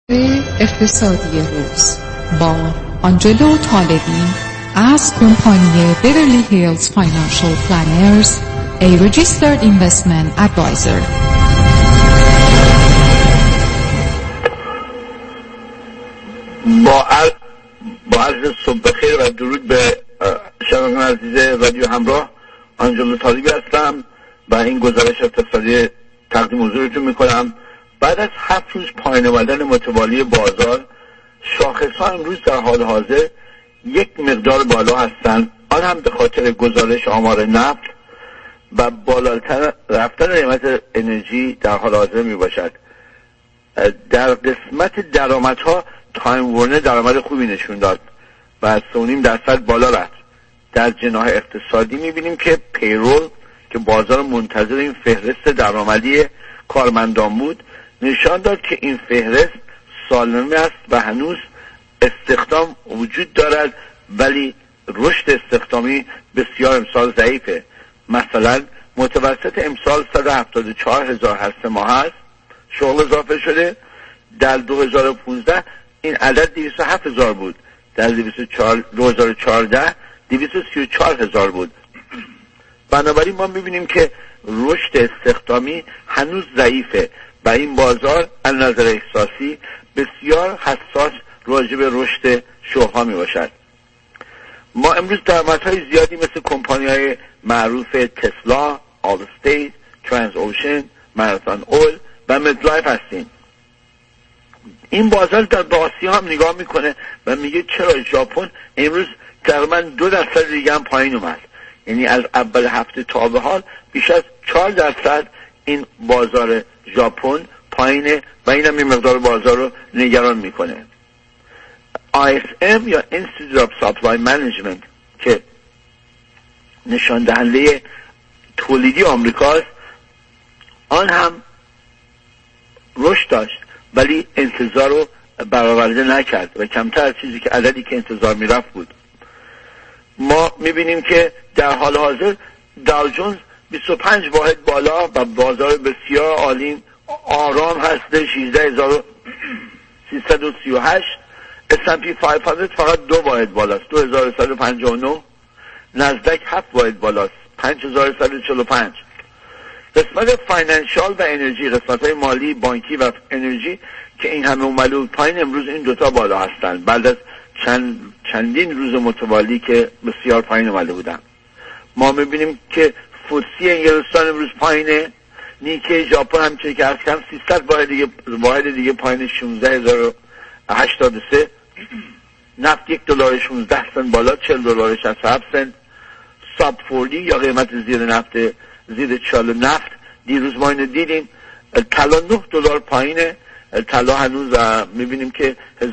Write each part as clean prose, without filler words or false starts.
اقتصادی روز با آنجلو طالبی از کمپانی بیورلی هیلز فاینانشل پلانرز، a registered investment advisor. با عرض صبح بخیر و درود به شنوندگان عزیز رادیو همراه، آنجلو طالبی هستم و این گزارش اقتصادی تقدیم حضورتون میکنم. بعد از 7 روز پایین آمدن متوالی بازار، شاخص‌ها امروز در حال حاضر یک مقدار بالا هستند، آن هم به خاطر گزارش آمار نفت و بالاتر رفتن قیمت انرژی در حال حاضر می باشد. در قسمت درآمدها تایم ورنر درآمد خوبی نشون داد و از 3.5% بالا رفت. در جناح اقتصادی می بینیم که پیرول که بازار منتظر این فهرست درآمدی کارمندان بود، نشان داد که این فهرست سالمه است و هنوز استخدام وجود دارد، ولی رشد استخدامی بسیار امسال ضعیفه. مثلا متوسط امسال 174,000 هسته ماه است شغل اضافه شده. در 2015 این عدد 207,000 بود، در 2014 234,000 بود. بنابراین ما میبینیم که رشد استخدامی هنوز ضعیفه و این بازار از نظر احساسی بسیار حساس راجع به رشد شغل‌ها میباشد. ما امروز درآمدهای زیادی مثل کمپانی‌های معروف تسلا، آلستیت، ترانس اوشن، ماراتون اویل و مدلایف هستیم. این بازار در آسیا هم نگاه میکنه و میگه چرا ژاپن امروز تقریبا 2% دیگه هم پایین اومد، یعنی از اول هفته تا به حال بیش از 4% این بازار ژاپن پایینه و این هم این مقدار بازار رو نگران میکنه. ISM یا Institute of Supply Management که نشان دهنده تولیدی آمریکاست، آن هم رشد داشت ولی انتظار رو برآورده نکرد و کمتر از چیزی که عددی که انتظار میرفت بود. ما میبینیم که در حال حاضر داو جونز 25 واحد بالا و بازار بسیار عالی آرام هست، 16338. S&P 500 فقط 2 واحد بالاست، 2159. نزدک 7 واحد بالاست، 5145. قسمت فاینانشال و انرژی، قسمت های مالی، بانکی و انرژی که این همه اومده بود پایین، امروز این دوتا بالا هستند بعد از چندین روز متوالی که بسیار پایین اومده بودن. ما میبینیم که فوتسی انگلستان امروز پایینه، نیکی ژاپن همچنین که عرض کردم 300 واحد دیگه پایین 16083. نفت $1.16 بالا، $40.67. ساب 40 یا قیمت زیر 40 نفت، دیروز ما اینو دیدیم. طلا $9 پایینه، طلا هنوز میبینیم که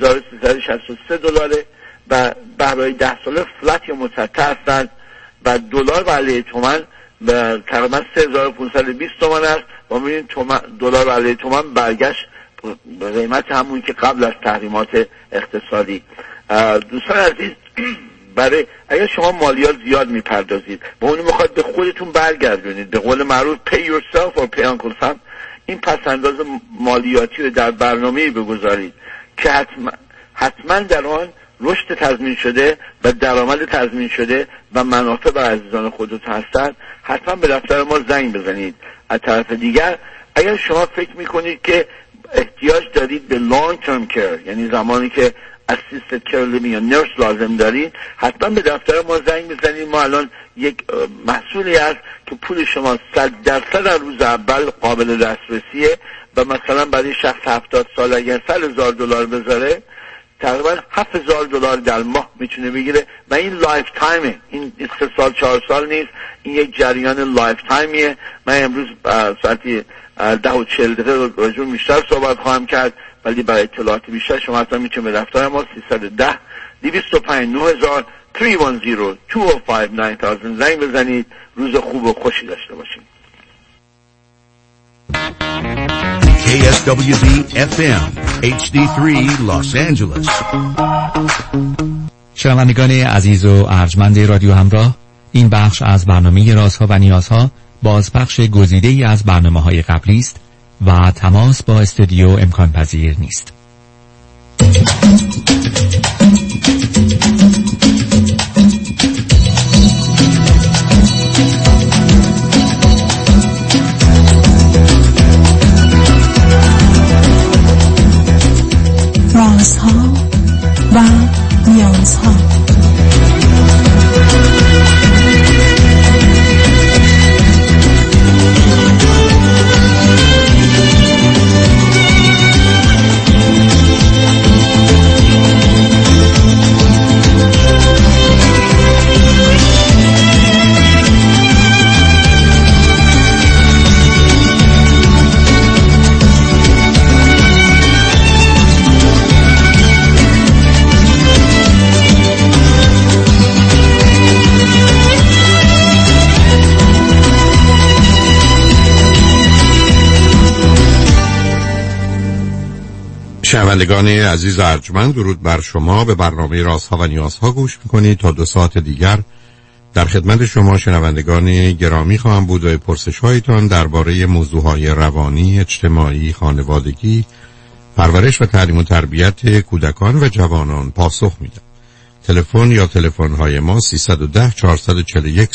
$1363 و بهرهای 10 ساله فلت یا مسطح هستند و دلار به علیه تومان به تقریبا 3520 تومان است و میبینیم دلار به علیه تومان برگشت به قیمت همون که قبل از تحریمات اقتصادی. دوستان عزیز، برای اگر شما مالیات زیاد میپردازید و اونو میخواد به خودتون برگردونید، به قول معروف pay yourself or pay Uncle Sam، این پسنداز مالیاتی رو در برنامه‌ای بگذارید که حتما در آن رشد تضمین شده و درآمد تضمین شده و منافع بر عزیزان خودتون هستند. حتما به دفتر ما زنگ بزنید. از طرف دیگر اگر شما فکر میکنید که احتیاج دارید به long term care، یعنی زمانی که assisted care living یا نرس لازم دارید، حتما به دفتر ما زنگ بزنید. ما الان یک محصولی هست که پول شما 100% در روز اول قابل دسترسیه و مثلا برای شخص 70 سال اگر $100,000 بذاره تقریبا $7,000 در ماه میتونه بگیره و این لایف تایمه، این 3 سال 4 سال نیست، این یک جریان لایف تایمیه. من امروز ساعتی 10:40 راجع بیشتر صحبت خواهم کرد، ولی برای اطلاعات بیشتر شما اصلا میتونید به دفتر ما 310-205-9000 زنگ بزنید. روز خوب و خوشی داشته باشید. KSWB FM HD3 Los Angeles. شنوندگان عزیز و ارجمند رادیو همراه، این بخش از برنامه رازها و نیازها بازپخش گزیده‌ای از برنامه‌های قبلی است و تماس با استودیو امکان پذیر نیست. رازها و نیازها. شنوندگان عزیز ارجمند، درود بر شما. به برنامه رازها و نیازها گوش میکنید. تا 2 ساعت دیگر در خدمت شما شنوندگان گرامی خواهم بود و پرسش هایتان درباره موضوعهای روانی، اجتماعی، خانوادگی، پرورش و تعلیم و تربیت کودکان و جوانان پاسخ میدم. تلفن یا تلفن های ما 310 441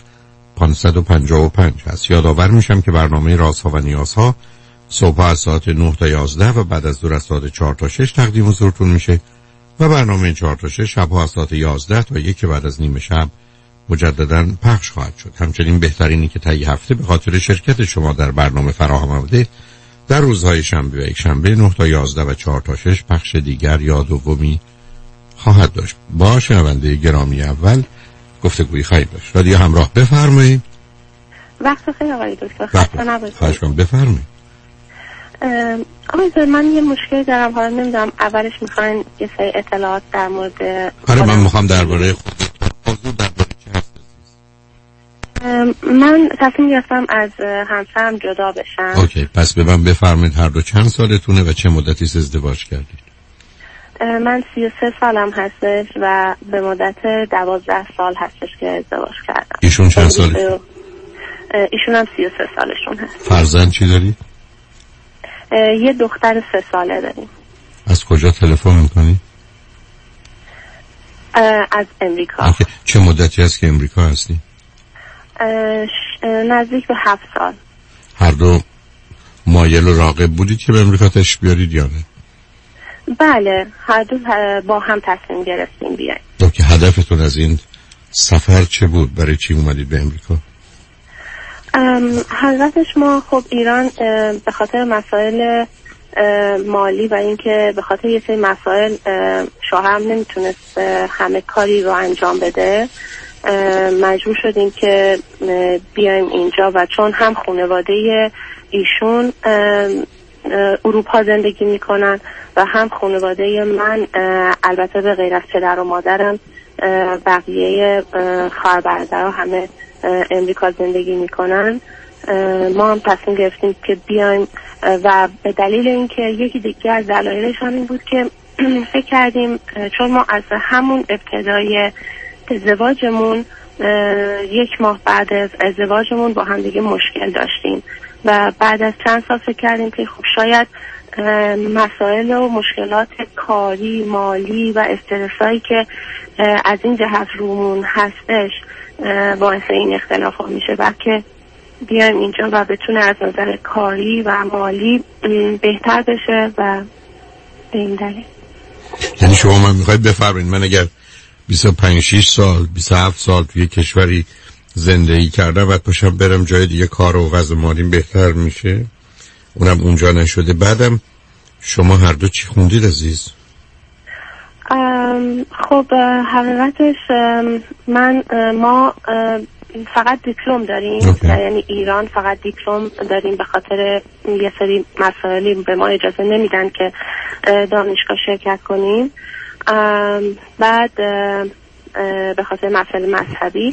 0555 هست. یادآور میشم که برنامه رازها و نیازها صبح از ساعت 9 تا 11 و بعد از ظهر از ساعت 4 تا 6 تقدیم حضورتون میشه و برنامه 4 تا 6 شب از ساعت 11 تا 1 بعد از نیم شب مجددا پخش خواهد شد. همچنین بهترینی که طی هفته به خاطر شرکت شما در برنامه فراهم آمده در روزهای شنبه و یک شنبه 9 تا 11 و 4 تا 6 پخش دیگر یا دومی خواهد داشت. با شنونده گرامی اول گفتگویی خواهید داشت. رادیو همراه، بفرمایید. وقت خیلی آقای دکتر، خسته نباشید. خواهش کنم، بفرمایید. آقای من یه مشکلی دارم، حالا نمیدونم اولش میخواین یه سری اطلاعات در مورد من میخوام درباره خودت موضوع درباره چه هست؟ من تصمیم گرفتم از همسرم جدا بشم. اوکی، پس به من بفرمایید هر دو چند سالتونه و چه مدتی ازدواج کردید؟ من 33 سالم هستش و به مدت 12 سال هستش که ازدواج کردم. ایشون چند ساله؟ ایشون هم 33 سالشون هست. فرزند چی دارید؟ یه دختر 3 ساله داریم. از کجا تلفن میکنی؟ از امریکا. چه مدتی هست که امریکا هستی؟ نزدیک به 7 سال. هر دو مایل و راغب بودید که به امریکا تشریف بیارید یا نه؟ بله، هر دو با هم تصمیم گرفتیم بیاییم. که هدفتون از این سفر چه بود؟ برای چی اومدید به امریکا؟ حقیقتش ما خب ایران به خاطر مسائل مالی و اینکه به خاطر یه سری مسائل شوهرم نمیتونست همه کاری رو انجام بده، مجبور شدیم که بیایم اینجا و چون هم خانواده ایشون اروپا زندگی میکنن و هم خانواده من البته به غیر از پدر و مادرم بقیه خواهر برادرها همه امریکا زندگی میکنن، ما هم تصمیم گرفتیم که بیایم و به دلیل اینکه یکی دیگه از دلایلش همین بود که فکر کردیم چون ما از همون ابتدای ازدواجمون 1 ماه بعد از ازدواجمون با هم دیگه مشکل داشتیم و بعد از چند سال فکر کردیم که خب شاید مسائل و مشکلات کاری، مالی و استرسایی که از این جهت رومون هستش باعث این اختلاف ها میشه و که بیایم اینجا و بتونه از نظر کاری و مالی بهتر بشه و به این دلیل. یعنی شما من میخواید بفرمایید من اگر 25-6 سال 27 سال توی کشوری زندگی کردم و پاشم برم جای دیگه کار و وضع مالیم بهتر میشه، اونم اونجا نشده، بعدم شما هر دو چی خوندید عزیز؟ خب حقیقتش ما فقت دیپلم داریم، یعنی ایران فقط دیپلم داریم، به خاطر یه سری مسائلی به ما اجازه نمیدن که دانشگاه شرکت کنیم. بعد به خاطر مسائل مذهبی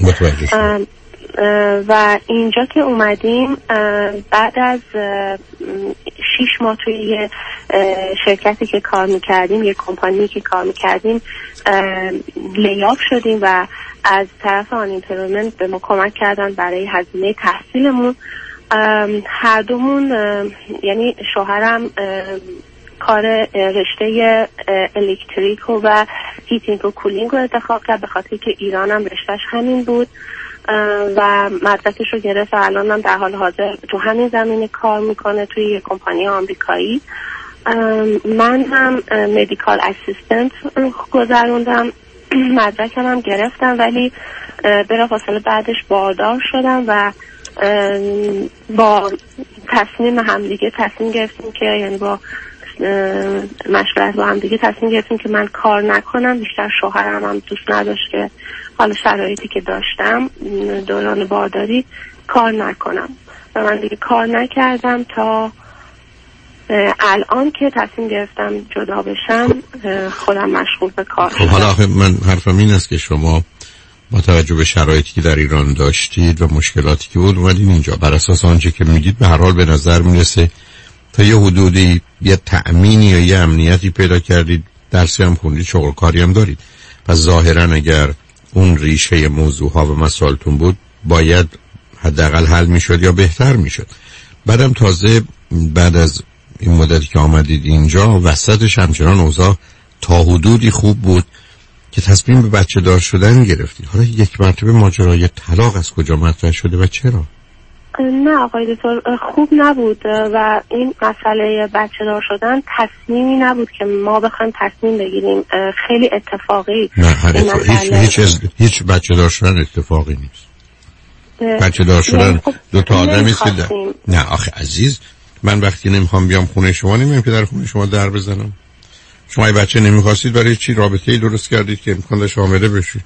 و اینجا که اومدیم بعد از 6 ماه توی یه شرکتی که کار میکردیم، یه کمپانی که کار میکردیم لیاف شدیم و از طرف آن ایمپلویمنت به ما کمک کردن برای هزینه تحصیلمون. هر دومون یعنی شوهرم کار رشته الکتریک و هیتینگ و کولینگ رو انتخاب کرد به خاطر که ایرانم رشتهش همین بود و مدرکش رو گرفت و الان هم در حال حاضر تو همین زمینه کار میکنه توی یه کمپانی آمریکایی من هم مدیکال اسیستنت گذروندم، مدرکم هم گرفتم، ولی بلافاصله بعدش باردار شدم و با تصمیم همدیگه تصمیم گرفتیم که، یعنی با مشورت با همدیگه تصمیم گرفتیم که من کار نکنم. بیشتر شوهرم هم دوست نداشت که حالا شرایطی که داشتم دوران بارداری کار نکنم و من دیگه کار نکردم تا الان که تصمیم گرفتم جدا بشم خودم مشغول به کار شدم. خب حالا من حرفم این است که شما با توجه به شرایطی که در ایران داشتید و مشکلاتی که بود اومدین اینجا، بر اساس آنچه که میگید به هر حال به نظر میرسه تا یه حدودی یه تأمینی یا یه امنیتی پیدا کردید، درسی هم خوندید، شغل کاری هم دارید. پس ظاهرا اگر اون ریشه موضوع ها و مسائلتون بود باید حداقل حل میشد یا بهتر میشد. بعدم تازه بعد از این مدتی که آمدید اینجا وسطش همچنان اوضاع تا حدودی خوب بود که تصمیم به بچه دار شدن گرفتید. حالا یک مرتبه ماجرای طلاق از کجا مطرح شده و چرا؟ نه آقای دکتر، خوب نبود و این مسئله بچه دار شدن تصمیمی نبود که ما بخوایم تصمیم بگیریم، خیلی اتفاقی. نه هیچ بچه دار شدن اتفاقی نیست. بچه دار شدن دو تا آدمی که نه آخه عزیز، من وقتی نمیخوام بیام خونه شما نمیام که در خونه شما در بزنم. شما ای بچه نمیخواستید برای چی رابطه‌ای درست کردید که امکان شامله بشید؟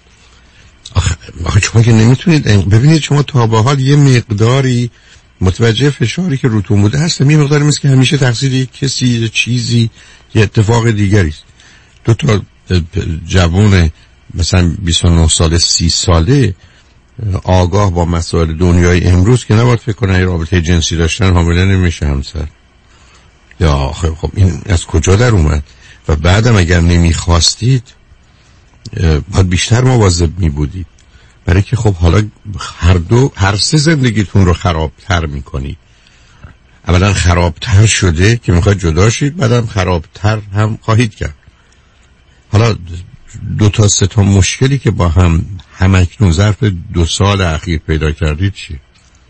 آخه شما که نمیتونید ببینید، شما تا به حال یه مقداری متوجه فشاری که روتون بوده هست، یه مقداری مثل که همیشه تقصیر کسی، چیزی، یه اتفاق دیگری است. دو تا جوان مثلا 29 ساله 30 ساله آگاه با مسائل دنیای امروز که نباید فکر کنن رابطه جنسی داشتن حامله نمیشه همسر. یا خب این از کجا در اومد؟ و بعدم اگر نمیخواستید باید بیشتر مواظب میبودید، برای که خب حالا هر سه زندگیتون رو خرابتر میکنید. اولا خرابتر شده که میخواید جدا شید، بعدم خرابتر هم خواهید کرد. حالا 2 تا 3 تا مشکلی که با همکنون ظرف 2 سال اخیر پیدا کردید چی؟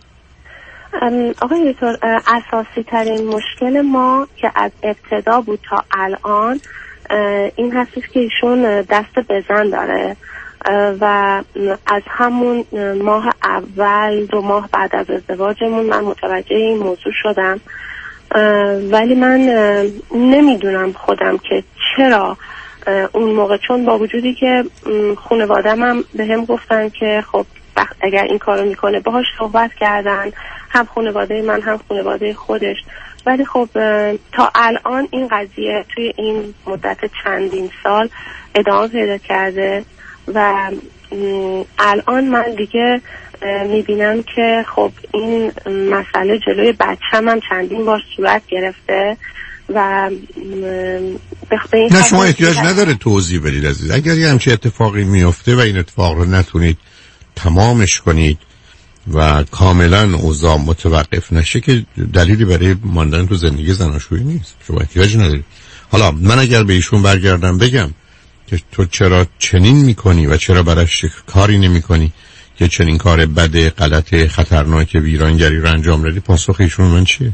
آقای دکتر، اساسی ترین مشکل ما که از ابتدا بود تا الان این هستش که ایشون دست بزن داره و از همون ماه اول 2 ماه بعد از ازدواجمون من متوجه این موضوع شدم، ولی من نمیدونم خودم که چرا اون موقع، چون با وجودی که خانواده‌م هم به هم گفتن که خب اگر این کارو میکنه باهاش صحبت کردن، هم خانواده من هم خانواده خودش، ولی خب تا الان این قضیه توی این مدت چندین سال ادامه پیدا کرده و الان من دیگه میبینم که خب این مسئله جلوی بچه‌م هم چندین بار صورت گرفته و نه شما احتیاج نداره توضیح بدید عزیز. اگر یه همچه اتفاقی میفته و این اتفاق رو نتونید تمامش کنید و کاملا اوضاع متوقف نشه که دلیلی برای ماندن تو زندگی زناشویی نیست. شما احتیاج ندارید. حالا من اگر به ایشون برگردم بگم که تو چرا چنین میکنی و چرا براش کاری نمیکنی که چنین کار بد، غلط، خطرناک، ویرانگری رو انجام بدی، پاسخ ایشون من چیه؟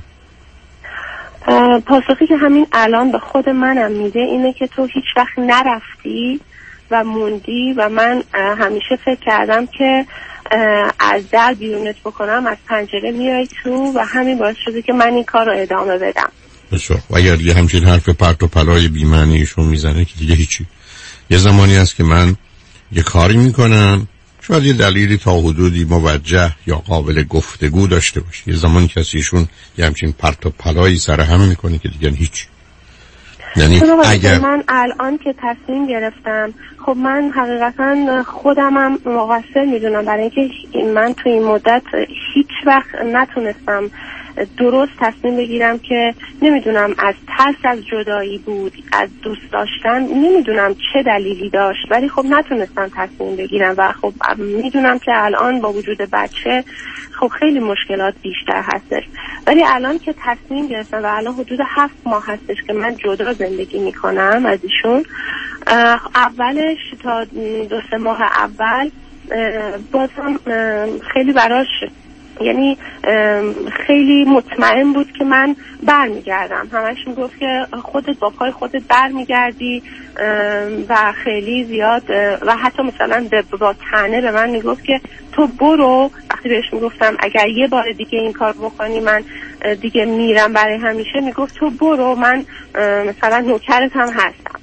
پاسخی که همین الان به خود منم میده اینه که تو هیچ وقت نرفتی و موندی و من همیشه فکر کردم که از در بیرونت بکنم، از پنجره میای تو و همین باعث شده که من این کار رو ادامه بدم. بسیار. و اگر یه همچین حرف پرت و پلای بی‌معنی ایشون میزنه که دیگه هیچی. یه زمانی هست که من یه کاری میکنم، شاید یه دلیلی تا حدودی موجه یا قابل گفتگو داشته باشه، یه زمانی کسیشون یه همچین پرت و پلایی سر هم میکنه که دیگه هیچ. یعنی اگر من الان که تصمیم گرفتم، خب من حقیقتا خودمم مقصر میدونم، برای اینکه من توی این مدت هیچ وقت نتونستم درست تصمیم بگیرم که نمیدونم از ترس از جدایی بود، از دوست داشتن، نمیدونم چه دلیلی داشت، ولی خب نتونستم تصمیم بگیرم و خب میدونم که الان با وجود بچه خب خیلی مشکلات بیشتر هستش، ولی الان که تصمیم گرفتم و الان حدود 7 ماه هستش که من جدا زندگی میکنم از ایشون، اولش تا 2-3 ماه اول بازم خیلی براش یعنی خیلی مطمئن بود که من برمیگردم. همش میگفت که خودت با پای خودت برمیگردی و خیلی زیاد و حتی مثلا با طعنه به من میگفت که تو برو. وقتی بهش میگفتم اگر یه بار دیگه این کار بکنی من دیگه میرم برای همیشه، میگفت تو برو، من مثلا نوکرت هم هستم.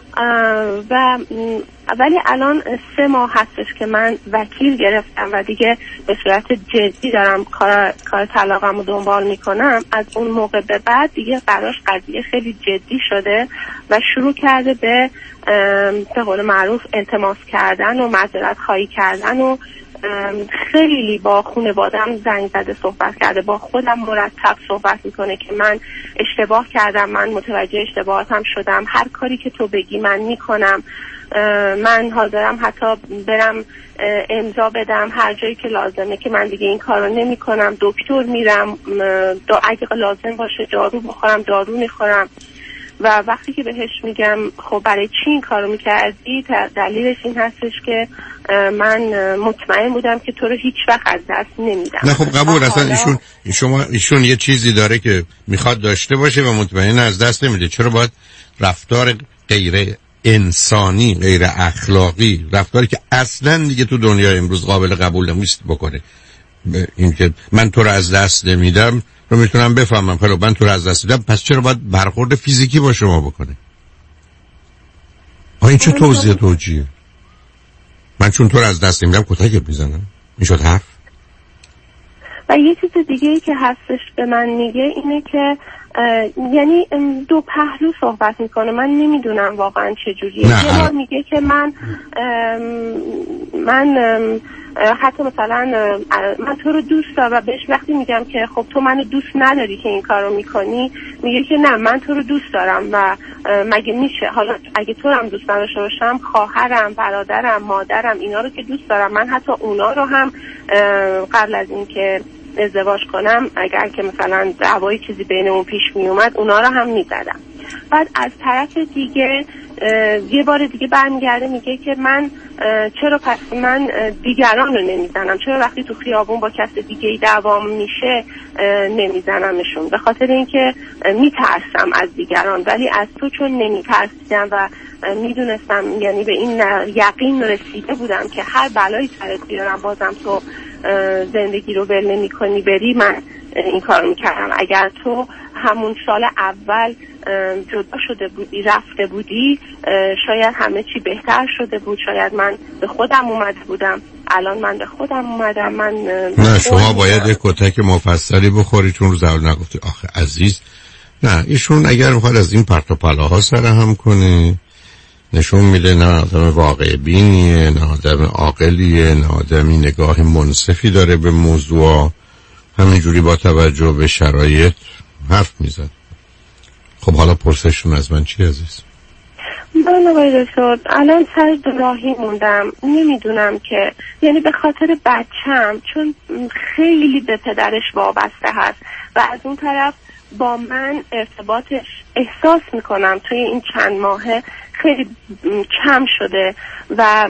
ولی الان 3 ماه هستش که من وکیل گرفتم و دیگه به صورت جدی دارم کار طلاقم رو دنبال میکنم. از اون موقع به بعد دیگه براش قضیه خیلی جدی شده و شروع کرده به قول معروف التماس کردن و معذرت خواهی کردن و خیلی با خانواده‌ام زنگ زده صحبت کرده، با خودم مرتب صحبت میکنه که من اشتباه کردم، من متوجه اشتباهاتم شدم، هر کاری که تو بگی من میکنم، من حاضرم حتی برم امضا بدم هر جایی که لازمه که من دیگه این کارو نمیکنم، دکتر میرم، اگه لازم باشه دارو بخورم دارو میخورم. و وقتی که بهش میگم خب برای چی این کارو میکردی، دلیلش این هستش که من مطمئن بودم که تو رو هیچ وقت از دست نمیدم. نه خب قبول، اصلا ایشون یه چیزی داره که میخواد داشته باشه و مطمئن از دست نمیده. چرا باید رفتار غیر انسانی، غیر اخلاقی، رفتاری که اصلا دیگه تو دنیا امروز قابل قبول نیست بکنه؟ این که من تو رو از دست نمیدم رو میتونم بفهمم، ولی من تو رو از دست میدم، پس چرا باید برخورد فیزیکی با شما بکنه؟ این چه توجیه؟ من چون تو رو از دست نمیدم کتکت میزنم؟ میشد حرف؟ و یه چیز دیگه ای که هستش به من میگه اینه که یعنی دو پهلو صحبت میکنه، من نمیدونم واقعا چجوریه. یه بار میگه که من حتی مثلا من تو رو دوست دارم و بهش وقتی میگم که خب تو منو دوست نداری که این کارو میکنی، میگه که نه من تو رو دوست دارم و مگه میشه، حالا اگه تو رو هم دوست نداشته باشم خواهرم، برادرم، مادرم، اینا رو که دوست دارم، من حتی اونا رو هم قبل از این که ازدواج کنم اگر که مثلا دعوای چیزی بینمون پیش می اومد اونا رو هم میزدم. بعد از طرف دیگه یه بار دیگه برمیگرده میگه که من چرا پس من دیگران رو نمیزنم، چرا وقتی تو خیابون با کس دیگه دعوام میشه نمیزنمشون، به خاطر اینکه میترسم از دیگران، ولی از تو چون نمیترسیدم و میدونستم، یعنی به این یقین رسیده بودم که هر بلایی سرت بیارم بازم تو زندگی رو ول نمی کنی بری، من این کار میکردم. اگر تو همون سال اول جدا شده بودی رفته بودی شاید همه چی بهتر شده بود، شاید من به خودم اومده بودم. الان من به خودم اومدم. من نه شما باید یک کتک مفصلی بخوری چون رو زبان نگفتی آخه عزیز. نه ایشون اگر میخواد از این پرت و پلاها سر هم کنه نشون میده نه آدم واقع بینیه، نه آدم عاقلیه، نه آدمی نگاه منصفی داره به موضوع، همینجوری با توجه به شرایط حرف میزد. خب حالا پرسشون از من چی عزیز؟ من آقای دکتر الان سر راهی موندم، نمیدونم که یعنی به خاطر بچم چون خیلی به پدرش وابسته هست و از اون طرف با من ارتباطش احساس میکنم توی این چند ماهه خیلی کم شده و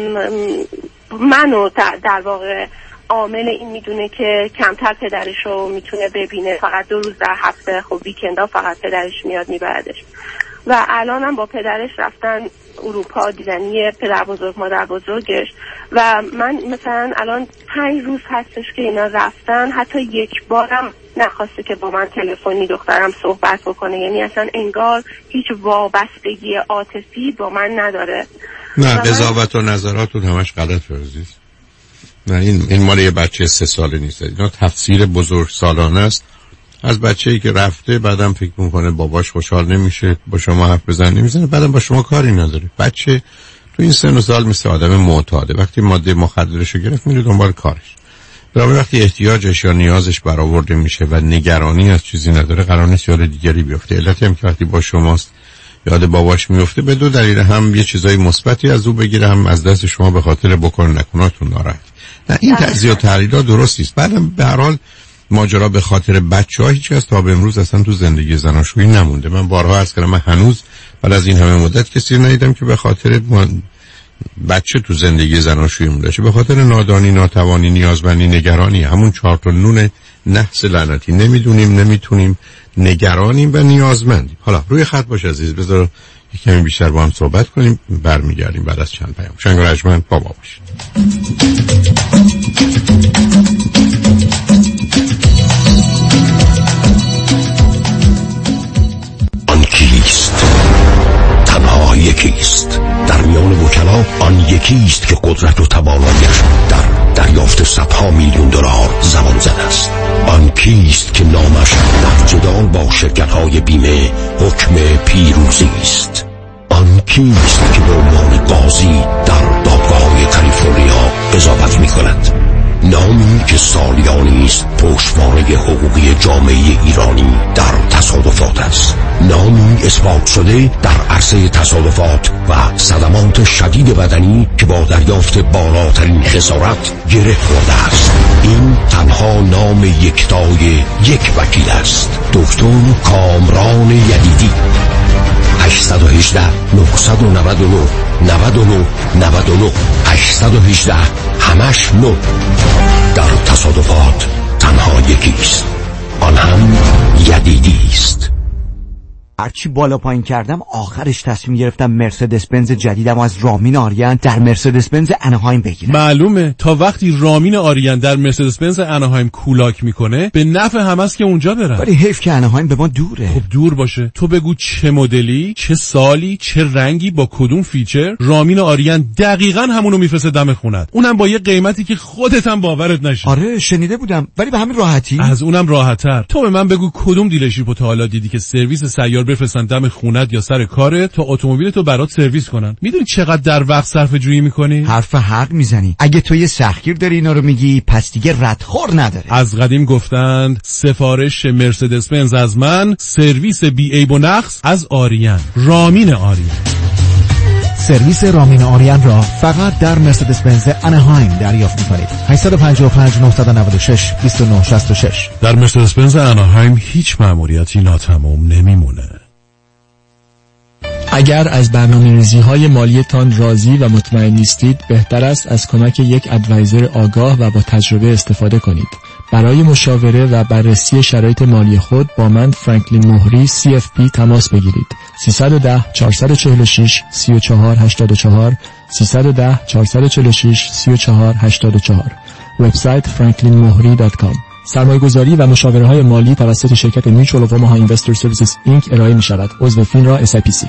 منو در واقع عامل این میدونه که کمتر پدرش رو میتونه ببینه، فقط 2 روز در هفته، خب ویکندا فقط پدرش میاد میبردش و الان هم با پدرش رفتن اروپا دیدنی پدر بزرگ مادر بزرگش و من مثلا الان 5 روز هستش که اینا رفتن، حتی یک بارم نخواسته که با من تلفنی دخترم صحبت بکنه، یعنی اصلا انگار هیچ وابستگی عاطفی با من نداره. نه قضاوت و نظراتون همش غلط عزیز. نه این مال یه بچه 3 ساله نیست، اینا تفسیر بزرگ سالانه است از بچه‌ای که رفته بعدم فکر میکنه باباش خوشحال نمیشه با شما حرف نمیزنه، بعدم با شما کاری نداره. بچه تو این سن و سال مثل آدم معتاده، وقتی ماده مخدرشو گرفت میره دنبال کارش، برای وقتی احتیاجش یا نیازش برآورده میشه و نگرانی از چیزی نداره قرار نیست یاد دیگری بیفته. علتی هم که وقتی با شماست یاد باباش میفته به 2 دلیل، هم یه چیزای مثبتی از او بگیره، هم از دست شما به خاطر بکن نکناتون ناراحت. نه این تجزیه و تحلیل‌ها درست نیست. بعدم به هر حال ماجرا به خاطر بچه‌ها هیچ کس تا به امروز اصلا تو زندگی زناشویی نمونده. من بارها عرض کردم من هنوز بعد از این همه مدت کسی ندیدم که به خاطر بچه تو زندگی زناشویی مونده شه به خاطر نادانی، ناتوانی، نیازمندی، نگرانی، همون 4 تا نون نحس لعنتی نمیدونیم، نمیتونیم، نگرانیم و نیازمندیم. حالا روی خط باش عزیز، بذار یک کمی بیشتر با هم صحبت کنیم، برمیگردیم بعد از چند پیام. شنگ و رجمن با ما باشید. آن کیست؟ تنها یکیست در میان وکلا، آن یکیست که قدرت و تواناییش در دریافت صدها میلیون دلار زمان زده است. آن کیست که نامش در جدال با شرکت‌های بیمه حکم پیروزی است. آن کیست که به عنوان قاضی در دادگاه‌های کالیفرنیا قضاوت می‌کند. نامی که سالیانی است پشتوانه حقوقی جامعه ایرانی در تصادفات است. نامی اثبات شده در عرصه تصادفات و صدمات شدید بدنی که با دریافت بالاترین خسارت گره خورده است. این تنها نام یکتای یک وکیل است، دکتر کامران یدیدی. 818 999 99 99 818 همش 9. در تصادفات تنها یکیست، آن هم یدیدی است. هرچی بالا پایین کردم آخرش تصمیم گرفتم مرسدس بنز جدیدم از رامین آریان در مرسدس بنز اناهایم بگیرم. معلومه تا وقتی رامین آریان در مرسدس بنز اناهایم کولاک میکنه به نفع همست که اونجا برن. ولی حیف که اناهایم به ما دوره. خب دور باشه، تو بگو چه مدلی، چه سالی، چه رنگی، با کدوم فیچر، رامین آریان دقیقاً همونو میفرسته دم خونت، اونم با یه قیمتی که خودت هم باورت نشه. آره شنیده بودم، ولی به همین راحتی؟ از اونم راحت‌تر. تو به من بگو کدوم دیلرشیپو تا حالا دیدی که سرویس سیار بفرستن دم خونت یا سر کارت تا اتومبیلتو برات سرویس کنن؟ میدونی چقدر در وقت صرفه جویی میکنی؟ حرف حق میزنی. اگه تو یه سختگیر داری اینا رو میگی پس دیگه ردخور نداره. از قدیم گفتند سفارش مرسدس بنز از من، سرویس بی عیب و نقص از آریان. رامین آریان. سرویس رامین آریان را فقط در مرسدس بنز اناهایم دریافت می‌کنید. 855 996 2966. در مرسدس بنز اناهایم هیچ مأموریتی ناتمام نمیمونه. اگر از برنامه‌ریزی‌های مالیتان راضی و مطمئن نیستید، بهتر است از کمک یک ادوایزر آگاه و با تجربه استفاده کنید. برای مشاوره و بررسی شرایط مالی خود با من فرانکلین مهری CFP تماس بگیرید. 310 446 3484 310 446 3484. وبسایت franklinmohri.com. سرمایه‌گذاری و مشاوره‌های مالی توسط شرکت میچوال of Omaha Investor Services Inc. ارائه می‌شود. عضو فینرا SIPC.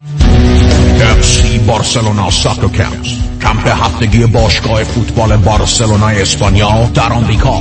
FC بارسلونا ساکر کمپ، کمپ هفتگی باشگاه فوتبال بارسلونا اسپانیا در آمریکا.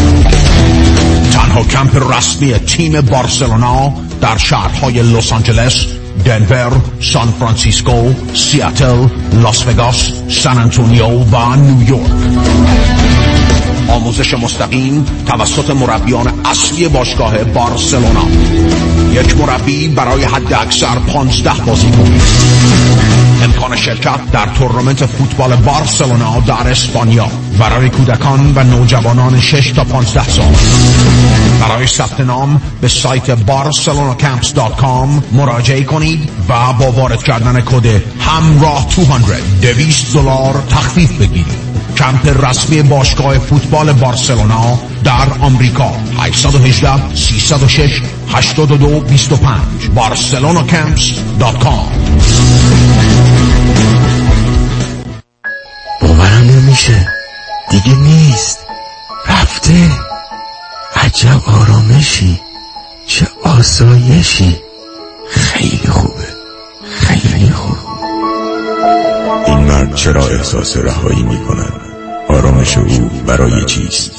تنها کمپ رسمی تیم بارسلونا در شهرهای لس آنجلس، دنور، سان فرانسیسکو، سیاتل، لاس وگاس، سان آنتونیو و نیویورک. آموزش مستقیم توسط مربیان اصلی باشگاه بارسلونا. یک مربی برای حد اکثر 15 بازیکن. امکان شرکت در تورنمنت فوتبال بارسلونا در اسپانیا برای کودکان و نوجوانان 6 تا 15 سال. برای ثبت نام به سایت barcelonacamps.com مراجعه کنید و با وارد کردن کد همراه 200 $200 تخفیف بگیرید. کمپ رسمی باشگاه فوتبال بارسلونا در آمریکا. 818 306 8225 barcelonacamps.com. باورم نمیشه دیگه نیست، رفته. عجب آرامشی، چه آسایشی. خیلی خوبه، خیلی خوب. این مرد چرا احساس رهایی می‌کند؟ آرامش او برای چیست؟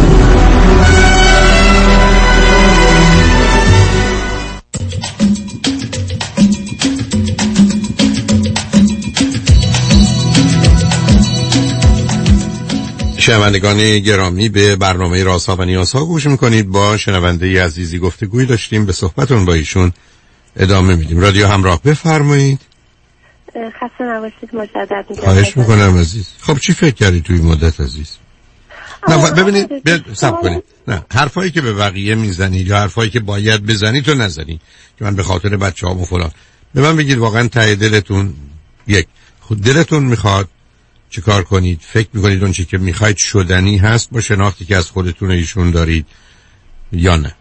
شنوندگان گرامی، به برنامه رازها و نیازها گوش میکنید. با شنونده عزیزی گفتگوی داشتیم، به صحبتون با ایشون ادامه میدیم. رادیو همراه، بفرمایید. خسته نباشید. مجدد میگم. خواهش میکنم عزیز. خب چی فکر کردی توی مدت عزیز؟ نه ببینید، صبر کنید. نه، حرفایی که به بقیه میزنید یا حرفایی که باید بزنید تو نزنید که من به خاطر بچه‌هام و فلان. به من بگید واقعا ته دلتون یک خود دلتون میخواد چیکار کنید؟ فکر میکنید اون چی که میخواید شدنی هست با شناختی که از خودتون ایشون دارید یا نه؟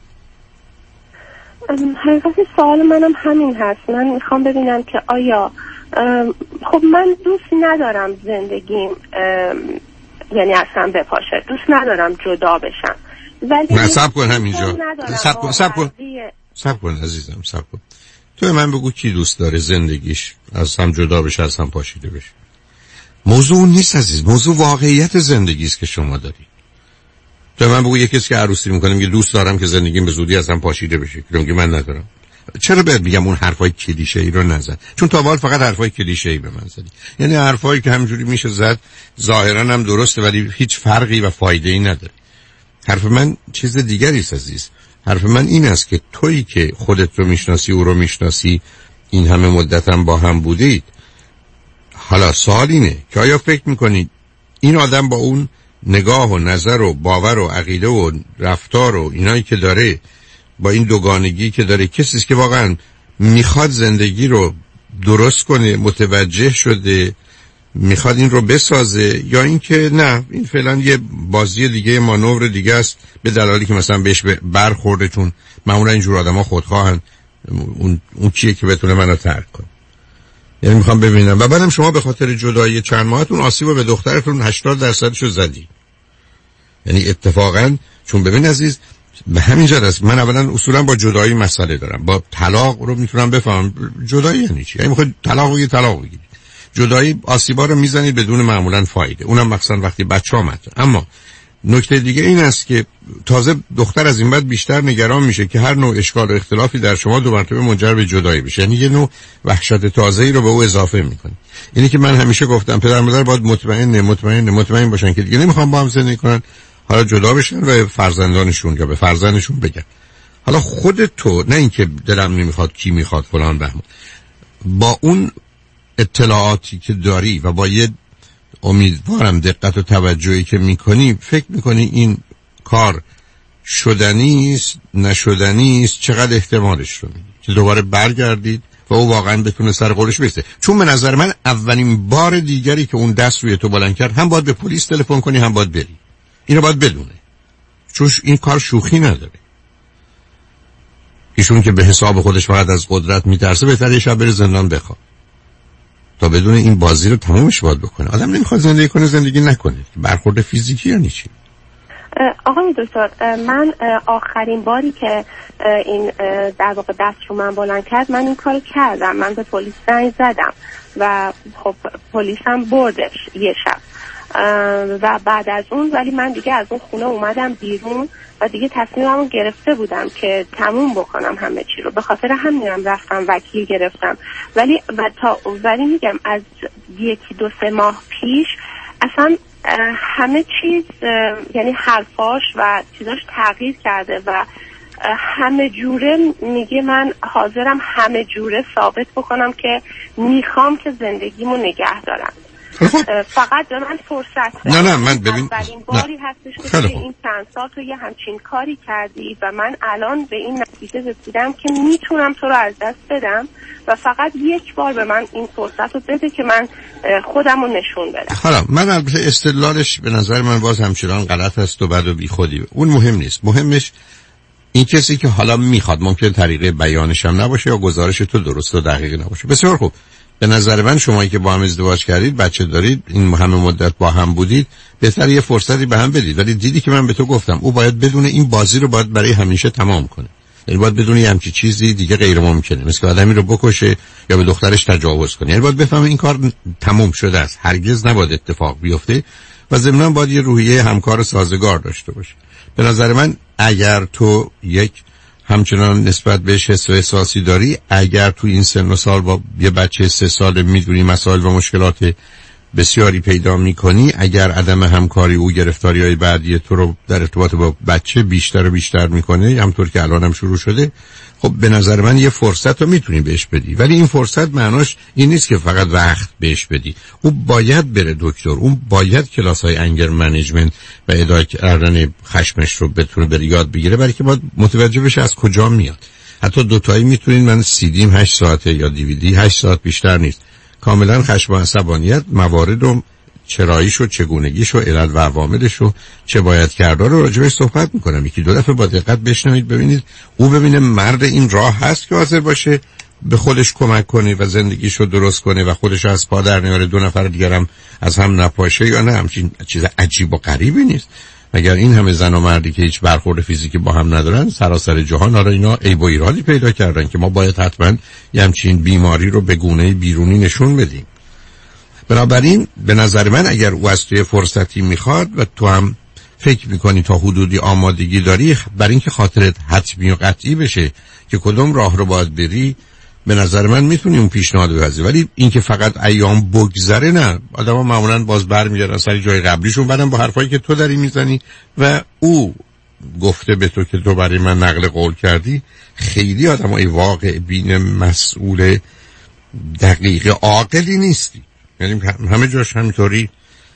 حقیقت سوال منم همین هست. من میخوام ببینم که آیا خب من دوست ندارم زندگیم یعنی اصلا بپاشه، دوست ندارم جدا بشم، ولی نه صبر کن همینجا، صبر کن عزیزم، صبر کن. تو من بگو کی دوست داره زندگیش از هم جدا بشه، از هم پاشیده بشه؟ موضوع نیست عزیز، موضوع واقعیت زندگی است که شما دارید. تو من بگو یکی کسی که عروسی میکنه میگه دوست دارم که زندگیم به زودی از هم پاشیده بشه، میگه من ندارم. چرا باید میگم اون حرفای کلیشه‌ای رو نزن؟ چون تا حال فقط حرفای کلیشه‌ای به من زدی، یعنی حرفایی که همجوری میشه زد، ظاهرا هم درسته ولی هیچ فرقی و فایده‌ای نداره. حرف من چیز دیگری است عزیز. حرف من این است که تویی که خودت رو میشناسی، او رو میشناسی، این همه مدت هم با هم بودید، حالا سوال اینه که آیا فکر میکنید این آدم با اون نگاه و نظر و باور و عقیده و رفتار و اینایی که داره، با این دوگانگی که داره، کسی که واقعا میخواد زندگی رو درست کنه، متوجه شده، میخواد این رو بسازه، یا اینکه نه این فعلا یه بازی دیگه، مانور دیگه است، به دلالی که مثلا بهش برخورده، چون معمولا اینجور آدما خودخواهن، اون کیه که بتونه منو ترک کنه. یعنی میخوام ببینم. و بعدم شما به خاطر جدایی چند ماهتون آسیب به دخترتون 80% زدی. یعنی اتفاقا چون ببین عزیز، به همین جهت است من اولا اصولا با جدایی مسئله دارم. با طلاق رو میتونم بفهمم جدایی یعنی چی. یعنی میخواد طلاق بگیرید. جدایی آسیبا رو میزنید بدون معمولا فایده، اونم مثلا وقتی بچه‌ها مته. اما نکته دیگه این است که تازه دختر از این بعد بیشتر نگران میشه که هر نوع اشکال و اختلافی در شما دو مرتبه منجر به جدایی بشه، یعنی یه نوع وحشت تازه‌ای رو به او اضافه میکنه. اینی که من همیشه گفتم پدر مادر باید مطمئن باشن که دیگه نمیخوام با هم زندگی کنن، حالا جدا بشن و فرزندانشون یا به فرزندشون بگن حالا خودت تو، نه اینکه دلم نمیخواد کی میخواد فلان بهمان، با اون اطلاعاتی که داری و با یه امیدوارم دقت و توجهی که میکنی، فکر میکنی این کار شدنی است نشدنی است، چقدر احتمالش رو میدی که دوباره برگردید و او واقعا بتونه سر قولش بیسته؟ چون به نظر من اولین بار دیگری که اون دست روی تو بلند کرد، هم باید به پلیس تلفن کنی هم باید بری. اینو باید بدونه، چون این کار شوخی نداره. ایشون که به حساب خودش فقط از قدرت میترسه، بهتره یه شب بره زندان بخواب تا بدون این بازی رو تمامش باید بکنه. آدم نمیخواد زندگی کنه زندگی نکنه. برخورد فیزیکی یعنی چی؟ آقای دکتر، من آخرین باری که این در واقع دست رو من بلند کرد، من این کارو کردم. من به پلیس زنگ زدم و خب پلیس هم بردش یه شب و بعد از اون، ولی من دیگه از اون خونه اومدم بیرون و دیگه تصمیممو گرفته بودم که تموم بکنم همه چی رو. به خاطر همینم رفتم وکیل گرفتم. ولی میگم از 1-2-3 ماه پیش اصلا همه چیز، یعنی حرفاش و چیزاش تغییر کرده و همه جوره میگه من حاضرم همه جوره ثابت بکنم که میخوام که زندگیمو نگه دارم. فقط به من فرصت بده. نه من ببین اولین باری هستش که این چند سال تو یه همچین کاری کردی و من الان به این نتیجه رسیدم که میتونم تو رو از دست بدم و فقط یک بار به من این فرصت رو بده که من خودم رو نشون بدم. حالا من البته استدلالش به نظر من باز همچنان غلط است و بد و بی خودی. اون مهم نیست. مهمش این کسی که حالا میخواد، ممکن طریقه بیانش هم نباشه یا گزارش تو درست و دقیق نباشه. بسیار خوب. به نظر من شمایی که با هم ازدواج کردید، بچه دارید، این همه مدت با هم بودید، بهتر یه فرصتی به هم بدید. ولی دیدی که من به تو گفتم او باید بدونه این بازی رو باید برای همیشه تمام کنه. یعنی باید بدونه یه همچی چیزی دیگه غیر ممکنه، مثل آدمی رو بکشه یا به دخترش تجاوز کنه. یعنی باید بفهمه این کار تمام شده است، هرگز نباید اتفاق بیفته و ضمناً باید یه روحیه همکار سازگار داشته باشه. به نظر من اگر تو یک همچنان نسبت بهش حس و احساسی داری، اگر تو این سن و سال با یه بچه 3 ساله میدونی مسائل و مشکلات بسیاری پیدا میکنی، اگر عدم همکاری او گرفتاری‌های بعدی تو رو در ارتباط با بچه بیشتر و بیشتر میکنه، همطور که الان هم شروع شده، خب به نظر من یه فرصت رو میتونی بهش بدی. ولی این فرصت معناش این نیست که فقط وقت بهش بدی. او باید بره دکتر، اون باید کلاس‌های انگر منیجمنت و اداره کردن خشمش رو بتونه بره یاد بگیره، برای که باید متوجه بشه از کجا میاد. حتی دوتایی میتونین، من سیدیم 8 ساعته یا دیویدی 8 ساعت بیشتر نیست، کاملا خشم و عصبانیت موارد و چراییش و چگونگیش و علت و عواملش و چه باید کرده رو راجبش صحبت میکنم. یکی دو دفعه با دقت بشنوید، ببینید او ببینه مرد این راه هست که حاضر باشه به خودش کمک کنه و زندگیشو درست کنه و خودش از پا در نیاره، دو نفر دیگر هم از هم نپاشه، یا نه همچین چیز عجیب و غریبی نیست. مگر این همه زن و مردی که هیچ برخورد فیزیکی با هم ندارن سراسر جهان حالا اینا عیب و ایرادی پیدا کردن که ما باید حتما یه همچین بیماری رو به گونه بیرونی نشون بدیم. بنابراین به نظر من اگر او از توی فرصتی میخواد و تو هم فکر میکنی تا حدودی آمادگی داری برای اینکه خاطرت حتمی و قطعی بشه که کدوم راه رو باید بری، به نظر من میتونی اون پیشنهاد بپذیری. ولی اینکه فقط ایام بگذره نه، آدما معمولا باز برمیگردن سر جای قبلیشون، بعدم با حرفایی که تو داری میزنی و او گفته به تو که تو برای من نقل قول کردی، خیلی آدمای واقع بین مسئول دقیق عاقلی نیستی. یعنی همه جاش همینطوری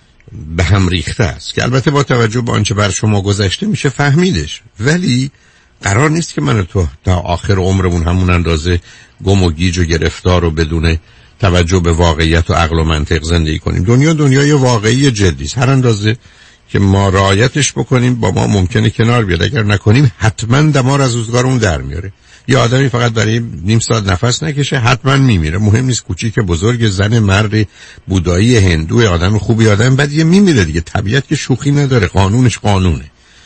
به هم ریخته است که البته با توجه به آنچه بر شما گذشته میشه فهمیدش، ولی قرار نیست که من و تو تا آخر عمرمون همون اندازه گم و گیج و گرفتار و بدون توجه به واقعیت و عقل و منطق زندگی کنیم. دنیا دنیای واقعی جدی است. هر اندازه که ما رعایتش بکنیم با ما ممکنه کنار بیاد، اگر نکنیم حتما دمار از روزگارمون در میاره. یه آدمی فقط برای نیم ساعت نفس نکشه حتما میمیره، مهم نیست کوچیک بزرگ، زن مرد، بودایی، هندو، آدم خوبی، آدم بدی، میمیره دیگه. طبیعت که شوخی نداره، قانونش قانونه.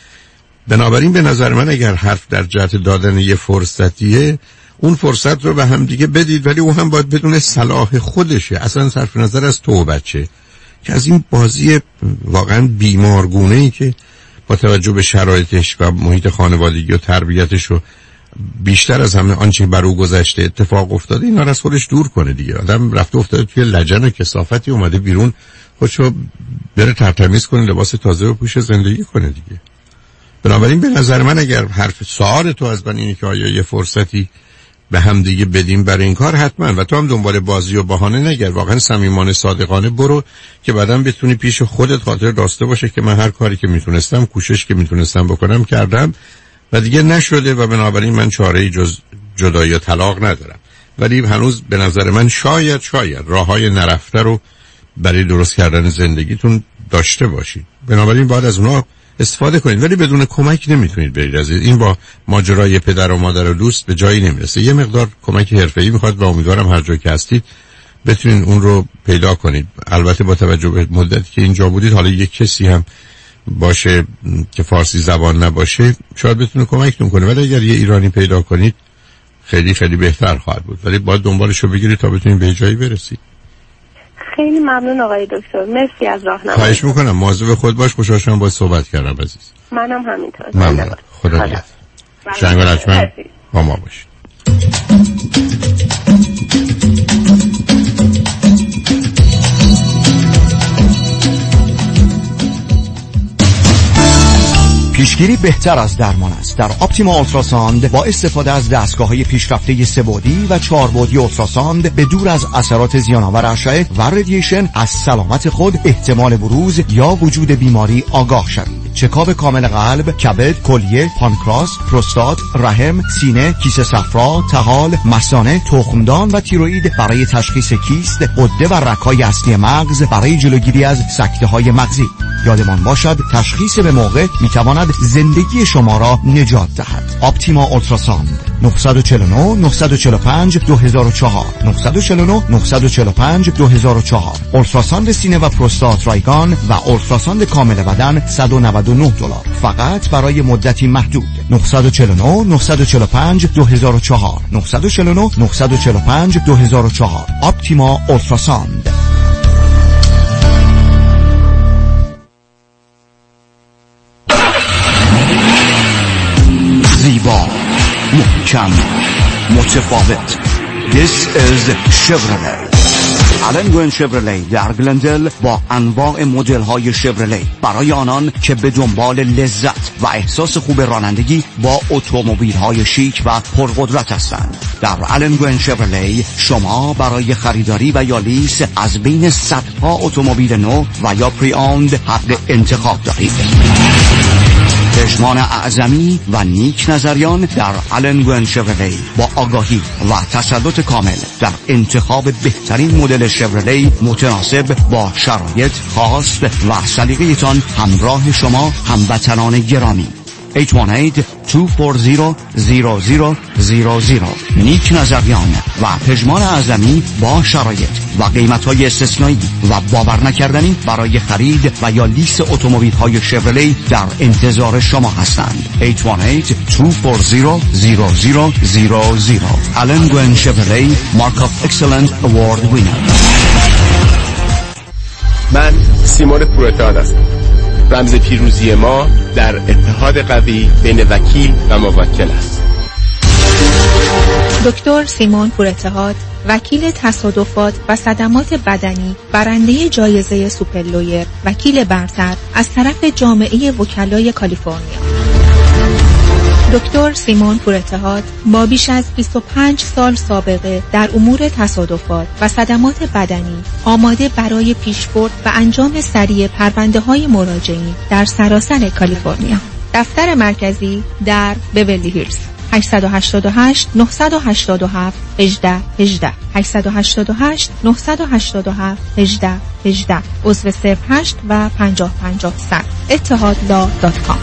بنابراین به نظر من اگر حرف در جهت دادن یه فرصتیه، اون فرصت رو به هم دیگه بدید، ولی او هم باید بدون صلاح خودشه، اصلا صرف نظر از تو بچه، که از این بازی واقعا بیمارگونه‌ای که با توجه به شرایطش و محیط خانوادگی و تربیتش و بیشتر از همه آنچه بر او گذشته اتفاق افتاده، اینا رو از خودش دور کنه دیگه. آدم رفته افتاده توی لجن و کثافتی، اومده بیرون خودشو بره ترتمیز کنه، لباس تازه بپوشه، زندگی کنه دیگه. بنابراین به نظر من اگر حرف سوال تو از من اینه که آیا یه فرصتی به هم دیگه بدیم برای این کار، حتما. و تو هم دنبال بازی و بهانه نگرد، واقعا صمیمانه صادقانه برو که بعداً بتونی پیش خودت خاطر داشته باشه که من هر کاری که میتونستم، کوشش که میتونستم بکنم کردم و دیگه نشده و بنابراین من چاره‌ای جز جدایی و طلاق ندارم. ولی هنوز به نظر من شاید راههای نرفته رو برای درست کردن زندگیتون داشته باشید. بنابراین باید از اونها استفاده کنید، ولی بدون کمک نمیتونید برید. از این با ماجرای پدر و مادر و دوست به جایی نمیرسه. یه مقدار کمک حرفه‌ای میخواد و امیدوارم هر جا که هستید بتونید اون رو پیدا کنید. البته با توجه به مدتی که اینجا بودید، حالا یک کسی هم باشه که فارسی زبان نباشه شاید بتونه کمکتون کنه، ولی اگر یه ایرانی پیدا کنید خیلی خیلی بهتر خواهد بود. ولی باید دنبالش رو بگیرید تا بتونید به جایی برسید. خیلی ممنون آقای دکتر، مرسی از راهنمایی. خواهش میکنم، مواظب خود باش. خوشحال شدم باهات صحبت کردم عزیز. منم همینطور. ممنون. خدا نگهدار. شنگ و لطمن با ما باشید. پیشگیری بهتر از درمان است. در اپتیما اولتراساند با استفاده از دستگاه‌های پیشرفته 3 بعدی و 4 بعدی اولتراساند به دور از اثرات زیان‌آور اشعه و رادییشن از سلامت خود، احتمال بروز یا وجود بیماری آگاه شوید. چکاپ کامل قلب، کبد، کلیه، پانکراس، پروستات، رحم، سینه، کیسه صفرا، طحال، مثانه، تخمدان و تیروئید برای تشخیص کیست، غده و رگ‌های اصلی مغز برای جلوگیری از سکته‌های مغزی. یادمان باشد تشخیص به موقع میتواند زندگی شما را نجات دهد. اپتیما اولتراساند 949 945 2004 949 945 2004. اولتراساند سینه و پروستات رایگان و اولتراساند کامل بدن $199 فقط برای مدتی محدود. 949 945 2004 949 945 2004. اپتیما اولتراساند. زیبا، محکم، متفاوت. This is Chevrolet. آلن گوین شفرلی در گلندل با انواع مدل های شفرلی برای آنان که به دنبال لذت و احساس خوب رانندگی با اتومبیل های شیک و پرقدرت هستند. در آلن گوین شفرلی شما برای خریداری و یا لیز از بین صدها اتومبیل نو و یا پری اوند حق انتخاب دارید. پژمان اعظمی و نیک نظریان در آلن گوئن شفرلی با آگاهی و تسلط کامل در انتخاب بهترین مدل شفرلی متناسب با شرایط خاص و سلیقه تان همراه شما هموطنان گرامی. 818-240-0000 نیک نظریان و پژمان اعظمی با شرایط و قیمت‌های استثنایی و باور نکردنی برای خرید و یا لیز اتومبیل‌های شفرلی در انتظار شما هستند. 818-240-0000 آلن گوئن شفرلی مارک اف اکسلنت اوارد وینر. من سیمون پورتاد هستم. رمز پیروزی ما در اتحاد قوی بین وکیل و موکل است. دکتر سیمون پورتهاد، وکیل تصادفات و صدمات بدنی، برنده جایزه سوپرلویر، وکیل برتر از طرف جامعه وکلای کالیفرنیا. دکتر سیمون پورتهاد با بیش از 25 سال سابقه در امور تصادفات و صدمات بدنی آماده برای پیشبرد و انجام سریع پرونده‌های مراجعین در سراسر کالیفرنیا. دفتر مرکزی در بیولی هیلز. 888 987 1818 888 987 1818 عضو 08 و 5050 100 اتحادلا.com.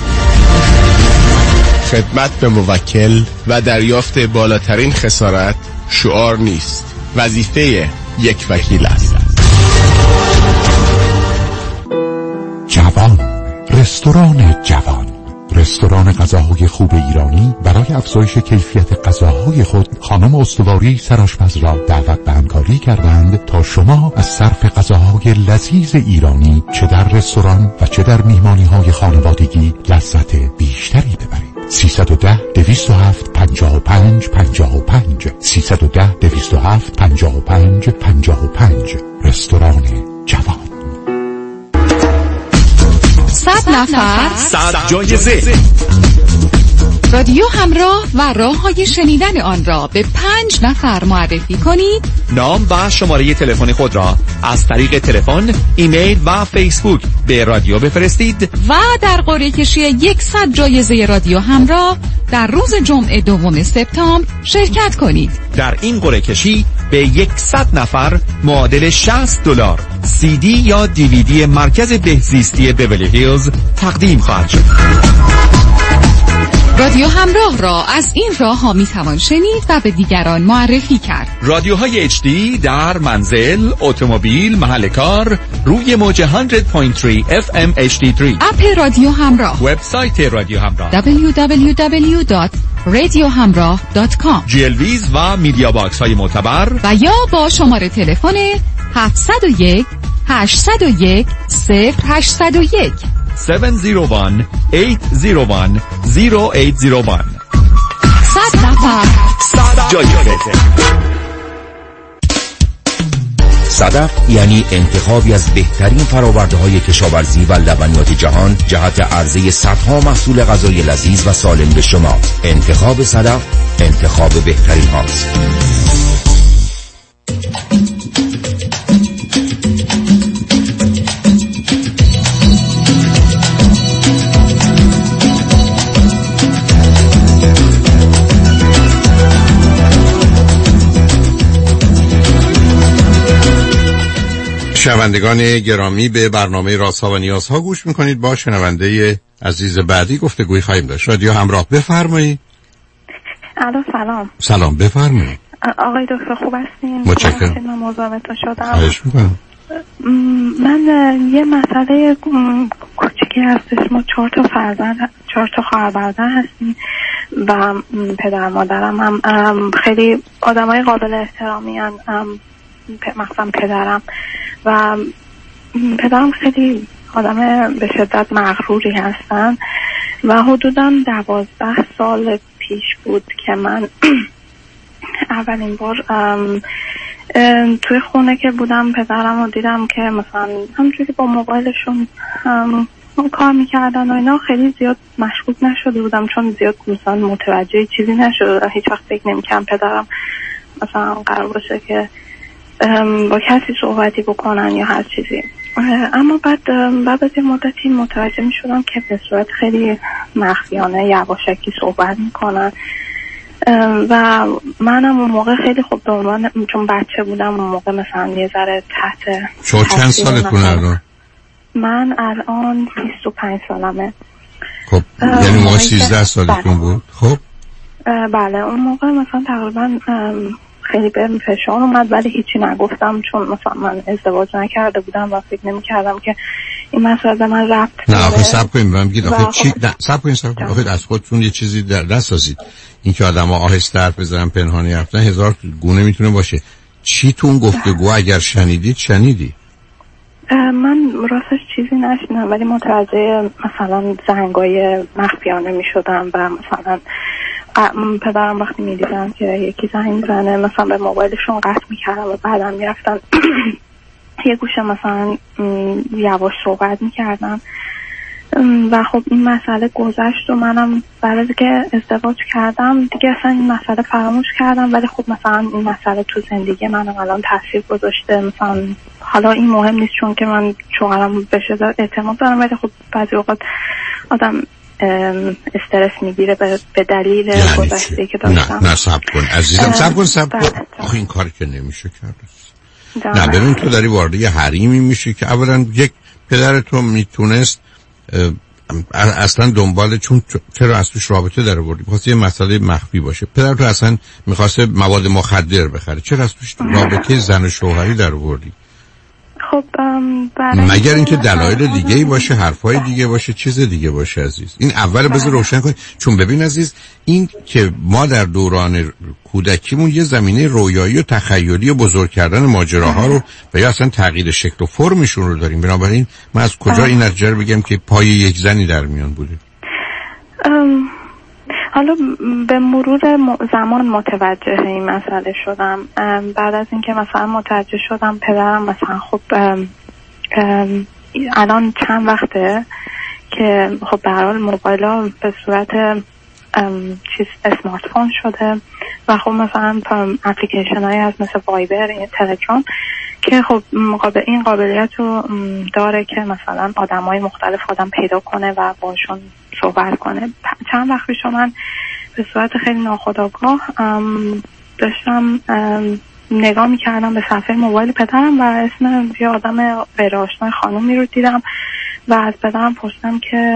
خدمت به موکل و دریافت بالاترین خسارت شعار نیست، وظیفه یک وکیل است. جوان، رستوران جوان، رستوران غذاهای خوب ایرانی برای افزایش کیفیت غذاهای خود خانم استواری سرآشپز را دعوت به همکاری کردند تا شما از صرف غذاهای لذیذ ایرانی چه در رستوران و چه در میهمانی‌های خانوادگی لذت بیشتری ببرید. 310-207-55-55 310-207-55-55 رستوران جوان. 100 نفر 100 جایزه. رادیو همراه و راه‌های شنیدن آن را به 5 نفر معرفی کنید. نام و شماره تلفن خود را از طریق تلفن، ایمیل و فیسبوک به رادیو بفرستید و در قرعه کشی 100 جایزه رادیو همراه در روز جمعه 2 سپتامبر شرکت کنید. در این قرعه کشی به 100 نفر معادل $60 CD یا DVD مرکز بهزیستی بیولی هیلز تقدیم خواهد شد. رادیو همراه را از این راه ها می توان شنید و به دیگران معرفی کرد. رادیوهای HD در منزل، اتومبیل، محل کار، روی موج 100.3 FM HD3. اپ رادیو همراه، وبسایت رادیو همراه www.radiohamrah.com، GLVs و میدیا باکس های معتبر و یا با شماره تلفن 701 801 0801 701-801-0801. 100 نفر 100 جایزه. صدف یعنی انتخابی از بهترین فرآورده‌های کشاورزی و لبنیات جهان جهت عرضه صدها محصول غذایی لذیذ و سالم به شما. انتخاب صدف انتخاب بهترین هاست. شنوندگان گرامی، به برنامه رازها و نیازها گوش میکنید. با شنونده عزیز بعدی گفتگوی خواهیم داشت. رادیو همراه، بفرمایید. الو، سلام. سلام، بفرمایید. آقای دکتر خوب هستین؟ متشکرم. من مزاحمتون شدم. خواهش میکنم. من یه مسئله کوچیکی هستش. ما 4 تا خواهر برادر هستیم و پدر مادرم هم خیلی آدمای قابل احترامی هستن، مثلا پدرم و پدرم خیلی آدم به شدت مغروری هستن و حدوداً 12 سال پیش بود که من اولین بار توی خونه که بودم پدرم رو دیدم که مثلا همونجوری با موبایلشون کار میکردن و اینا. خیلی زیاد مشکوک نشده بودم چون زیاد مثلا متوجه چیزی نشده بودم. هیچ وقت فکر نمی‌کردم پدرم مثلا قرار باشه که با کسی صحبتی بکنن یا هر چیزی. اما بعد یه مدتی متوجه می شدم که به صورت خیلی مخفیانه یواشکی صحبت میکنن و منم اون موقع خیلی خوب به عنوان چون بچه بودم اون موقع مثلا یه ذره تحت. شما چند سالتون الان؟ من الان 25 سالمه. خب یعنی موقع 13 سالتون بود؟ خب بله اون موقع مثلا تقریبا خیلی بهم فشار اومد ولی هیچی نگفتم چون مثلا من ازدواج نکرده بودم و فکر نمی‌کردم که این مسئله به من ربط داره. نه آخه صبر کنیم من بگید آخه چی نه صبر کنیم آخه از خودتون یه چیزی در دست سازید. این که آدم‌ها آهسته حرف بزنن پنهانی حرف بزنن هزار گونه میتونه باشه. چی تون گفتگو اگر شنیدی؟ من راستش چیزی نشنیدم ولی متوجه مثلا زنگای مخفیانه میشدم و مثلا پدرم وقتی میدیدم که یکی زنگ میزنه مثلا به موبایلشون قطع میکردم و بعدم میرفتم یه گوشه مثلا یواش صحبت میکردم و خب این مسئله گذشت و منم بعد از که ازدواج کردم دیگه اصلا این مسئله فراموش کردم ولی خب مثلا این مسئله تو زندگی منم الان تاثیر گذاشته. مثلا حالا این مهم نیست چون که من شوهرم به شدت اعتماد دارم ولی خب بعضی اوقات آدم استرس میگیره به دلیل گذشته‌ای که داشتم. نه صبر کن عزیزم صبر کن آخه این کار که نمیشه کرد. نه ببین تو داری وارد یه حریمی میشی که اولا یک پدر تو میتونست اصلا دنبال چرا از توش رابطه در آوردی می‌خواست یه مسئله مخفی باشه. پدر تو اصلا می‌خواسته مواد مخدر بخره چرا از توش رابطه زن و شوهری در آوردی؟ خب مگر اینکه دلایل دیگه‌ای باشه حرفای دیگه باشه چیز دیگه باشه عزیز. این اول بذار روشن کن چون ببین عزیز این که ما در دوران کودکیمون یه زمینه رویایی و تخیلی و بزرگ کردن ماجراها رو و یا اصلا تغییر شکل و فرمشون رو داریم. بنابراین من از کجا این نتیجه رو بگم که پای یک زنی در میان بوده؟ حالا به مرور زمان متوجه این مسئله شدم. بعد از اینکه مثلا متوجه شدم پدرم مثلا خب الان چند وقته که خب به هر حال موبایل‌ها به صورت اسمارت فون شده و خب مثلا اپلیکیشن هایی هست مثل وایبر تلگرام که خب این قابلیت رو داره که مثلا آدم های مختلف آدم پیدا کنه و باشون صحبت کنه. چند وقت پیش من به صورت خیلی ناخودآگاه داشتم نگاه میکردم به صفحه موبایل پدرم و اسم یه آدم غیر آشنای خانومی رو دیدم و از پدرم پرسیدم که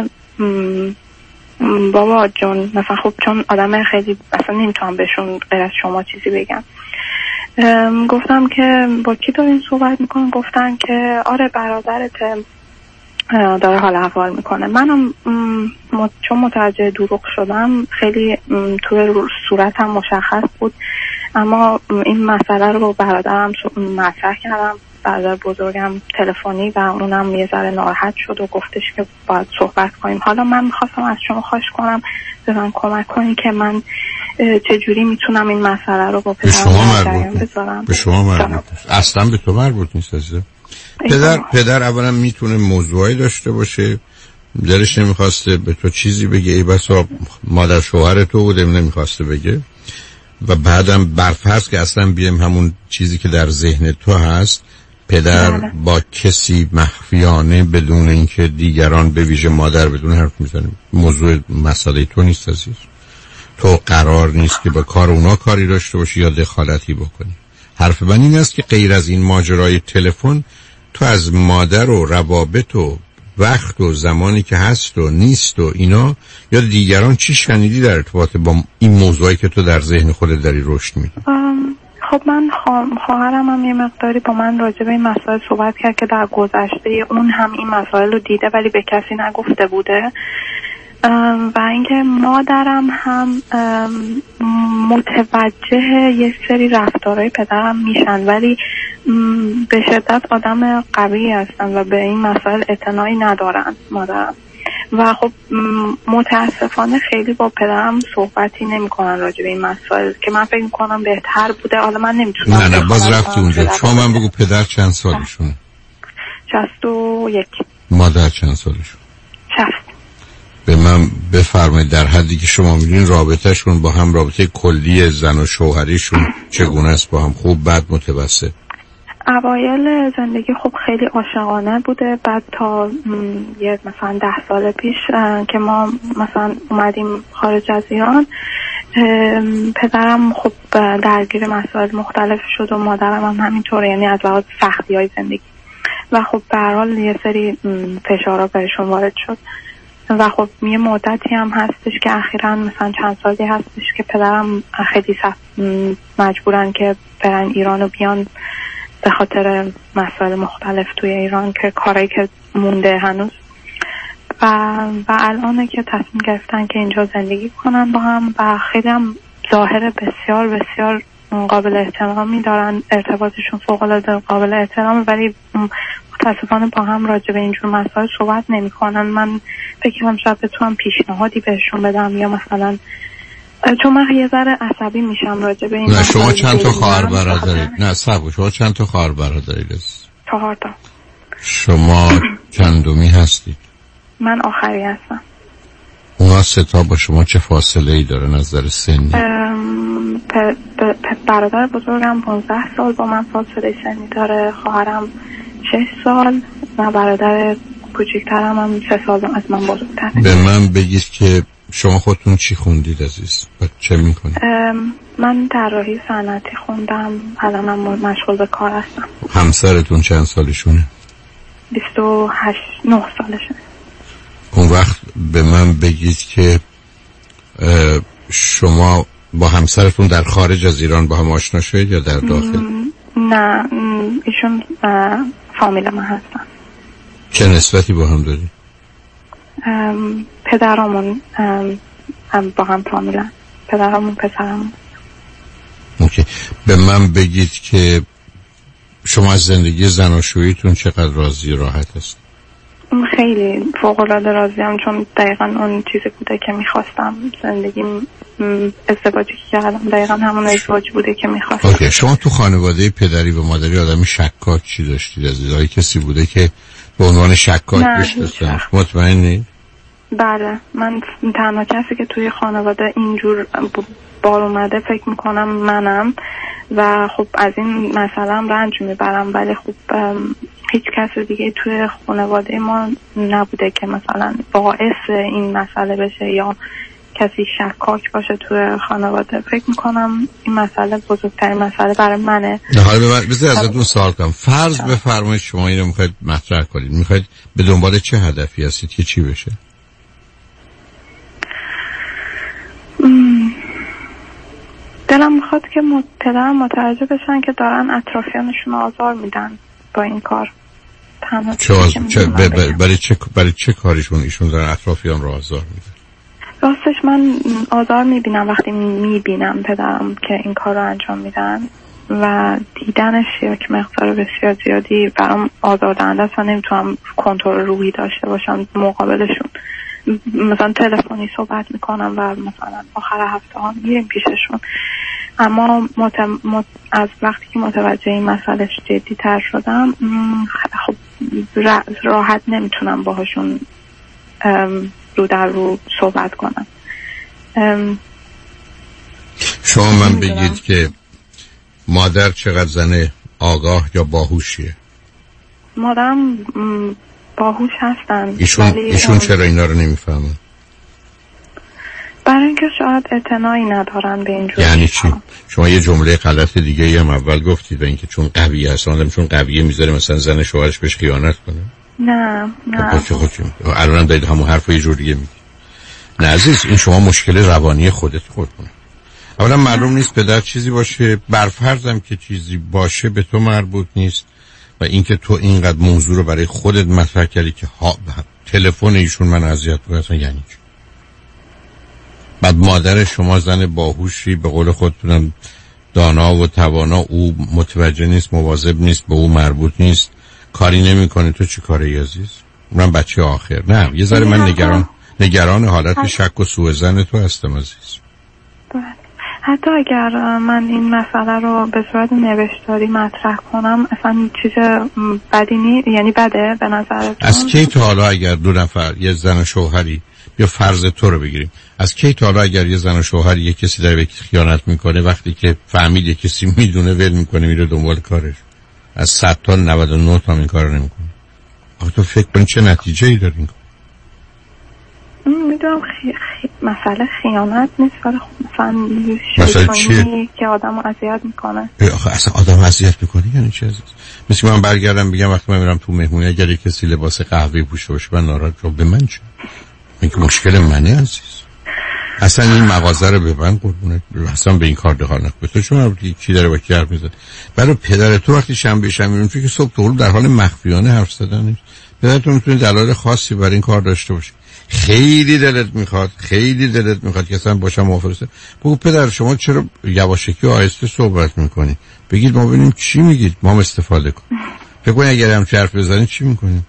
بابا جون مثلا خب چون آدم خیلی اصلا نمیتونم بهشون غیر از شما چیزی بگم. گفتم که با کی دارین صحبت میکنن؟ گفتن که آره برادرت داره حال احوال میکنه. منم چون متوجه دروغ شدم خیلی توی صورتم مشخص بود اما این مسئله رو با برادرم مطرح کردم. برادر بزرگم تلفنی و اونم یه ذره ناراحت شد و گفتش که باید صحبت کنیم. حالا من میخواستم از شما خواهش کنم به من کمک کنین که من چجوری میتونم این مسئله رو با پدرم بذارم. به شما مربوط اصلا به تو مربوط نیست عزیزم. پدر اولا میتونه موضوعی داشته باشه دلش نمیخواسته به تو چیزی بگه ای بسا مادر شوهر تو بوده نمیخواسته بگه و بعدم برفرض که اصلا بیم همون چیزی که در ذهن تو هست پدر با کسی مخفیانه بدون اینکه دیگران به ویژه مادر بدون حرف میزنه. موضوع مسئله تو نیست عزیز. تو قرار نیست که با کار اونا کاری داشته باشی یا دخالتی بکنی. حرف من این است که غیر از این ماجرای تلفن تو از مادر و روابط و وقت و زمانی که هست و نیست و اینا یا دیگران چی شنیدی در ارتباط با این موضوعی که تو در ذهن خودت داری رشد میدی؟ خب من خواهرم هم یه مقداری با من راجع به این مسائل صحبت کرد که در گذشته اون هم این مسائل رو دیده ولی به کسی نگفته بوده و اینکه مادرم هم متوجه یک سری رفتارهای پدرم میشن ولی به شدت آدم قوی هستن و به این مسائل اعتنایی ندارن مادرم و خب متاسفانه خیلی با پدرم صحبتی نمیکنن راجع به این مسائل که من فکر میکنم بهتر بوده. حالا من نمیتونم نه باز رفتی اونجا. شما من بگو پدر چند سالشونه؟ 61. مادر چند سالشون؟ 60. به من بفرمایید در حدی که شما میدونین رابطهشون با هم رابطه کلی زن و شوهریشون چگونه است با هم؟ خوب بد متوسط؟ اوایل زندگی خب خیلی عاشقانه بوده. بعد تا یه مثلا 10 سال پیش که ما مثلا اومدیم خارج از ایران، پدرم خب درگیر مسائل مختلف شد و مادرم هم همینطوره، یعنی از لحاظ سختی‌های زندگی و خب به هر حال یه سری فشارها بهشون وارد شد و خب یه مدتی هم هستش که اخیراً مثلا چند سالی هستش که پدرم خیلی مجبورن که برن ایران و بیان به خاطر مسائل مختلف توی ایران که کاری که مونده هنوز و الانه که تصمیم گرفتن که اینجا زندگی کنن با هم و خیلی هم ظاهر بسیار بسیار قابل احترامی دارن، ارتباطشون فوق‌العاده قابل احترامه، ولی متاسفانه با هم راجع به اینجور مسائل صحبت نمی‌کنن. من فکر کنم شاید بتونم پیشنهادی بهشون بدم یا مثلا چون من یه ذره عصبی میشم راجع به این. نه شما چند تا خواهر برادرید؟ نه صبر، شما چند تا خواهر برادرید؟ 4 تا. شما چندمی هستید؟ من آخری هستم. اونا 3 تا با شما چه فاصله ای داره نظر سنی؟ برادر بزرگم 15 سال با من فاصله سنی داره، خواهرم 6 سال و برادر کوچیکترم هم 3 سال از من بزرگتره. به من بگید که شما خودتون چی خوندید عزیز؟ و چه میکنید؟ من طراحی صنعتی خوندم، الانم مشغول به کار هستم. همسرتون چند سالشونه؟ 9 سالشه. اون وقت به من بگید که شما با همسرتون در خارج از ایران با هم آشنا شدید یا در داخل؟ نه ایشون فامیل من هستن. چه نسبتی با هم دارید؟ پدرامون با هم فامیلن، پدرامون پسرمون. اوکی. به من بگید که شما از زندگی زناشوییتون چقدر راضی و راحت هست؟ خیلی فوق‌العاده راضیم، چون دقیقاً اون چیزی بوده که میخواستم. زندگیم ازدواجی که کردم دقیقاً همون ازدواجی بوده که میخواستم. اوکی. شما تو خانواده پدری و مادری آدمی شکاک چی داشتید عزیز؟ آیا کسی بوده که به عنوان شکاک بشناسن؟ مطمئنی؟ بله، من تنها کسی که توی خانواده اینجور بار اومده فکر میکنم منم و خب از این مسئله هم رنج میبرم، ولی خب هیچ کس دیگه توی خانواده ما نبوده که مثلا باعث این مسئله بشه یا کسی شکاک باشه توی خانواده. فکر میکنم این مسئله بزرگترین مسئله برای منه. حالا به من بذار ازتون سوال کنم. فرض بفرمایید شما اینو میخواید مطرح کنید، میخواید به دنبال چه هدفی هستید که چی بشه؟ دلم میخواد که پدرم متوجه بشن که دارن اطرافیانشون آزار میدن با این کار. برای چه کاریشون ایشون دارن اطرافیان رو آزار میدن؟ راستش من آزار میبینم وقتی میبینم پدرم که این کار رو انجام میدن و دیدنش یک مقدار بسیار زیادی برام آزاردهنده است و نمیتونم کنترل روحی داشته باشم مقابلشون. مثلا تلفنی صحبت میکنم و مثلا آخر هفته ها میریم پیششون، اما از وقتی که متوجه این مسئله جدی تر شدم خب راحت نمیتونم باهاشون رو در رو صحبت کنم. شما من بگید که مادر چقدر زن آگاه یا باهوشیه؟ مادرم باهوش هستن. ایشون چرا اینا رو نمیفهمن؟ برای اینکه شاید اعتنایی ندارن به این جور. یعنی چی؟ شما یه جمله غلط دیگه هم اول گفتید، اینکه چون قوی هست، آدم چون قویه میذاره مثلا زن شوهرش بهش خیانت کنه. نه الان دارید همون حرفو یه جور دیگه میگید. نه عزیز، این شما مشکل روانی خودتونه. اولا معلوم نیست پدر چیزی باشه، برفرضم که چیزی باشه به تو مربوط نیست و اینکه تو اینقدر موضوع رو برای خودت مطرح کردی که تلفن ایشون من اذیت می‌کنه، یعنی چی؟ بعد مادر شما زن باهوشی، به قول خودتونم دانا و توانا، او متوجه نیست، مواظب نیست، به او مربوط نیست، کاری نمیکنه، تو چی کاری عزیز؟ من بچه آخر. نه یه ذره من نگران حالت شک و سوء ظن تو هستم عزیز. حتی اگر من این مسئله رو به صورت نوشتاری مطرح کنم اصلا چیز بدی نیست، یعنی بده به نظرتون؟ از کی تا حالا اگر دو نفر یه زن و شوهری، یا فرض تو رو بگیریم، از کی تا حالا اگر یه زن و شوهری یه کسی داره به خیانت میکنه، وقتی که فهمید یه کسی میدونه ول میکنه میره دنبال کارش؟ از 100 تا 99 تا این کارو نمیکنه. آخه تو فکر کن چه نتیجه‌ای داره این کار؟ میدونم مسئله خیانت نیست، ولی مثلا چیه که آدمو اذیت میکنه؟ آخه اصلا آدمو اذیت میکنه یعنی چی عزیز؟ مثل من برگردم بگم وقتی من میرم تو مهمونی اگر کسی لباس قهوه‌ای پوشیده باشه من ناراحت شدم، به من چه؟ این که مشکل منه عزیز. اصلا این مغازه رو ببند قربونت، اصلا به این کار دخالت نکن. تو شما کی داره با کی حرف میزنه؟ برای پدر تو وقتی شنبه میرون که صبح تا در حال مخفیانه حرف زدن نیست. پدر تو میتونه دلایل خاصی برای این کار داشته باشه. خیلی دلت میخواد که اصلا باشم موافقه. بگو پدر شما چرا یواشکی و آهسته صحبت میکنی؟ بگید ما ببینیم چی میگید، ما هم استفاده کنیم. فکر کنید اگر هم حرف بزنید چی میکنیم؟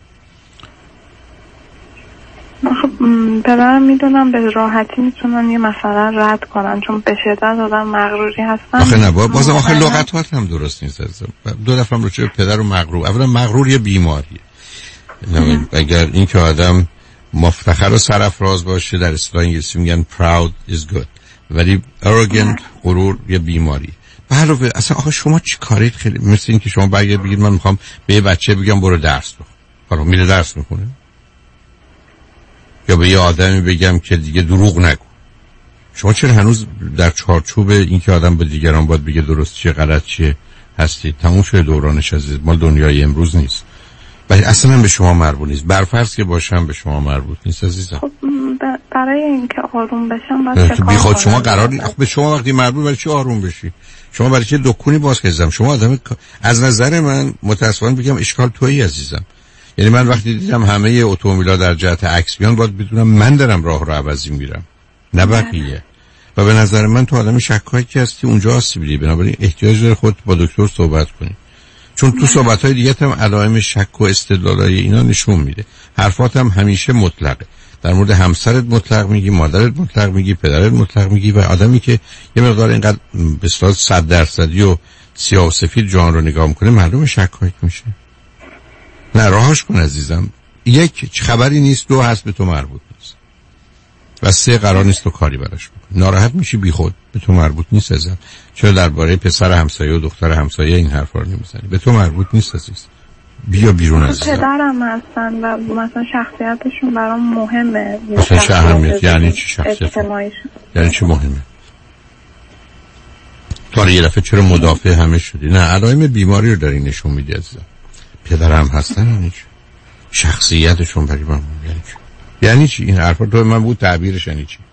پدرم میدونم به راحتی میتونن یه مسئله رد کنن، چون به شدت آدم مغروری هستن. آخه نه بازم آخه لغتات هم درست نیست. دو دفعه رو چه پدر و مغرور. اولا مغرور یه بیماریه. اگر این که آدم مفتخر و سرافراز باشه در اصطلاح انگلیسی میگن proud is good، ولی arrogant غرور یه بیماری. به علاوه اصلا آخه شما چی کارید؟ خیلی مثل این که شما بگید من میخوام به یه بچه بگم برو درس بخون، میره درس میخونه، یا به یه آدمی بگم که دیگه دروغ نگو. شما چرا هنوز در چارچوب این که آدم به دیگران باید بگه درست چیه غلط چیه هستید؟ تموم شده دورانش عزیز، مال دنیای امروز نیست، ولی اصلا به شما مربوط نیست. برفرض که باشم به شما مربوط نیست عزیزم. خب برای اینکه آروم بشم باید چه کار بی خود شما قرار نیست به شما وقتی مربوط برای چی آروم بشی؟ شما برای چه دکونی باز کردم؟ شما آدم از نظر من متأسفانه بگم اشکال تویی عزیزم. یعنی من وقتی دیدم همه اتومبیل‌ها در جهت عکس میان باید بدونم من دارم راه رو عوضی میرم نه بقیه. و به نظر من تو آدم شکاکی هستی، اونجا آسیبی، بنابراین احتیاج داره خودت با دکتر صحبت کنی، چون تو صحبت‌های دیگه هم علائم شک و استدلالای اینا نشون میده. حرفات هم همیشه مطلقه. در مورد همسرت مطلق میگی، مادرت مطلق میگی، پدرت مطلق میگی، و آدمی که یه مقدار اینقدر به اصطلاح 100% و سیاه و سفید جان رو نگاه میکنه معلومه شکاک میشه. نه راهش کن عزیزم. یک خبری نیست، دو هست به تو مربوط نیست، و سه قرار نیست تو کاری براش بکنی. ناراحت میشی بی خود، به تو مربوط نیست عزیزم. چرا درباره پسر همسایه و دختر همسایه این حرفا رو نمیزنی؟ به تو مربوط نیست عزیز. بیا بیرون عزیزم. پدرم هستن و مثلا شخصیتشون برام مهمه. مثلا اهمیت یعنی چی شخصیت؟ یعنی چی مهمه؟ تو یه دفعه چرا مدافع همه شدی؟ نه علائم بیماری رو داری نشون میدی عزیزم. پدرم هستن یعنی چی؟ شخصیتشون برای من یعنی چی؟ یعنی چی این حرفا؟ تو من بود تعبیرش یعنی چی؟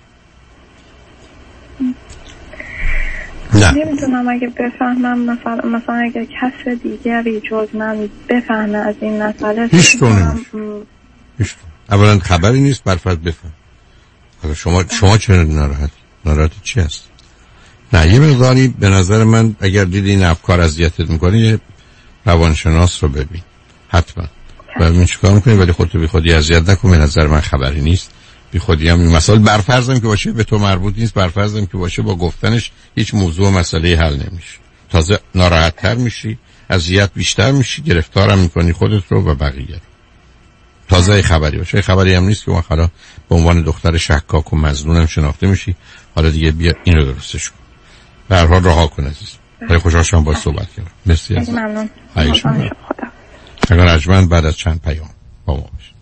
نه نمیدونم اگه بفهمم مثلا اگه کس دیگری جز من بفهمه از این مسئله هیچ تو نمیشه. اولا خبری نیست برفرض بفهم. حالا شما چرا ناراحتی چی هست؟ نه یه مقداری به نظر من اگر دیدی این افکار اذیتت میکنه یه روانشناس رو ببین حتما و ببین چیکار میکنی، ولی خودتو بی خودی اذیت نکن. به نظر من خبری نیست. بی خودی هم این مسئله برفرضم که باشه به تو مربوط نیست، برفرضم که باشه با گفتنش هیچ موضوع و مسئله حل نمیشه، تازه ناراحت تر میشی، اذیت بیشتر میشی، گرفتارم میکنی خودت رو و بقیه رو. تازه خبری باشه، خبری هم نیست که ما حالا به عنوان دختر شکاک و مظنونم شناخته میشی. حالا دیگه بیا اینو درستش کن، به هر حال رها کن عزیز. خیلی خوشحال شدم باهات صحبت کردم. مرسی عزیز. ممنون. اگر اجمن بعد از چند پیام با ما باشید.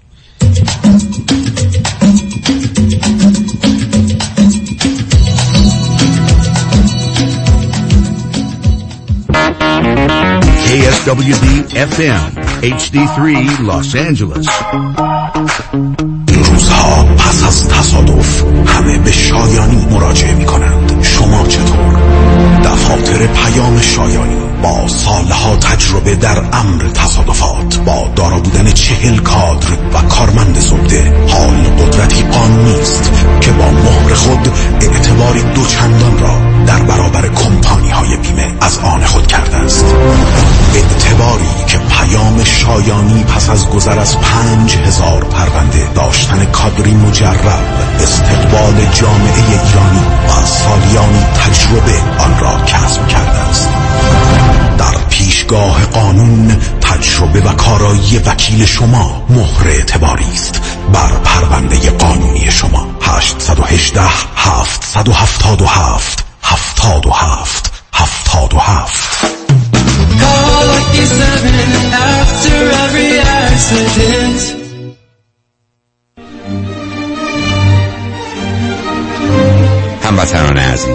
KSWD FM HD3 Los Angeles. این روزها پس از تصادف همه به شایانی مراجعه می کنند. شما چطور؟ دفاتر پیام شایانی با سالها تجربه در امر تصادفات، با دارا بودن 40 کادر و کارمند زبده، حال قدرتی قانونی است که با مهر خود اعتباری دوچندان را در برابر کمپانی های بیمه از آن خود کرده است. اعتباری که پیام شایانی پس از گذر از 5000 پرونده، داشتن کادری مجرب، استقبال جامعه ایرانی و سالیانی تجربه آن را کسب کرده است. در پیشگاه قانون تجربه و کارایی وکیل شما مهر اعتباری است بر پرونده قانونی شما. 818 777 77 77.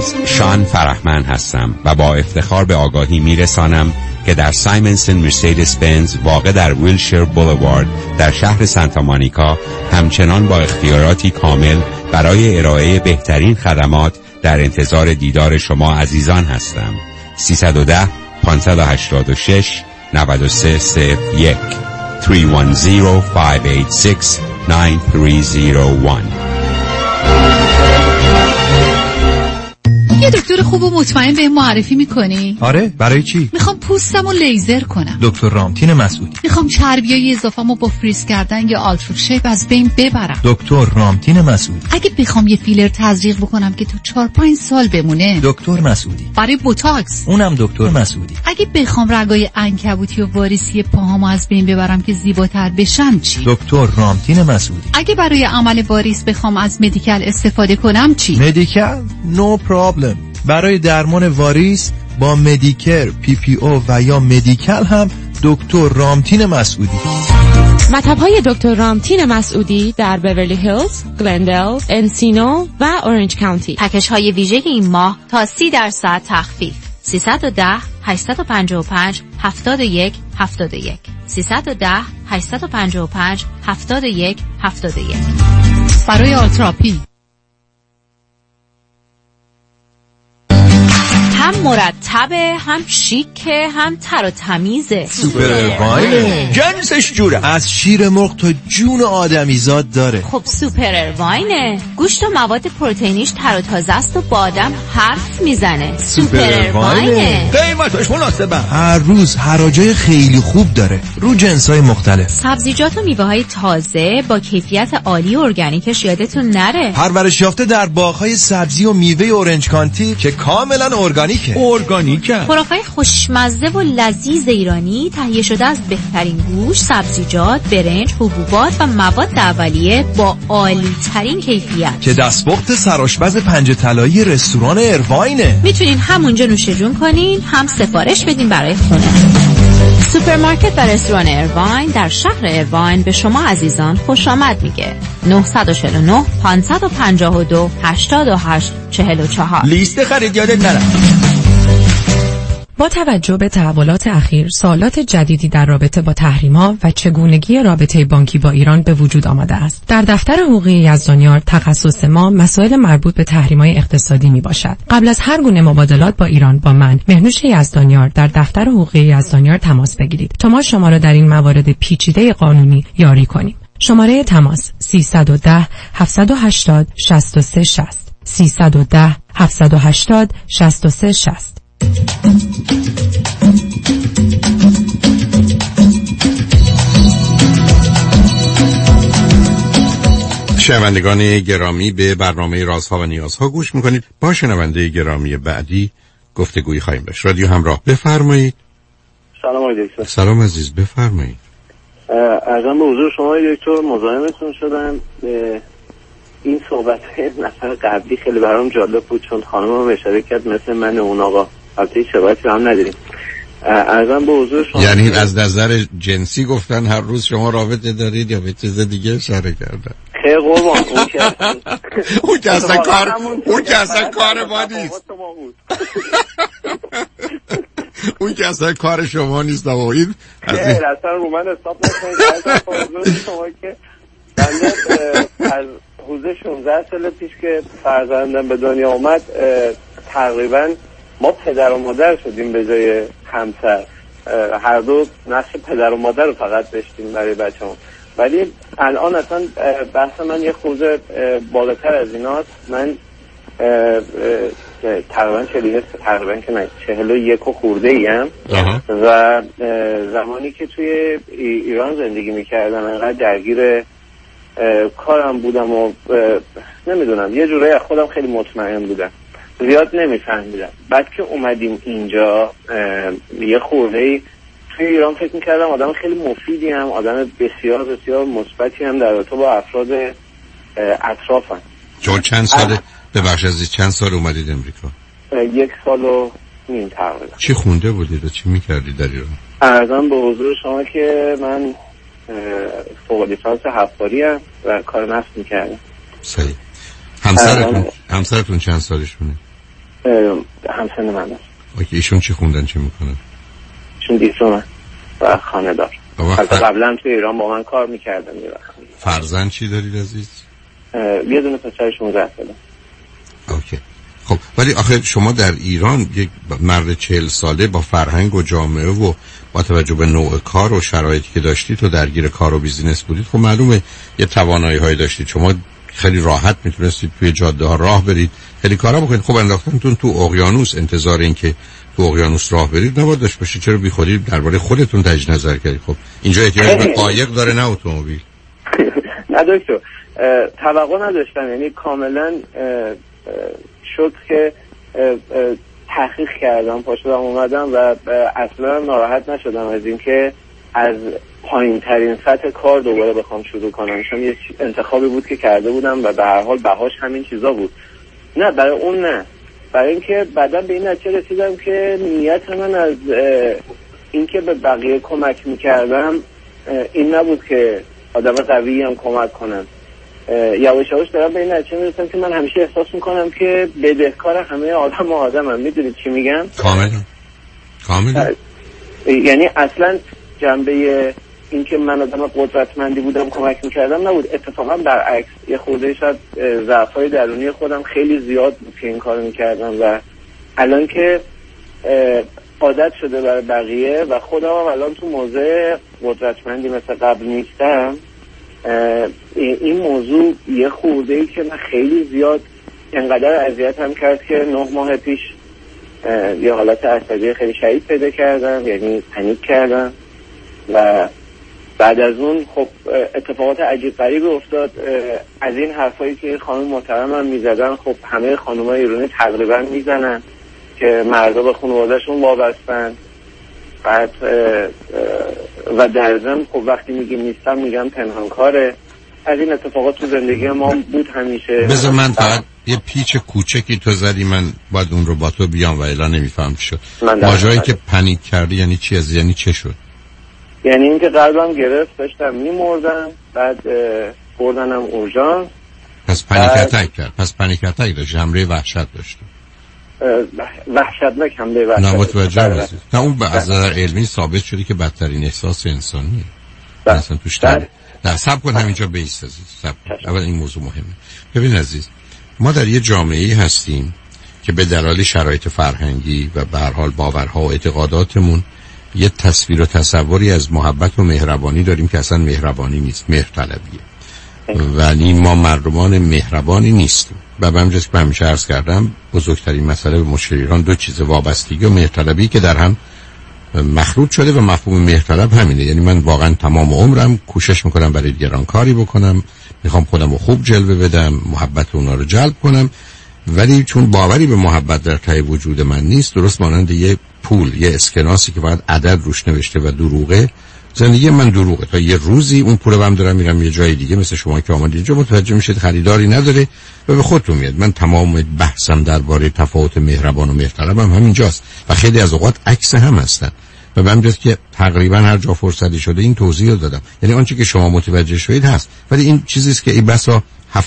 شان فرحمن هستم و با افتخار به آگاهی میرسانم که در سایمنسن مرسدس بنز واقع در ویلشیر بولوارد در شهر سانتا مونیکا همچنان با اختیاراتی کامل برای ارائه بهترین خدمات در انتظار دیدار شما عزیزان هستم. 310 586 9301 310 586 9301. یه دکتر خوب و مطمئن به معرفی میکنی؟ آره، برای چی؟ میخوام پوستمو لیزر کنم. دکتر رامتین مسعودی. میخوام چربیای اضافه‌مو با فریز کردن یا آلترا شیپ از بین ببرم. دکتر رامتین مسعودی. اگه بخوام یه فیلر تزریق بکنم که تو 4-5 سال بمونه. دکتر مسعودی. برای بوتاکس. اونم دکتر مسعودی. اگه بخوام رگای عنکبوتی و واریسی پاهامو از بین ببرم که زیباتر بشم چی؟ دکتر رامتین مسعودی. اگه برای عمل واریس بخوام از مدیکال استفاده کنم چی؟ مدیکال؟ نو پرابلم. برای درمان واریس با مدیکر، پی پی او و یا مدیکال هم دکتر رامتین مسعودی. مطب‌های دکتر رامتین مسعودی در بیورلی هیلز، گلندل، انسینو و اورنج کانتی. پکیج‌های ویژه این ماه تا 30% تخفیف. 310 855 71 71 310 855 71 71. برای آلتراپی هم مرتبه، هم شیکه، هم تر و تمیزه. سوپر واینه. جنسش جوره. از شیر مرغ تا جون آدمیزاد داره. خب سوپر واینه. گوشت و مواد پروتئینیش تر و تازه است و با آدم حرف میزنه. سوپر واینه. قیمتش مناسبه. هر روز حراجای خیلی خوب داره رو جنسای مختلف. سبزیجات و میوه‌های تازه با کیفیت عالی ارگانیکش یادتون نره. پرورش یافته در باغ‌های سبزی و میوه اورنج کانتی که کاملا ارگانیکه. خوراک‌های خوشمزه و لذیذ ایرانی تهیه شده از بهترین گوشت، سبزیجات، برنج، حبوبات و مواد اولیه با عالی ترین کیفیت که دستپخت سرآشپز پنجه طلایی رستوران ارواینه. میتونین همونجا نوش جون کنین، هم سفارش بدین برای خونه. سوپرمارکت و رستوران ارواین در شهر ارواین به شما عزیزان خوش آمد میگه. 949 552 88 44. لیست خرید یادت نره. با توجه به تحولات اخیر، سوالات جدیدی در رابطه با تحریم‌ها و چگونگی رابطه بانکی با ایران به وجود آمده است. در دفتر حقوقی یزدانیار تخصص ما مسائل مربوط به تحریم‌های اقتصادی میباشد. قبل از هر گونه مبادلات با ایران با من مهنوش یزدانیار در دفتر حقوقی یزدانیار تماس بگیرید تا ما شما را در این موارد پیچیده قانونی یاری کنیم. شماره تماس 310 780 63 60 310 780 63 60. شنوندگان گرامی، به برنامه رازها و نیازها گوش میکنید. با شنونده گرامی بعدی گفتگویی خواهیم داشت. رادیو همراه، بفرمایید. سلام آقای دکتر. سلام عزیز، بفرمایید. عرضم به حضور شما دکتر، مزاحمتون شدم. این صحبت نفر قبلی خیلی برام جالب بود، چون خانمم اشاره کرد مثل من اون آقا، البته شباهتی هم نداریم. عرضم به حضور شما، یعنی از نظر جنسی گفتن هر روز شما رابطه دارید یا به چیز دیگه اشاره کردن؟ خیلی قربان اون که اصلا کار ما نیست. اون که اصلا کار شما نیست. اما این اصلا رو من حساب نکنید. شما که از حدود 16 سال پیش که فرزندم به دنیا اومد، تقریبا ما پدر و مادر شدیم به جای همسر. هر دو نقش پدر و مادر رو فقط داشتیم برای بچه‌مون. ولی الان اصلا بحث من یه خورده بالاتر از ایناست. من تقریبا 41 خورده ایم و زمانی که توی ایران زندگی میکردم انقدر درگیر کارم بودم و نمیدونم، یه جورایی از خودم خیلی مطمئن بودم، زیاد نمیفهمیدم. بعد که اومدیم اینجا یه خورده‌ای توی ایران فکر میکردم آدم خیلی مفیدی هم، آدم بسیار بسیار مثبتی هم در رابطه با افراد اطرافم. چون چند ساله ببخش عزیز، چند سال اومدید امریکا؟ 1 سال و نیم تقریبا. چی خونده بودید و چی میکردید در ایران؟ عرضم به حضور شما که من فوق لیسانس حفاری ام و کار نفت میکردم. صحیح. همسرتون چند سالشونه؟ همسن من است. اوکی، ایشون چی خوندن، چی میکنن؟ ایشون دیپلم و خانه‌دار. قبلا تو ایران با من کار میکردن. فرزند چی دارید عزیز؟ یه دونه پسر 16 ساله. اوکی. خب ولی آخه شما در ایران یک مرد 40 ساله با فرهنگ و جامعه و با توجه به نوع کار و شرایطی که داشتید تو درگیر کار و بیزینس بودید، خب معلومه یه توانایی هایی داشتید، شما خیلی راحت میتونستید توی جاده ها راه برید، خیلی کارا بکنید. خب انداختنتون تو اقیانوس، انتظار این که تو اقیانوس راه برید نباید داشت باشید، چرا بی خودی درباره خودتون تجدید نظر کردید؟ خب اینجا احتیاج به قایق داره نه اتومبیل. نه دکتر، توقع نداشتم، یعنی کاملا شد که تحقیق کردم، پاشدم اومدم و اصلا ناراحت نشدم از اینکه از پایین ترین سطح کار دوباره بخوام شروع کنم، چون یه انتخابی بود که کرده بودم و به هر حال بهاش همین چیزا بود. نه برای اون نه، برای اینکه بعدا به این نتیجه رسیدم که نیت من از اینکه به بقیه کمک میکردم این نبود که آدم قوی هم کمک کنم. یواش یواش دارم به این نتیجه میرسم که من همیشه احساس میکنم که بدهکار همه آدمم. میدونید چی میگم؟ کاملا. یعنی اصلا جنبه این که من آدم قدرتمندی بودم کمک میکردم نبود، اتفاقا برعکس، یه خورده شاید ضعف‌های درونی خودم خیلی زیاد بود که این کارو میکردم و الان که عادت شده برای بقیه و خودم الان تو موضع قدرتمندی مثل قبل نیستم، این موضوع یه خورده‌ای که من خیلی زیاد انقدر اذیت هم کرد که 9 ماه پیش یه حالت عصبی خیلی شدید پیدا کردم، یعنی پنیک کردم و بعد از اون خب اتفاقات عجیب غریبی افتاد. از این حرفایی که خانم محترم هم میزدن، خب همه خانم‌های ایرانی تقریبا میزنن که مردا به خانواده‌شون وابستن. بعد و در ضمن خب وقتی میگیم نیستم میگم پنهانکاره. از این اتفاقات تو زندگی ما بود همیشه. بذار من فقط یه پیچ کوچکی تو زدی، من باید اون رو با تو بیام و الا نمیفهم چی شد. ماجرایی که پنیک کردی یعنی چی؟ از یعنی چه شد؟ یعنی اینکه قلبم گرفت، داشتم میمردم، بعد بردنم اورژانس. پس پنیک اتک کرد. پس پنیک اتک داشت، حمله وحشت داشت. وحشتناک حمله وحشت. نه متوجه هستی؟ نه اون از نظر علمی ثابت شده که بدترین احساس انسانیه. اصلا توش نه صبر کن همینجا بیست عزیز، صبر کن. اول این موضوع مهمه. ببین عزیز، ما در یه جامعه‌ای هستیم که به دلایل شرایط فرهنگی و به هر حال باورها و اعتقاداتمون یه تصویر و تصوری از محبت و مهربانی داریم که اصلا مهربانی نیست، مهرطلبیه. ولی ما مردمان مهربانی نیستیم. و به همجاست که همیشه عرض کردم بزرگترین مسئله به مشکل ایران دو چیز، وابستگی و مهرطلبی که در هم مخلوط شده و مفهوم مهرطلب همینه. یعنی من واقعا تمام عمرم کوشش میکنم برای دیگران کاری بکنم، میخوام خودم رو خوب جلوه بدم، محبت اونا رو جلب کنم، ولی چون باوری به محبت در ته وجود من نیست، درست مانند یه پول، یه اسکناسی که باید عدد روش نوشته و دروغه، زندگی من دروغه. تا یه روزی اون پول هم دارم میرم یه جای دیگه، مثل شما که آمدید اینجا متوجه میشید خریداری نداره و به خودتون میاد. من تمام بحثم درباره تفاوت مهربان و مهرطلبم همینجاست و خیلی از اوقات عکس هم هستن و به همجاست که تقریبا هر جا فرصتی شده این توضیح رو دادم. یعنی آنچه که شما متوجه شدید هست، ولی این چیزی است که ای بسا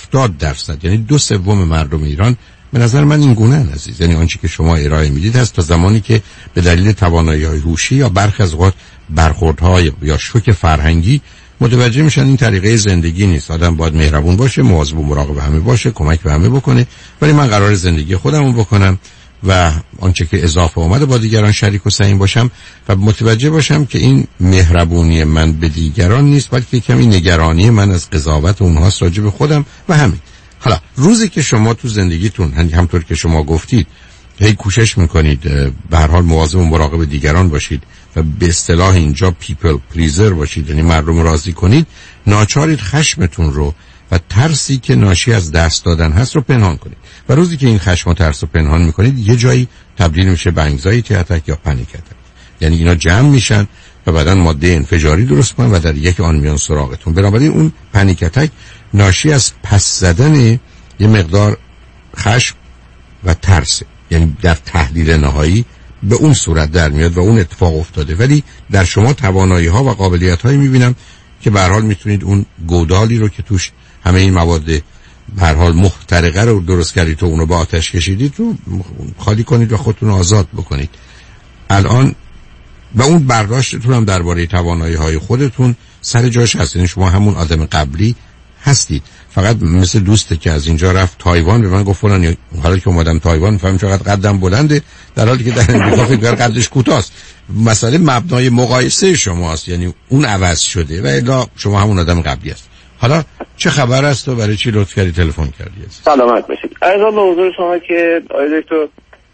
70% یعنی 2/3 مردم ایران به نظر من این گونه عزیز. یعنی آنچه که شما ارائه میدید هست تا زمانی که به دلیل توانایی‌های هوشی یا برخی از اوقات برخوردهای یا شوک فرهنگی متوجه میشن این طریقه زندگی نیست. آدم باید مهربون باشه، مواظب و مراقب همه باشه، کمک به همه بکنه، ولی من قرار زندگی خودمو بکنم و آنچه که اضافه اومده با دیگران شریک و سهیم باشم و متوجه باشم که این مهربونی من به دیگران نیست، بلکه کمی نگرانی من از قضاوت اونهاست راجع به خودم و همین. حالا روزی که شما تو زندگیتون همونطور که شما گفتید هی کوشش میکنید به هر حال مواظب و مراقب دیگران باشید و به اصطلاح اینجا پیپل پلیزر باشید، یعنی مردم راضی کنید، ناچارید خشمتون رو و ترسی که ناشی از دست دادن هست رو پنهان کنید و روزی که این خشم و ترس رو پنهان میکنید یه جایی تبدیل میشه به انگزایتی اتک یا پنیک اتک. یعنی اینا جمع میشن و بعدن ماده انفجاری درست کنن و در یک آن میان سراغتون. بنابراین اون پنیک اتک ناشی از پس زدن یه مقدار خشم و ترس، یعنی در تحلیل نهایی به اون صورت در میاد و اون اتفاق افتاده، ولی در شما توانایی ها و قابلیت هایی میبینم که به هر حال میتونید اون گودالی رو که توش همه این مواد به هر حال محترقه رو درست کردید تو اونو با آتش کشیدید رو خالی کنید و خودتون آزاد بکنید. الان و اون برداشتتون هم درباره توانایی‌های خودتون سر جاش هست. یعنی شما همون آدم قبلی هستید، فقط مثل دوسته که از اینجا رفت تایوان به من گفت فلان، حالا که اومدم تایوان فهمیدم چقدر قدم بلنده، در حالی که در امریکا فکر کنم قدش کوتاست. مسئله مبنای مقایسه شماست، یعنی اون عوض شده و الا شما همون آدم قبلی هست. حالا چه خبر است و برای چی لطف کردی تلفن کردی؟ سلامت باشید. عرضم به حضور شما که آقای دکتر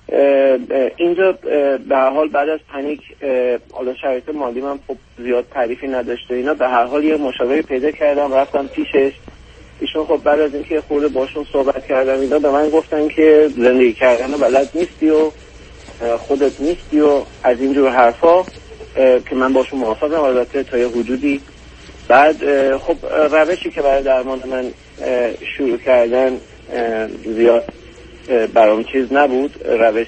اینجا به هر حال بعد از پنیک، حالا شرایط مالی من خب زیاد تعریفی نداشته اینا، به هر حال یه مشاوره پیدا کردم رفتم پیشش. ایشون خب بعد از اینکه خورده باشون صحبت کردم اینا به من گفتن که زندگی کردن بلد نیستی و خودت نیستی و از اینجور حرفا که من باشون موافقم البته تا یه حدودی. بعد خب روشی که برای درمان من شروع کردن زیاد برام چیز نبود. روش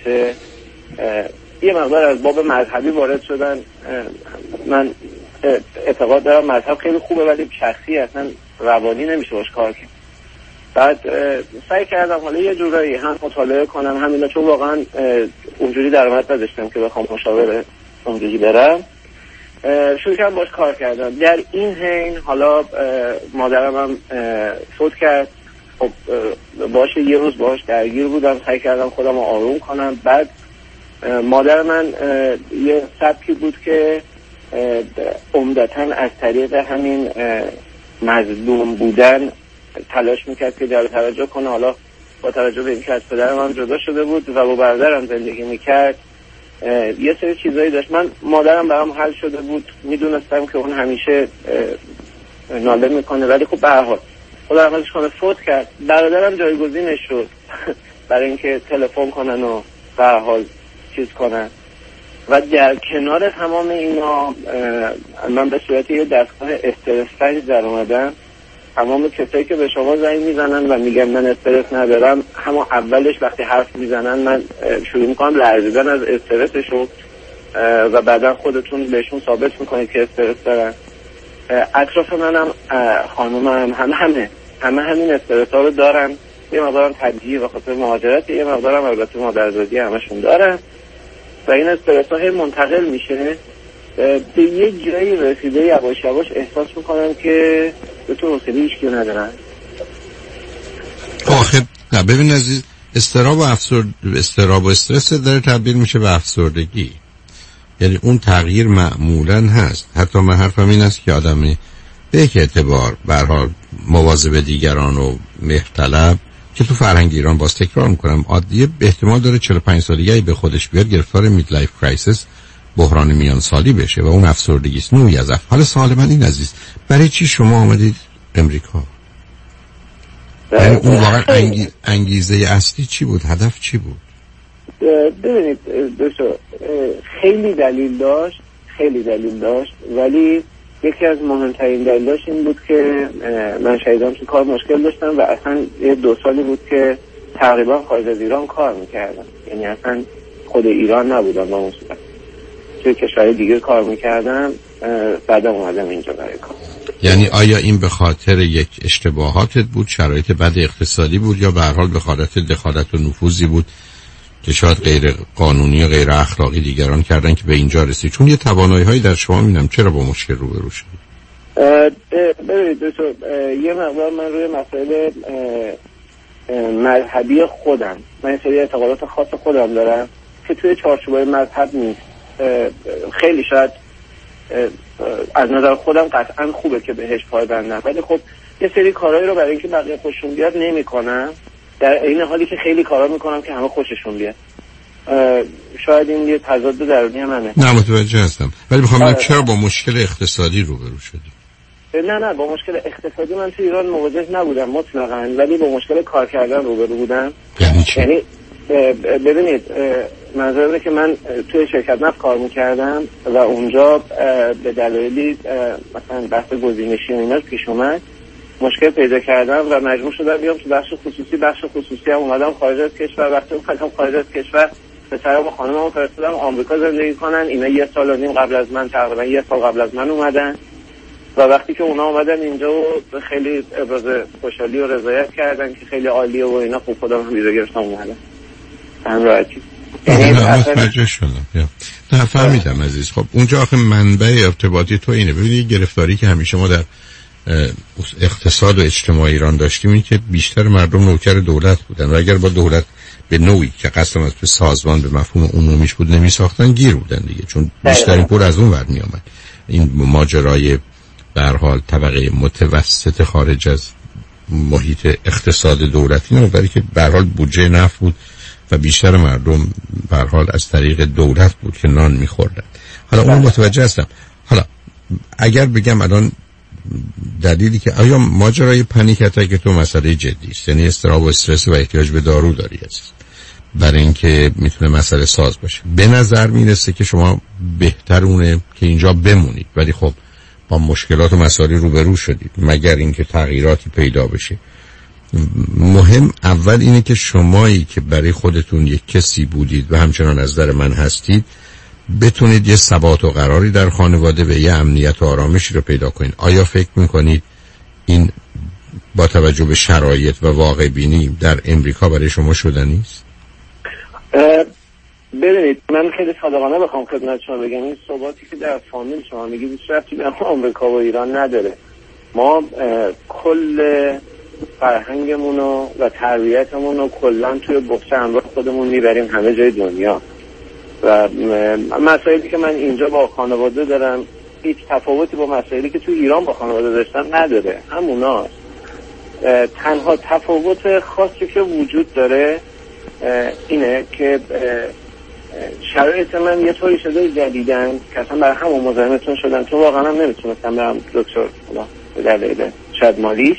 یه مقدار از باب مذهبی وارد شدن. من اعتقاد دارم مذهب خیلی خوبه ولی شخصی اصلا روانی نمیشه باش کار کرد. بعد سعی کردم حالا یه جورایی هم مطالعه کنم همینا، چون واقعا اونجوری درآمد نداشتم که بخوام مشاوره اونجوری برم. شروع کردم باش کار کردم. در این حین حالا مادرم هم فوت کرد. خب باشه یه روز باش درگیر بودم، سعی کردم خودم رو آروم کنم. بعد مادر من یه سبکی بود که عمدتاً از طریق همین مظلوم بودن تلاش میکرد که جلب توجه کنه. حالا با توجه به اینکه از پدرم هم جدا شده بود و با برادرم زندگی میکرد یه سری چیزایی داشت. من مادرم برام حل شده بود، میدونستم که اون همیشه ناله میکنه، ولی خب به هر حال خدا رحمتش کنه فوت کرد. برادرم جایگزینش شد برای اینکه تلفن کنن و به هر حال چیز کنن. و در کنار تمام اینا من به صورت یه دستگاه استرس سنج در اومدم. تمام کسایی که به شما زنگ میزنن و میگن من استرس ندارم، همون اولش وقتی حرف میزنن من شروع میکنم لرزیدن از استرسشون و بعدا خودتون بهشون ثابت میکنید که استرس دارن. اطراف منم خانومم همه همین استرس ها رو دارن. یه مقدارم طبیعی و خاطر مهاجرت، یه مقدارم البته مادرزادی همشون دارن و این استرس ها منتقل میشه. به یه جایی رسیده یواش یواش احساس میکنم که به تو حوصله هیچکی ندارن. آخه نه ببین عزیز، استراب و استرس داره تبدیل میشه به افسردگی. یعنی اون تغییر معمولاً هست. حتی من حرفم این است که آدمی به یک اعتبار به هر حال مواظب دیگران و مهرطلب که تو فرهنگ ایران باز تکرار میکنم عادیه، به احتمال داره 45 سالگی به خودش بیاد گرفتار میدلایف کرایسیس، بحران میان سالی بشه و اون افسردگی است، نوعی از حال سوال من این عزیز، برای چی شما آمدید امریکا؟ یعنی اون واقعا انگیزه اصلی چی بود؟ هدف چی بود؟ ببینید خیلی دلیل داشت ولی یکی از مهمترین دلیلاش این بود که من شهیدم تو کار مشکل داشتم و اصلا یه 2 سالی بود که تقریبا خارج از ایران کار میکردم. یعنی اصلا خود ایران نبودم، با اون صورت توی کشور دیگه کار میکردم. بعدم اومدم اینجا برای کار. یعنی آیا این به خاطر یک اشتباهاتت بود، شرایط بد اقتصادی بود، یا به هر حال به خاطر دخالت و نفوذی بود که شاید غیر قانونی و غیر اخلاقی دیگران کردن که به اینجا رسید؟ چون یه توانایی هایی در شما میبینم، چرا با مشکل روبرو شدید؟ ببینید یه مقدار من روی مسائل مذهبی خودم، من سری اعتقادات خاص خودم دارم که توی چارچوبای مذهب نیست. خیلی شاید از نظر خودم قطعا خوبه که بهش پایبندم، ولی خب یه سری کارهایی رو برای اینکه بقیه خوششون بیاد نمی‌کنم، در این حالی که خیلی کارا میکنم که همه خوششون بیاد. شاید این یه تضاد درونی منه. نه متوجه هستم، ولی میخوام ببینم چرا با مشکل اقتصادی روبرو شدی؟ نه با مشکل اقتصادی من تو ایران مواجه نبودم مطلقاً، ولی با مشکل کار کردن روبرو بودم. یعنی ببینید منظور اینه که من توی شرکت نفت کار میکردم و اونجا به دلایلی مثلا بحث گزینشی و اینا پیش اومد، مشکل پیدا کردم و مجبور شدم بیام تو بخش خصوصی هم اومدم خارج از کشور. وقتی اومدم خارج از کشور پسرم و خانمم فرستادم آمریکا زندگی کنن. اینا 1 سال و نیم قبل از من، تقریبا 1 سال قبل از من اومدن و وقتی که اونا اومدن اینجا و خیلی ابراز خوشحالی و رضایت کردن که خیلی عالیه و اینا، خوب خودم هم ویزا گرفتم اومدم هم راحتی. متوجه شدم. نه فهمیدم عزیز. خب اونجا آخه منبع ارتباطی تو اینه. ببینید گرفتاری که همیشه ما در اقتصاد و اجتماع ایران داشتیم این که بیشتر مردم نوکر دولت بودن و اگر با دولت به نوعی که قصدم از سازمان به مفهوم عمومیش بود نمی ساختن گیر بودن دیگه، چون بیشترین پول از اون ور می آمد. این ماجرای به هر حال طبقه متوسط خارج از محیط اقتصاد دولتی نه، برای که به هر حال بودجه نفت بود و بیشتر مردم به هر حال از طریق دولت بود که نان می‌خوردن. حالا اون متوجه هستم. حالا اگر بگم الان دلیلی که آیا ماجرای پنیک اتک تو مسئله جدی است، یعنی اضطراب و استرس و احتیاج به دارو داری است برای اینکه میتونه مسئله ساز باشه، به نظر میرسه که شما بهترونه که اینجا بمونید، ولی خب با مشکلات و مسائلی روبرو شدید مگر اینکه تغییراتی پیدا بشه. مهم اول اینه که شمایی که برای خودتون یک کسی بودید و همچنان از نظر من هستید بتونید یه ثبات و قراری در خانواده و یه امنیت و آرامشی رو پیدا کنید. آیا فکر میکنید این با توجه به شرایط و واقع بینی در امریکا برای شما شدنی است؟ ببینید من خیلی صادقانه بخوام خدمت شما بگم این ثباتی که در فامیل شما میگید هیچ ربطی به آمریکا و ایران نداره. ما کل فرهنگمون و تربیتمون رو کلا توی بخش همراه خودمون میبریم همه جای دنیا و مسائلی که من اینجا با خانواده دارم هیچ تفاوتی با مسائلی که توی ایران با خانواده داشتم نداره، هموناست. تنها تفاوت خاصی که وجود داره اینه که شرایط من یه طوری شده جدیدن که اصلا برای همون مزاحمتون شدم، چون واقعا هم نمیتونستم برم دکتر به دلیل شاید مالیش.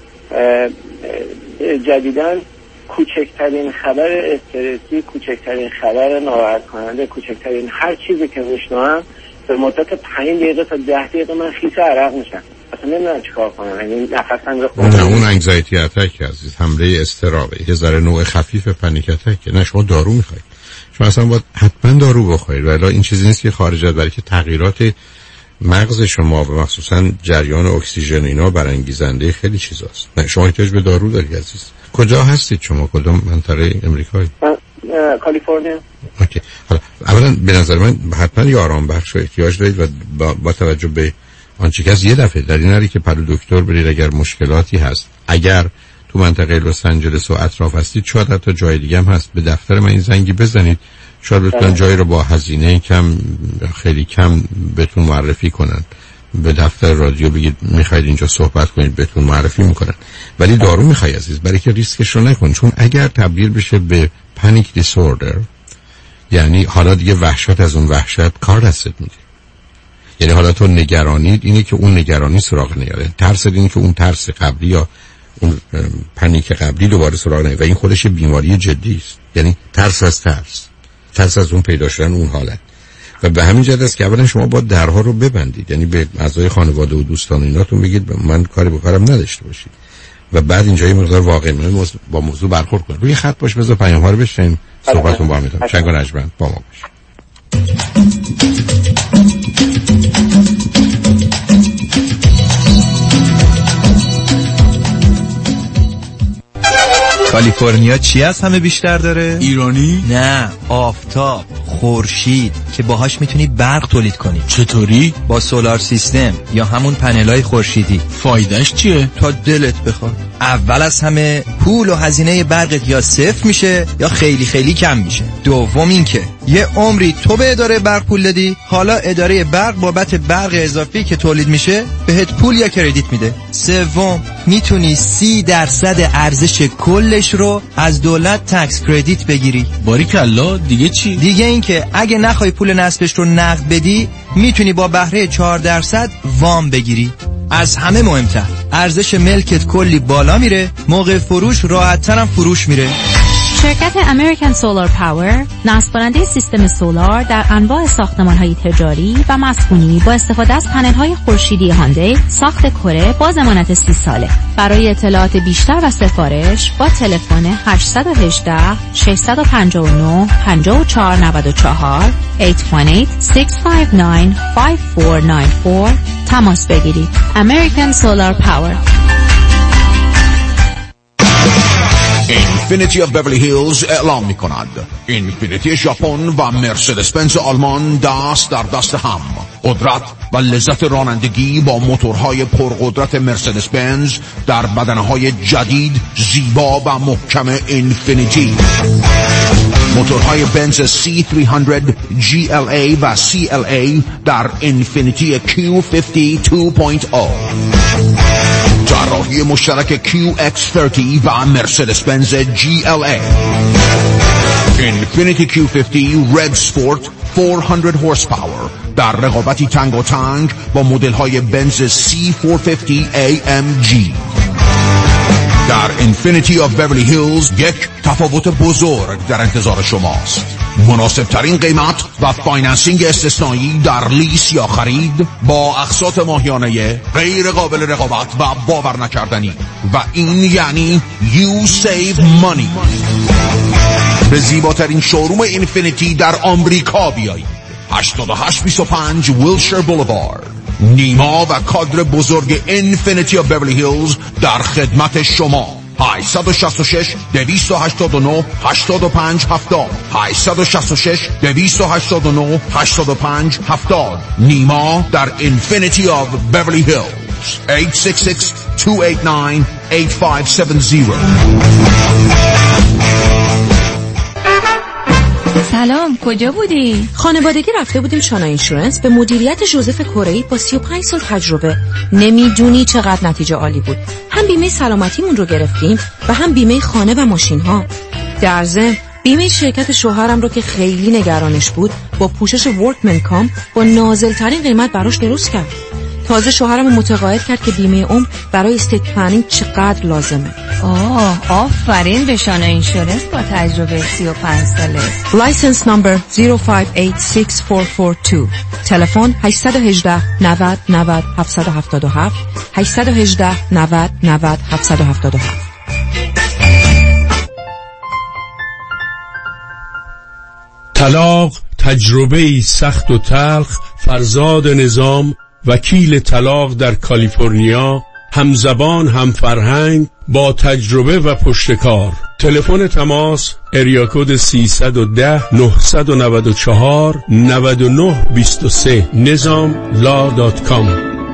جدیدن کوچکترین خبر استرسی، کوچکترین خبر ناراحت کننده، کوچکترین هر چیزی که میشنوم به مدت 5 دقیقه تا 10 دقیقه من خیس عرق میشم، اصلا نمیدونم چیکار کنم. یعنی نفسم بخوام. نه اون انگزایتی اتک عزیز، حمله اضطرابه، یه ذره نوع خفیف پنیک اتک. نه شما دارو میخواید، شما اصلا باید حتما دارو بخورید، ولی این چیزی نیست که خارج از، برای که تغییرات مغز شما و مخصوصا جریان اکسیژن اینا برانگیزنده خیلی چیزاست. نه شما احتیاج به دارو دارید عزیز. کجا هستید شما؟ کدوم منطقه امریکایی؟ کالیفرنیا. اوکی. حالا اولا به نظر من حتما یه آرام بخش احتیاج دارید و با توجه به آنچه که از یه دفعه در این حالی که پلو دکتر برید اگر مشکلاتی هست، اگر تو منطقه لس آنجلس و اطراف هستید شاید حتی جای دیگه هم هست، به دفتر من این زنگی بزنید، شاید بتونن جایی رو با هزینه کم خیلی کم بهتون معرفی کنن. به دفتر رادیو بگید میخواید اینجا صحبت کنید بهتون معرفی میکنن. ولی دارو میخوای عزیز، برای که ریسکش رو نکن، چون اگر تبدیل بشه به پانیک دیسوردر یعنی حالا دیگه وحشت از اون وحشت کار دستت میده. یعنی حالا تو نگرانید اینه که اون نگرانی سراغ نیاره، ترس اینه که اون ترس قبلی یا اون پانیک قبلی دوباره سراغ نیاره و این خودش بیماری جدی است. یعنی ترس از اون پیدا شدن اون حالت. و به همین جهت است که اولا شما باید درها رو ببندید، یعنی به اعضای خانواده و دوستان ایناتون بگید من کاری به کارم نداشته باشید و بعد اینجا یه مقدار واقعی با موضوع برخورد کنید. روی خط باش، بذار پیام ها رو بشنویم، صحبتون با هم می‌کنم. شنگ و نجمن با ما باش. کالیفرنیا چی از همه بیشتر داره؟ ایرانی؟ نه، آفتاب، خورشید که باهاش میتونی برق تولید کنی. چطوری؟ با سولار سیستم یا همون پنلای خورشیدی. فایدهش چیه؟ تا دلت بخواد. اول از همه پول و هزینه برقت یا صفر میشه یا خیلی خیلی کم میشه. دوم اینکه یه عمری تو به اداره برق پول دادی، حالا اداره برق بابت برق اضافی که تولید میشه بهت پول یا کردیت میده. سوم میتونی 30% ارزش کلش رو از دولت تکس کردیت بگیری. باریکلا. دیگه چی؟ دیگه اینکه اگه نخوای پول نصبش رو نقد بدی میتونی با بهره 4% وام بگیری. از همه مهمتر ارزش ملکت کلی بالا میره، موقع فروش راحت‌تر هم فروش میره. شرکت امریکن سولار پاور نصب کننده سیستم سولار در انواع ساختمان‌های تجاری و مسکونی با استفاده از پنل‌های خورشیدی هاندی ساخت کره با ضمانت 30 ساله. برای اطلاعات بیشتر و سفارش با تلفن 818 659 5494 818-659-5494 تماس بگیرید. American Solar Power. اینفینیتی آف بیورلی هیلز اعلام می کند اینفینیتی ژاپن و مرسدس بنز آلمان دست در دست هم. قدرت و لذت رانندگی با موتورهای پرقدرت مرسدس بنز در بدنه‌های جدید، زیبا و محکم اینفینیتی. موتورهای بنز C300 GLA و CLA در اینفینیتی Q50 2.0. طراحی مشترک QX30 و مرسدس بنز GLA. اینفینیتی Q50 Red Sport 400 horsepower در رقابتی تنگ و تنگ با مدل های بنز C450 AMG. در اینفینیتی آف بیورلی هیلز یک تفاوت بزرگ در انتظار شماست. مناسب ترین قیمت و فایننسینگ استثنایی در لیس یا خرید با اقساط ماهیانه غیر قابل رقابت و باور نکردنی، و این یعنی You Save Money. به زیباترین شوروم اینفینیتی در آمریکا بیایید. 8825 ویلشر بولوارد. نیما و کادر بزرگ اینفینیتی آف بیورلی هیلز در خدمت شما. 866 289 85 70 866 289 85 70. نیما در اینفینیتی آف بیورلی هیلز. 866 289 8570. سلام، کجا بودی؟ خانوادگی رفته بودیم شانا اینشورنس به مدیریت جوزف کره‌ای با 35 سال تجربه. نمیدونی چقدر نتیجه عالی بود. هم بیمه سلامتیمون رو گرفتیم و هم بیمه خانه و ماشین ها. در ضمن بیمه شرکت شوهرم رو که خیلی نگرانش بود با پوشش ورکمن کام با نازل‌ترین قیمت براش درست کرد. تازه شوهرم رو متقاعد کرد که بیمه عمر برای استیت پلنینگ چقدر لازمه. آفرین به شانا اینشورنس با تجربه 35 ساله. لایسنس نمبر 05864442. تلفن 818 90 90 777 818 90 90 777. طلاق تجربه‌ای سخت و تلخ. فرزاد نظام، وکیل طلاق در کالیفرنیا، همزبان، هم فرهنگ، با تجربه و پشتکار. تلفن تماس اریا کد 310 994 9923. nizamlaw.com.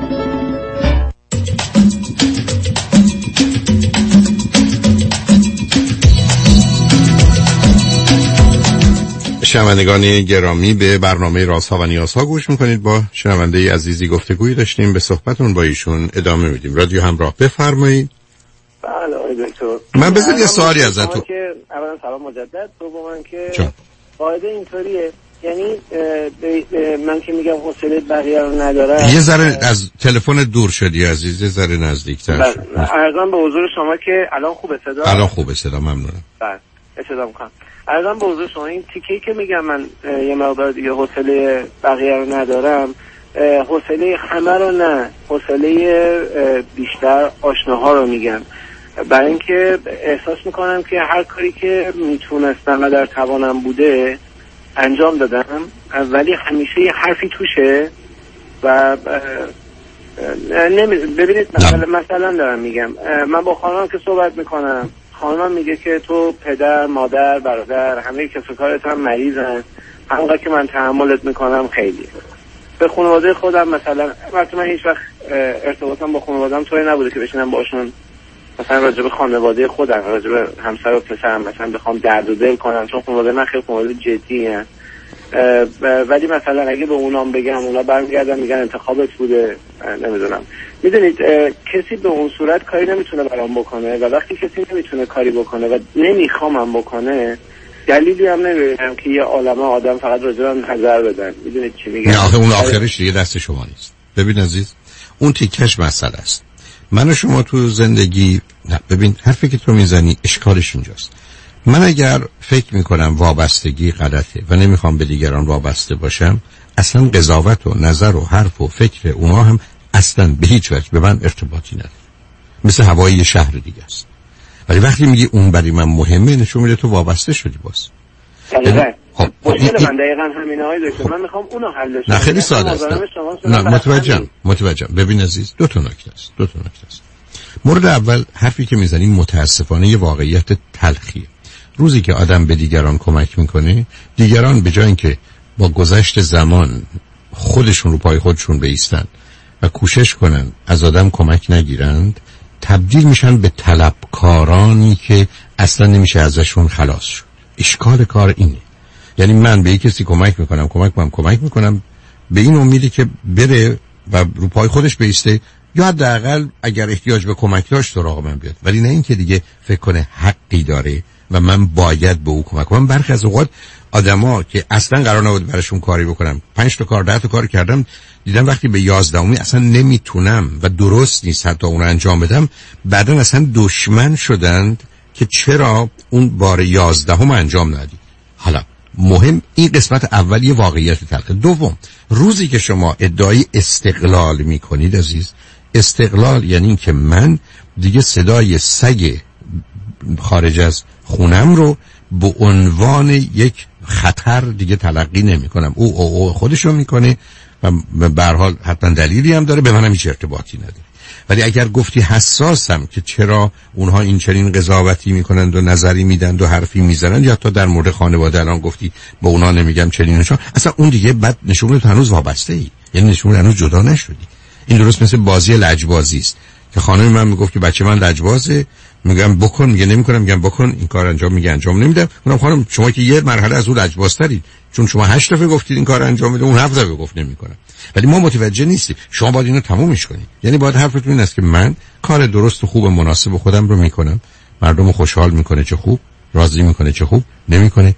شنوندگان گرامی، به برنامه رازها و نیازها گوش میکنید. با شنونده عزیزی گفتگویی داشتیم، به صحبتون با ایشون ادامه میدیم. رادیو همراه، بفرمایید. بله آقای دکتر، من بذارید یه سوالی ازتون. اولا سلام مجدد. دوما که قاعده اینطوریه، یعنی من که میگم حوصله بقیه رو ندارم. یه ذره از تلفن دور شدی عزیز، یه ذره نزدیکتر شد. عرضم به حضور شما که الان خوبه صدا؟ الان خوبه صدا، ممنونم. بله اشاره میکنم. عرضم به حضور شما این تیکه‌ای که میگم من یه مقدار دیگه حوصله بقیه رو ندارم، حوصله همه رو نه، حوصله بیشتر آشناها رو میگم. برای اینکه احساس میکنم که هر کاری که میتونستم و در توانم بوده انجام دادم، ولی همیشه یه حرفی توشه و ببینید مثلا دارم میگم، من با خانمم که صحبت میکنم، خانمم میگه که تو پدر، مادر، برادر، همه کسب و کارت هم مریضن، همونقدر که من تحملت میکنم خیلی. به خانواده خودم مثلا من هیچ وقت ارتباطم با خانواده‌ام طوری نبوده که بشینم باشون مثلا راجع به خانواده خودم، راجع به همسر و پسرم مثلا بخوام درد و دل کنم، چون خانواده من خیلی خانواده جدیه. ولی مثلا اگه به اونام بگم، اونا برمیگردن میگن انتخابت بوده، نمیدونم. میدونید کسی به اون صورت کاری نمیتونه برام بکنه، و وقتی کسی نمیتونه کاری بکنه و نمیخوامم بکنه، دلیلی هم نمیبینم که یه عالمه آدم فقط راجع به من نظر بدن. میدونید چی میگم؟ نه آخه اون آخرش دیگه دست شما نیست. ببین عزیز، اون تیکش مسئله است. من و شما تو زندگی، نه ببین حرفی که تو میزنی اشکالش اینجاست. من اگر فکر میکنم وابستگی غلطه و نمیخوام به دیگران وابسته باشم، اصلا قضاوت و نظر و حرف و فکر اونا هم اصلا به هیچ وجه به من ارتباطی نداره. مثل هوای یه شهر دیگه است. ولی وقتی میگی اون برای من مهمه، نشون میده تو وابسته شدی باز. خب مشکل من دقیقاً همینه های دکتر، من میخوام اونو حلش کنم. نه خیلی ساده است. نه متوجهم. ببین عزیز، دو تا نکته است. مورد اول حرفی که میزنیم متاسفانه یه واقعیت تلخیه. روزی که آدم به دیگران کمک میکنه، دیگران به جای اینکه با گذشت زمان خودشون رو پای خودشون بایستن و کوشش کنن از آدم کمک نگیرند، تبدیل میشن به طلبکارانی که اصلا نمیشه ازشون خلاص شد. اشکال کار اینه. یعنی من به یک کسی کمک میکنم به این امیدی که بره و رو پای خودش بایسته، یا حداقل اگر احتیاج به کمک داشت سراغ من بیاد، ولی نه اینکه دیگه فکر کنه حقی داره و من باید به او کمک کنم. برخی از اوقات آدما که اصلا قرار نبود براشون کاری بکنم، 5 تا کار 10 تا کار کردم، دیدم وقتی به 11می اصلا نمیتونم و درست نیست حتی اون رو انجام بدم، بعدن اصلا دشمن شدند که چرا اون بار 11 انجام ندادی. حالا مهم این قسمت اولی واقعیت تلخ. دوم، روزی که شما ادعای استقلال میکنید عزیز، استقلال یعنی که من دیگه صدای سگ خارج از خونم رو به عنوان یک خطر دیگه تلقی نمی کنم. او خودشو میکنه و به هر حال حتما دلیلی هم داره، به منم هیچ ارتباطی نداره. ولی اگر گفتی حساسم که چرا اونها این چنین قضاوتی میکنند و نظری میدند و حرفی میزنند، یا تا در مورد خانواده الان گفتی با اونا نمیگم چنینشون، اصلا اون دیگه بد نشون تو هنوز وابسته ای، یعنی نشون هنوز جدا نشدی. این درست مثل بازی لجبازی است که خانم من میگفت که بچه من لجبازه، میگم بکن، میگه نمیکنم، میگم بکن این کار انجام، میگه انجام نمیدم. میگم خانم شما که یه مرحله از اون لجبازترید، چون شما 8 دفعه گفتید این کار انجام بده، اون 7 دفعه گفت نمیکنم. ولی ما متوجه نیستیم. شما باید اینو تمومش کنید. یعنی باید حرفتون این است که من کار درست و خوب و مناسب خودم رو میکنم، مردم خوشحال میکنه چه خوب، راضی میکنه چه خوب، نمیکنه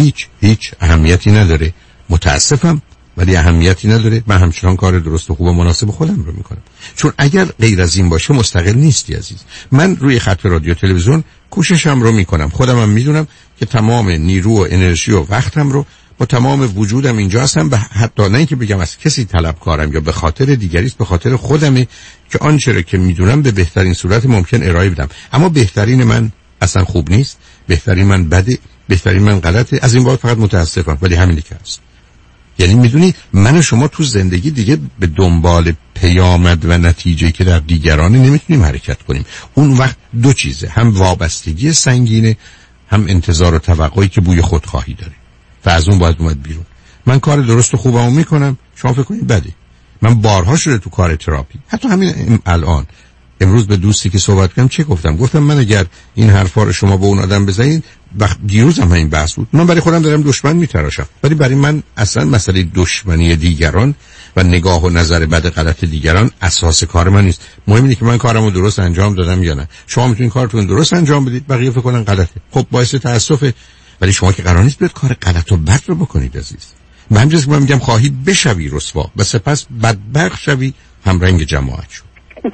هیچ اهمیتی نداره. متاسفم ولی اهمیتی نداره. من همچنان کار درست و خوب و مناسب خودم رو میکنم، چون اگر غیر از این باشه مستقل نیستی عزیز. من روی خط رادیو تلویزیون کوششم رو میکنم، خودم هم میدونم که تمام نیرو و انرژی و وقتم رو با تمام وجودم اینجا هستم و حتی نه اینکه بگم از کسی طلبکارم یا به خاطر دیگری است، به خاطر خودمه که آنچه را که میدونم به بهترین صورت ممکن ارائه بدم. اما بهترین من اصلا خوب نیست، بهترین من بده، بهترین من غلطه. از این بابت فقط متاسفم، ولی همینی که هست. یعنی میدونی من و شما تو زندگی دیگه به دنبال پیامد و نتیجه که در دیگران نمیتونیم حرکت کنیم. اون وقت دو چیزه، هم وابستگی سنگینه، هم انتظار و توقعی که بوی خودخواهی داره و از اون باید اومد بیرون. من کار درست و خوبمو میکنم، شما فکر کنید بده. من بارها شده تو کار تراپی، حتی همین الان امروز به دوستی که صحبت کردم چه گفتم من اگر این حرفا رو شما به اون آدم بزنید، دیروز هم این بحث بود، من برای خودم دارم دشمن میتراشم، ولی برای من اصلا مسئله دشمنی دیگران و نگاه و نظر بد غلط دیگران اساس کار من نیست. مهم اینه که من کارمو درست انجام دادم یا نه. شما میتونید کارتون درست انجام بدید، بقیه فکر کنن غلطه، خب باعث تاسفه، ولی شما که قرار نیست بیاد کار غلط و بد رو بکنید عزیز. من میگم خواهید بشوی رسوا و سپس بدبخت شوی هم رنگ جماعت شد.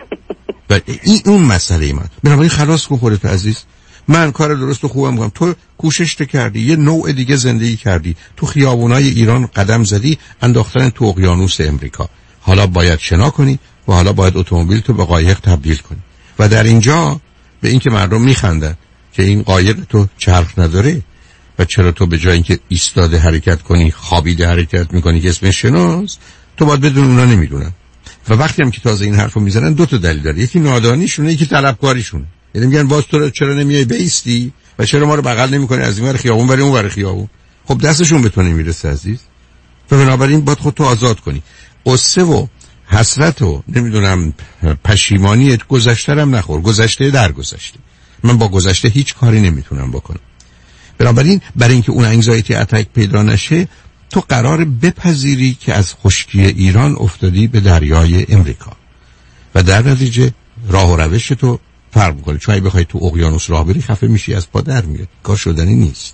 و این اون مسئله من. بنابراین خلاص کن خودت عزیز. من کار درست و خوبم میکنم، تو کوشش کردی، یه نوع دیگه زندگی کردی، تو خیابونای ایران قدم زدی، انداختن تو اقیانوس امریکا. حالا باید شنا کنی و حالا باید اتومبیل تو به قایق تبدیل کنی. و در اینجا به اینکه مردم میخندن که این قایق تو چرخ نداره و چرا تو به جای اینکه ایستاده حرکت کنی خوابیده حرکت میکنی که اسمش شناست، تو باید بدون اونا نمیدونن. و وقتی هم که تازه این حرفو میزنن دو تا دلیل داره، یکی نادانیشونه، یکی طلبکاریشونه. یعنی میگن باز تو چرا نمیای بیستی و چرا ما رو بغل نمیکنی از این ور خیابون برای اون ور خیابون. خب دستشون به تو نمیرسه عزیز. و بنابراین باید خودتو آزاد کنی. قصه و حسرت و نمیدونم پشیمانی گذشته‌ام نخور، گذشته در گذشته. من با گذشته هیچ کاری نمیتونم بکنم. بنابراین برای اینکه اون انگزایتی اتک پیدا نشه، تو قرار بپذیری که از خشکی ایران افتادی به دریای امریکا و در نتیجه راه و روش تو فرق میکنه. چون اگه بخوای تو اقیانوس راه بری خفه میشی، از پا در میاد، کار شدنی نیست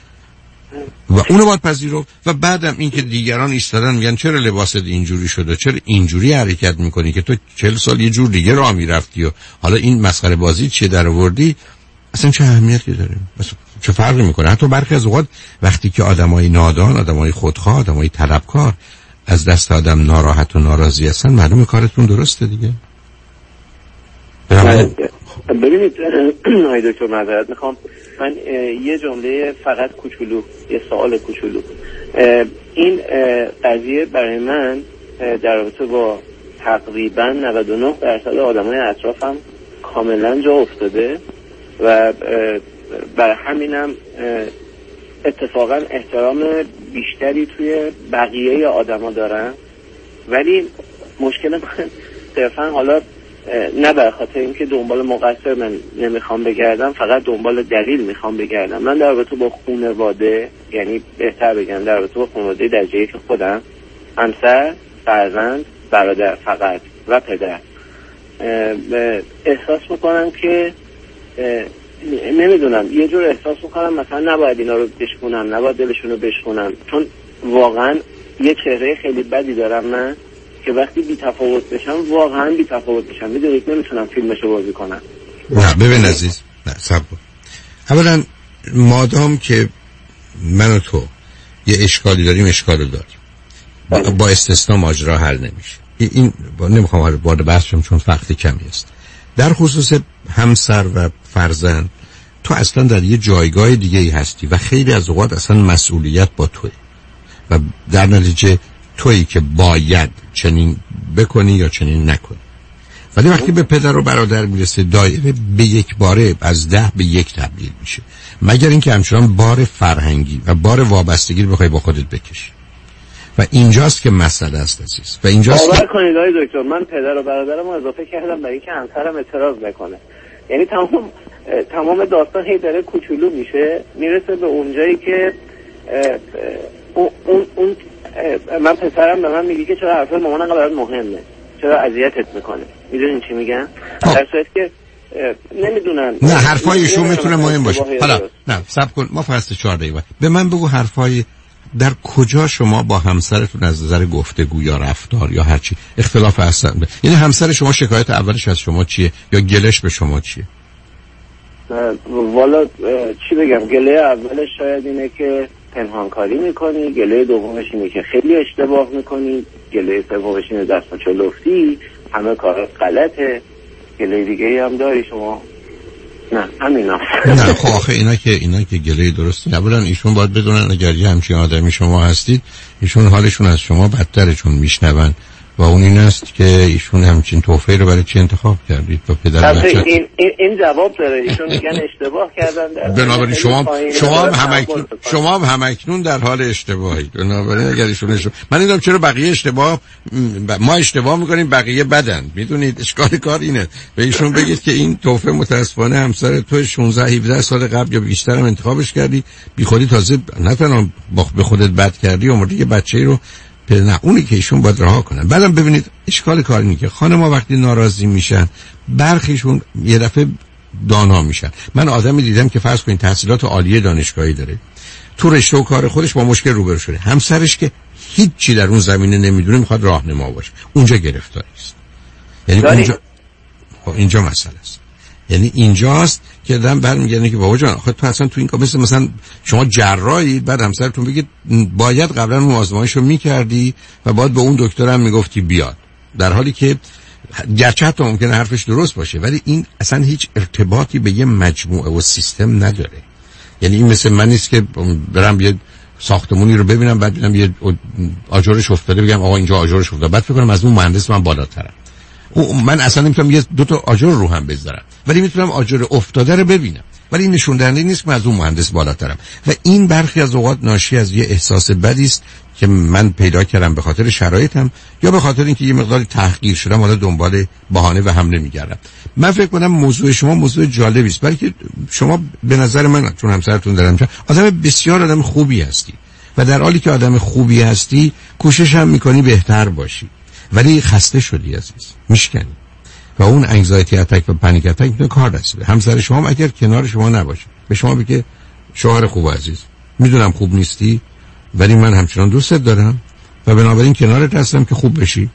و اونو باید پذیرو. و بعدم این که دیگران ایستادن میگن چرا لباست اینجوری شده، چرا اینجوری حرکت میکنی که تو 40 سال یه جور دیگه راه میرفتی و حالا این مسخره بازی چیه در آوردی، اصلا چه اهمیتی داره، چه فرقی میکنه. حتی برخی از اوقات وقتی که آدمای نادان، آدمای خودخواه، آدمای طلبکار از دست آدم ناراحت و ناراضی هستن، معلومه کارتون درسته دیگه. ببینید آقای دکتر معذرت میخوام، من یه جمله فقط کوچولو، یه سوال کوچولو. این قضیه برای من در رابطه با تقریبا 99% آدمای اطرافم کاملا جا افتاده و برای همینم اتفاقا احترام بیشتری توی بقیه آدما دارم. ولی مشکل من صرفا حالا نه به خاطر اینکه دنبال مقصر من نمیخوام بگردم، فقط دنبال دلیل میخوام بگردم. من در رابطه با خانواده، یعنی بهتر بگم در رابطه با خانواده درجه یک خودم، همسر، فرزند، برادر فقط و پدر، احساس میکنم که نمیدونم، یه جور احساس میکنم مثلا نباید اینا رو بشکنم، نباید دلشون رو بشکنم، چون واقعا یه چهره خیلی بدی دارم من که وقتی بی تفاوت بشم واقعا بی تفاوت بشم. میدونید نمیتونم فیلمشو بازی کنم. نه ببین عزیز، نه صبر کن. اولا مادام که من و تو یه اشکالی داریم، اشکالو داریم، با استثناء ماجرا حل نمیشه. این نمیخوام وارد بحث شم چون وقت کمی است. در خصوص همسر و فرزند تو اصلا در یه جایگاه دیگه ای هستی و خیلی از اوقات اصلا مسئولیت با توه و در نتیجه تویی که باید چنین بکنی یا چنین نکنی. ولی وقتی به پدر و برادر میرسه دایره به یک باره از 10 به 1 تبدیل میشه، مگر اینکه همچنان بار فرهنگی و بار وابستگی رو بخوای با خودت بکشی. و اینجاست که مسئله است عزیز. و اینجاست باور کنید آقای دکتر، من پدر و برادرم اضافه کردم برای اینکه همسرم اعتراض نکنه. یعنی تمام داستان هی داره کوچولو میشه، میرسه به اونجایی که اون من پسرم به من میگه که چرا حرف مامان انقدر برات مهمه، چرا اذیتت میکنه. میدونین چی میگن؟ در صورتی که نمیدونن. نه حرفای ایشون میتونه مهم باشه. حالا نه صبر کن، ما فقط 4 دقیقه به من بگو حرفای در کجا شما با همسرتون از نظر گفتگو یا رفتار یا هر چی اختلاف هستن؟ یعنی همسر شما شکایت اولش از شما چیه یا گلش به شما چیه؟ والا چی بگم، گله اولش شاید اینه که پنهانکاری میکنی، گله دومش اینه که خیلی اشتباه میکنی، گله سومش اینه دست و چلفتی، همه کارات غلطه، گله دیگه هم داری شما؟ نه همینا. نه خب آخه اینا که گله درستی. اولا ایشون باید بدونن اگر یه همچین آدمی شما هستید، ایشون حالشون از شما بدتره چون میشنون و اون این است که ایشون همچین تحفه رو برای چی انتخاب کردید با پدر بچه. این جواب داره، ایشون میگن اشتباه کردن. بنابراین شما هم همکنون در حال اشتباهید. بنابراین اگر ایشون من نمیدونم چرا بقیه اشتباه، ما اشتباه میکنیم بقیه بدن. میدونید اشکال کار اینه. به ایشون بگید که این تحفه متاسفانه همسر تو 16 17 سال قبل یا بیشتر هم انتخابش کردی، بی خودی تازه نه تنها به خودت بد کردی، اومدی یه بچه‌ای رو نه اونی که ایشون باید رها کنن. بعدم ببینید اشکال کار اینه که خانم‌ها وقتی ناراضی میشن برخیشون یه دفعه دانا میشن. من آدمی دیدم که فرض کنید تحصیلات عالیه دانشگاهی داره، تو رشته و کار خودش با مشکل روبرو شده، همسرش که هیچ چی در اون زمینه نمیدونه میخواد راهنما باشه، اونجا گرفتاری است. یعنی اینجا مسئله است. یعنی اینجاست که آدم برمیگرده که بابا جان خود تو اصلا تو این کار مثلا شما جراحی، بعد همسرتون بگید باید قبلا اون آزمایشو میکردی و باید به اون دکتر هم میگفتی بیاد، در حالی که گرچه حتی ممکنه حرفش درست باشه ولی این اصلا هیچ ارتباطی به یه مجموعه و سیستم نداره. یعنی این مثل من نیست که برم یه ساختمونی رو ببینم بعد ببینم یه آجرش افتاده بگم آقا اینجا آجرش افتاده، بعد فکر کنم از اون مهندس من بالاترم. من اصلا نمیتونم یه دو تا آجر رو هم بذارم ولی میتونم آجر افتاده رو ببینم، ولی این نشون دهنده نیست که من از اون مهندس بالاترم. و این برخی از اوقات ناشی از یه احساس بدی است که من پیدا کردم به خاطر شرایطم یا به خاطر اینکه یه مقداری تحقیر شدم، حالا دنبال بهانه و حمله میگردم. من فکر کنم موضوع شما موضوع جالبی است، بلکه شما به نظر من چون همسرتون دارم آدم بسیار آدم خوبی هستی و در حالی که آدم خوبی هستی کوشش هم میکنی بهتر باشی، ولی خسته شدی عزیز، میشکنی و اون انگزایتی اتک و پنیک اتک میتونه کار دست بده. همسر شما هم اگر کنار شما نباشه به شما بگه شوهر خوب عزیز میدونم خوب نیستی ولی من همچنان دوستت دارم و بنابراین کنارت هستم که خوب بشی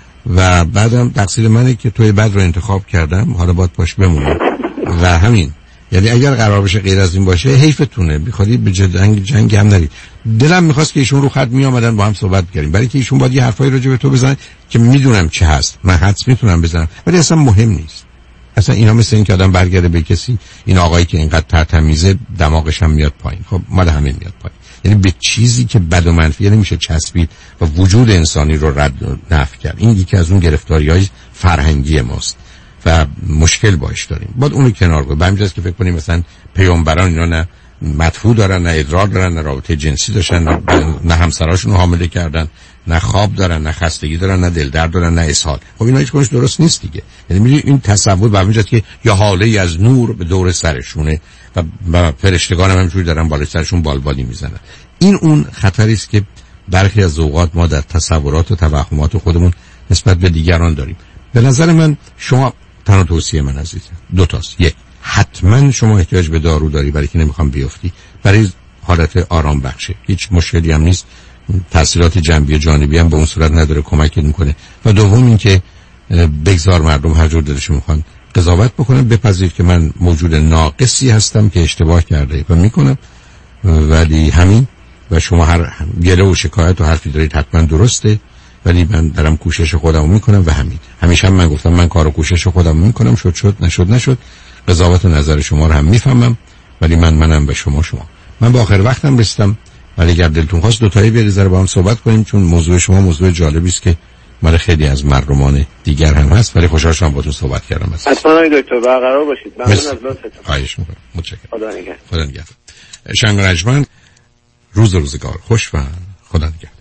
و بعدم تقصیر منه که توی بد رو انتخاب کردم، حالا باید پاش بمونم و همین. یعنی اگر قرار بشه غیر از این باشه حیفتونه، بیخودی به جنگ هم نرید. دلم میخواست که ایشون رو خط میآمدن با هم صحبت کردیم، برای که ایشون باید یه حرفایی راجع به تو بزنن که میدونم چه هست، من حدس میتونم بزنم ولی اصلا مهم نیست. اصلا اینا مثل این که آدم برگرده به کسی، این آقایی که اینقدر ترتمیزه دماغش هم میاد پایین. خب مال همین میاد پایین. یعنی به چیزی که بد و منفی نمیشه چسبید و وجود انسانی رو رد و نفی کرد. این یکی از اون گرفتاری‌های فرهنگی ماست و مشکل باش داریم. باید اون رو کنار گذاشت. همینجاست که فکر کنیم مثلا پیامبران اینا نه مدفوع دارن، نه ادرار دارن، نه رابطه جنسی داشتن، نه همسراشون رو حامله کردن، نه خواب دارن، نه خستگی دارن، نه دل درد دارن، نه اسهال. خب اینا هیچ کدومش درست نیست دیگه. یعنی می‌بینید این تصور به همینجاست که یا حاله از نور به دور سرشونه و فرشتگان هم همینجوری دارن بالای سرشون بالبالی میزنن. این اون خطری است که برخی از اوقات ما در تصورات و توهمات خودمون نسبت به دیگران داریم. به نظر من شما تنها توصیه من عزیزم دو تاست. یک، حتما شما احتیاج به دارو داری برای که نمیخوام بیفتی، برای حالت آرام بخشه، هیچ مشکلی هم نیست، تاثیرات جنبی و جانبی هم به اون صورت نداره، کمک میکنه. و دوم این که بگذار مردم هر جور دلشون میخوان قضاوت بکنن، بپذیر که من موجود ناقصی هستم که اشتباه کرده و میکنم، ولی همین. و شما هر گله و شکایت و حرفی دارید حتما درسته، ولی من دارم کوشش خودمو میکنم و همین. همیشه من گفتم من کار و کوشش خودمو میکنم، شد نشد. قضاوت و نظر شما رو هم میفهمم، ولی منم به شما. من به آخر وقتم رسیدم، ولی اگر دلتون خواست دو تایی بریزه با هم صحبت کنیم، چون موضوع شما موضوع جالبی است که مال خیلی از مردمان دیگر هم هست. ولی خوشحال شدم باهاتون صحبت کردم. حتما دکتر برقرار باشید. ممنون از لطفتون. خواهش می‌کنم. متشکرم. خدا نگهدار. شنگ رجمن، روزگار خوش و خدا نگهدار.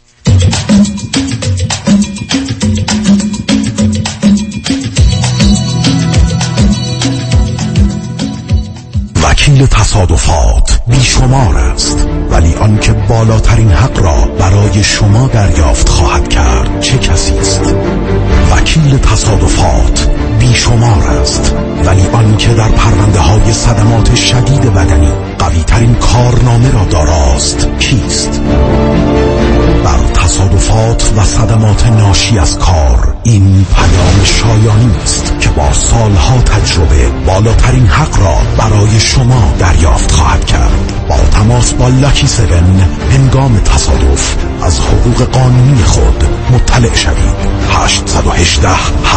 وکیل تصادفات بیشمار است، ولی آنکه بالاترین حق را برای شما دریافت خواهد کرد چه کسی است؟ وکیل تصادفات بیشمار است، ولی آنکه در پرونده های صدمات شدید بدنی قوی ترین کارنامه را داراست کیست؟ بر تصادفات و صدمات ناشی از کار این پیام شایانی است که با سالها تجربه بالاترین حق را برای شما دریافت خواهد کرد. با تماس با لاکی 7 هنگام تصادف از حقوق قانونی خود مطلع شوید. 818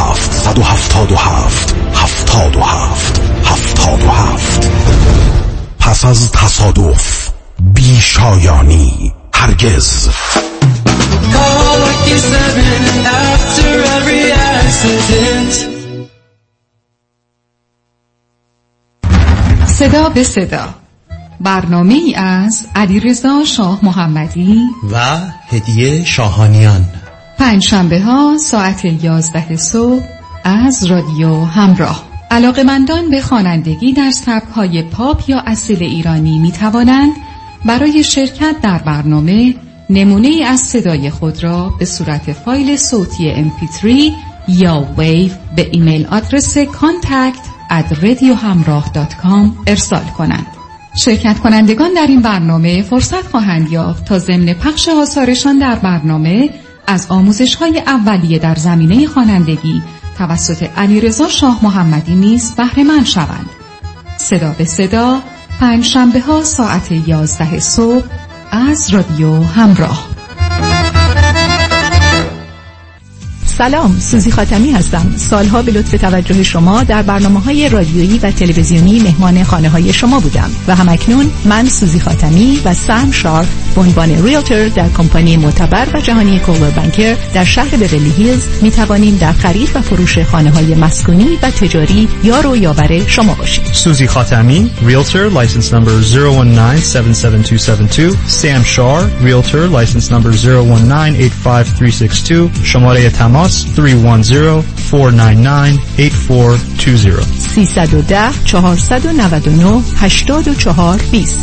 777 77 77. پس از تصادف بی شایانی هرگز. صدا به صدا، برنامه ای از علیرضا شاه محمدی و هدیه شاهانیان، پنجشنبه ها ساعت 11 صبح از رادیو همراه. علاقه‌مندان به خوانندگی در سبک‌های پاپ یا اصیل ایرانی می توانند برای شرکت در برنامه نمونه ای از صدای خود را به صورت فایل صوتی MP3 یا ویو به ایمیل آدرس contact@radiohamrah.com ارسال کنند. شرکت کنندگان در این برنامه فرصت خواهند یافت تا ضمن پخش آثارشان در برنامه از آموزش‌های اولیه در زمینه خوانندگی توسط علیرضا شاه محمدی نیز بهره مند شوند. صدا به صدا، پنجشنبه ها ساعت 11 صبح از رادیو همراه. سلام، سوزی خاتمی هستم. سالها به لطف توجه شما در برنامه‌های رادیویی و تلویزیونی مهمان خانه‌های شما بودم و همکنون من سوزی خاتمی و سام شارپ به عنوان ریلتور در کمپانی معتبر و جهانی کولر بانکر در شهر بیورلی هیلز می‌توانیم در خرید و فروش خانه‌های مسکونی و تجاری یار و یاور شما باشیم. سوزی خاتمی، ریلتور، لایسنس نمبر 019-77272. سام شار، ریلتور، لایسنس نمبر 019-85362. شماره تماس 310-499-8420. 310-499-8420.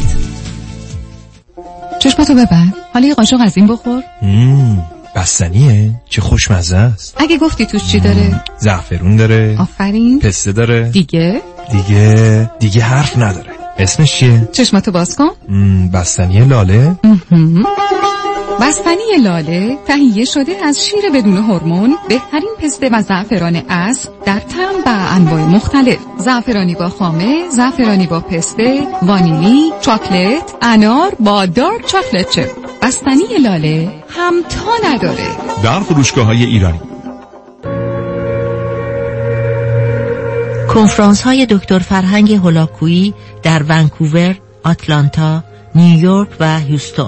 چشمتو ببند، حالا یه قاشق از این بخور. بستنیه؟ چه خوشمزه است. اگه گفتی توش چی داره؟ زعفرون داره. آفرین. پسته داره. دیگه حرف نداره. اسمش چیه؟ چشمتو باز کن. بستنی لاله. بستنی لاله تهیه شده از شیر بدون هورمون، بهترین پسته و زعفران اصل در طعم و انواع مختلف. زعفرانی با خامه، زعفرانی با پسته، وانیلی، چاکلت، انار با دارک چاکلت چپ. بستنی لاله همتا نداره. در فروشگاه‌های ایرانی. کنفرانس های دکتر فرهنگ هولاکویی در ونکوور، آتلانتا، نیویورک و هیوستون.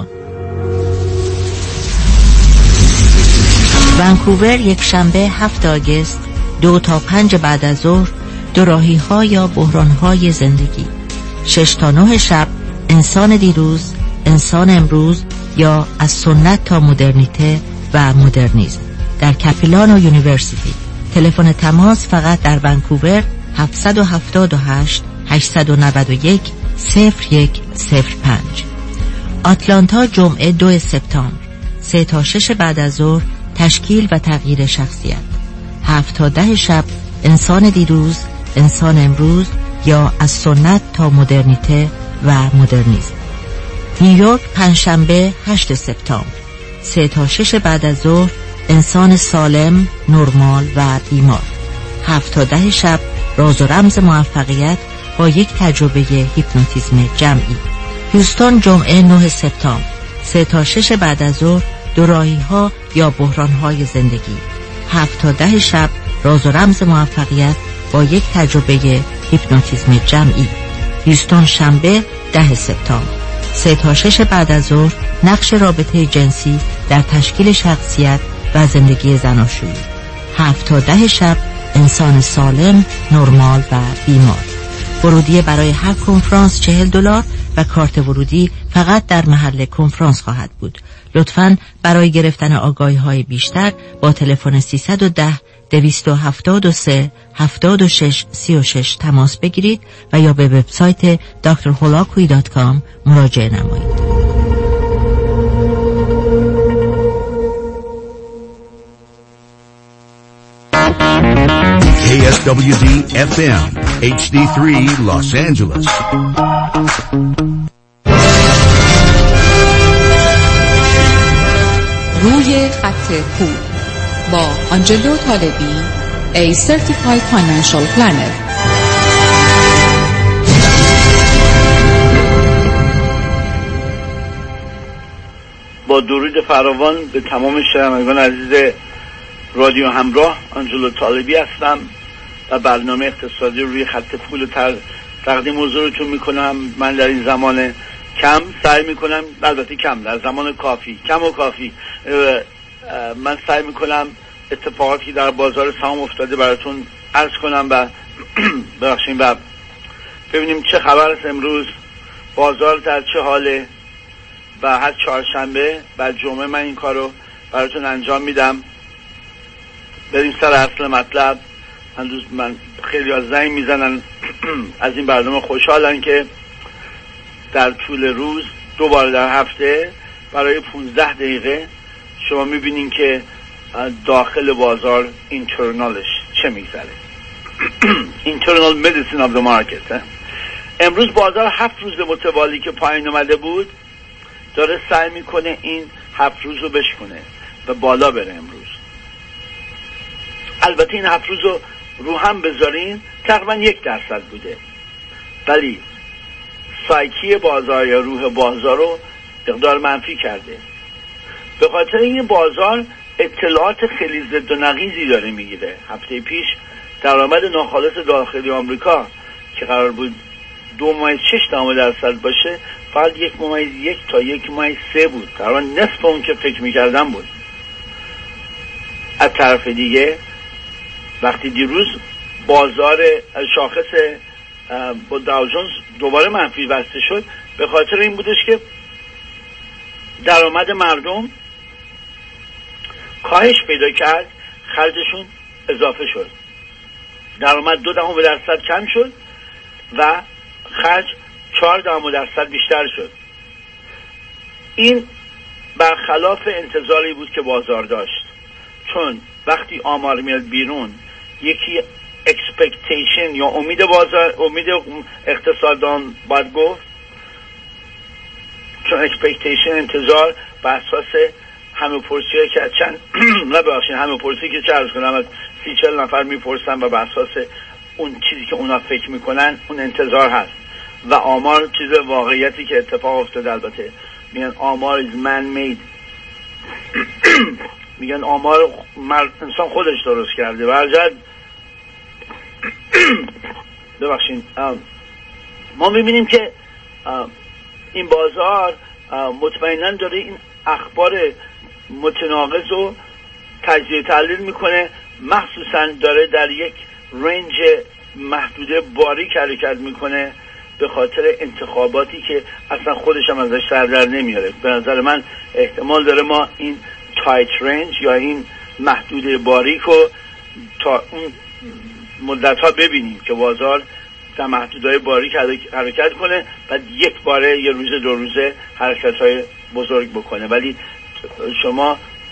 ونکوور یک شنبه 7 آگوست 2 تا 5 بعد از ظهر دوراهی ها یا بحران های زندگی. 6 تا 9 شب انسان دیروز، انسان امروز یا از سنت تا مدرنیته و مدرنیسم در کپیلانو یونیورسیتی. تلفن تماس فقط در ونکوور 778 891 0105. آتلانتا جمعه 2 سپتامبر 3 تا 6 بعد از ظهر تشکیل و تغییر شخصیت. 7 تا 10 شب انسان دیروز، انسان امروز یا از سنت تا مدرنیته و مدرنیسم. نیویورک پنجشنبه 8 سپتامبر 3 تا 6 بعد از ظهر انسان سالم، نرمال و بیمار. 7 تا 10 شب راز و رمز موفقیت با یک تجربه هیپنوتیزم جمعی. هیوستون جمعه 9 سپتامبر 3 تا 6 بعد از ظهر دوراهی ها یا بحران های زندگی. 7 تا 10 شب راز و رمز موفقیت با یک تجربه هیپنوتیزم جمعی. هیوستون شنبه 10 سپتامبر 3 تا 6 بعد از ظهر نقش رابطه جنسی در تشکیل شخصیت و زندگی زناشویی. 7 تا 10 شب انسان سالم، نرمال و بیمار. ورودی برای هر کنفرانس $40 و کارت ورودی فقط در محل کنفرانس خواهد بود. لطفاً برای گرفتن آگاهی‌های بیشتر با تلفن 310 273 76 36 تماس بگیرید و یا به وبسایت drholakui.com مراجعه نمایید. KSWD FM HD3 Los Angeles. روی خط پول با آنجلو طالبی، A Certified Financial Planner. با درود فراوان به تمام شنوندگان عزیز رادیو همراه، آنجلو طالبی هستم و برنامه اقتصادی روی خط پول تقدیم حضورتون میکنم. من در این زمان کم سعی میکنم، البته کم در زمان کافی، کم و کافی، من سعی میکنم اتفاقاتی در بازار سهام افتاده براتون عرض کنم و ببخشید و ببینیم چه خبر است امروز، بازار در چه حاله و هر چهارشنبه بعد جمعه من این کارو براتون انجام میدم. بریم سر اصل مطلب. من خیلی از زنگ میزنن از این برنامه خوشحالن که در طول روز 2 بار در هفته برای 15 دقیقه شما میبینین که داخل بازار اینترنالش چه میگذره. internal medicine of the market. امروز بازار 7 روز متوالی که پایین اومده بود داره سعی میکنه این 7 روز رو بشکنه و بالا بره. امروز البته این 7 روز رو هم بذارین تقریبا 1% بوده، ولی سایکی بازار یا روح بازار رو مقدار منفی کرده. به خاطر این بازار اطلاعات خیلی ضد و نقیضی داره میگیره. هفته پیش درآمد ناخالص داخلی آمریکا که قرار بود 2.6% باشه فقط 1.1 تا 1.3 بود، تقریبا نصف اون که فکر میکردم بود. از طرف دیگه وقتی دیروز بازار شاخص با داو جونز دوباره منفی بسته شد، به خاطر این بودش که درآمد مردم کاهش پیدا کرد، خرجشون اضافه شد. درآمد 0.2% کم شد و خرج 4% بیشتر شد. این برخلاف انتظاری بود که بازار داشت، چون وقتی آمار میاد بیرون یکی expectation یا امید بازار، امید اقتصاددان باید گفت، چون expectation انتظار بر اساس همه پرسی‌هایی که چند همه پرسی که چه عرض کنم از 30-40 نفر میپرسن و بر اساس اون چیزی که اونا فکر میکنن اون انتظار هست و آمار چیز واقعیتی که اتفاق افتاده. البته میگن آمار is man made میگن آمار انسان خودش درست کرده. برجد ببخشید ما میبینیم که این بازار مطمئناً داره این اخبار متناقض رو تجزیه تحلیل میکنه، مخصوصاً داره در یک رنج محدوده باریک حرکت میکنه به خاطر انتخاباتی که اصلا خودش هم ازش سر در نمیاره. به نظر من احتمال داره ما این تایت رنج یا این محدوده باریک رو تا اون مدت ها ببینیم که بازار در محدودهای باریک حرکت کنه و یک باره یه روز دو روزه حرکت های بزرگ بکنه. ولی شما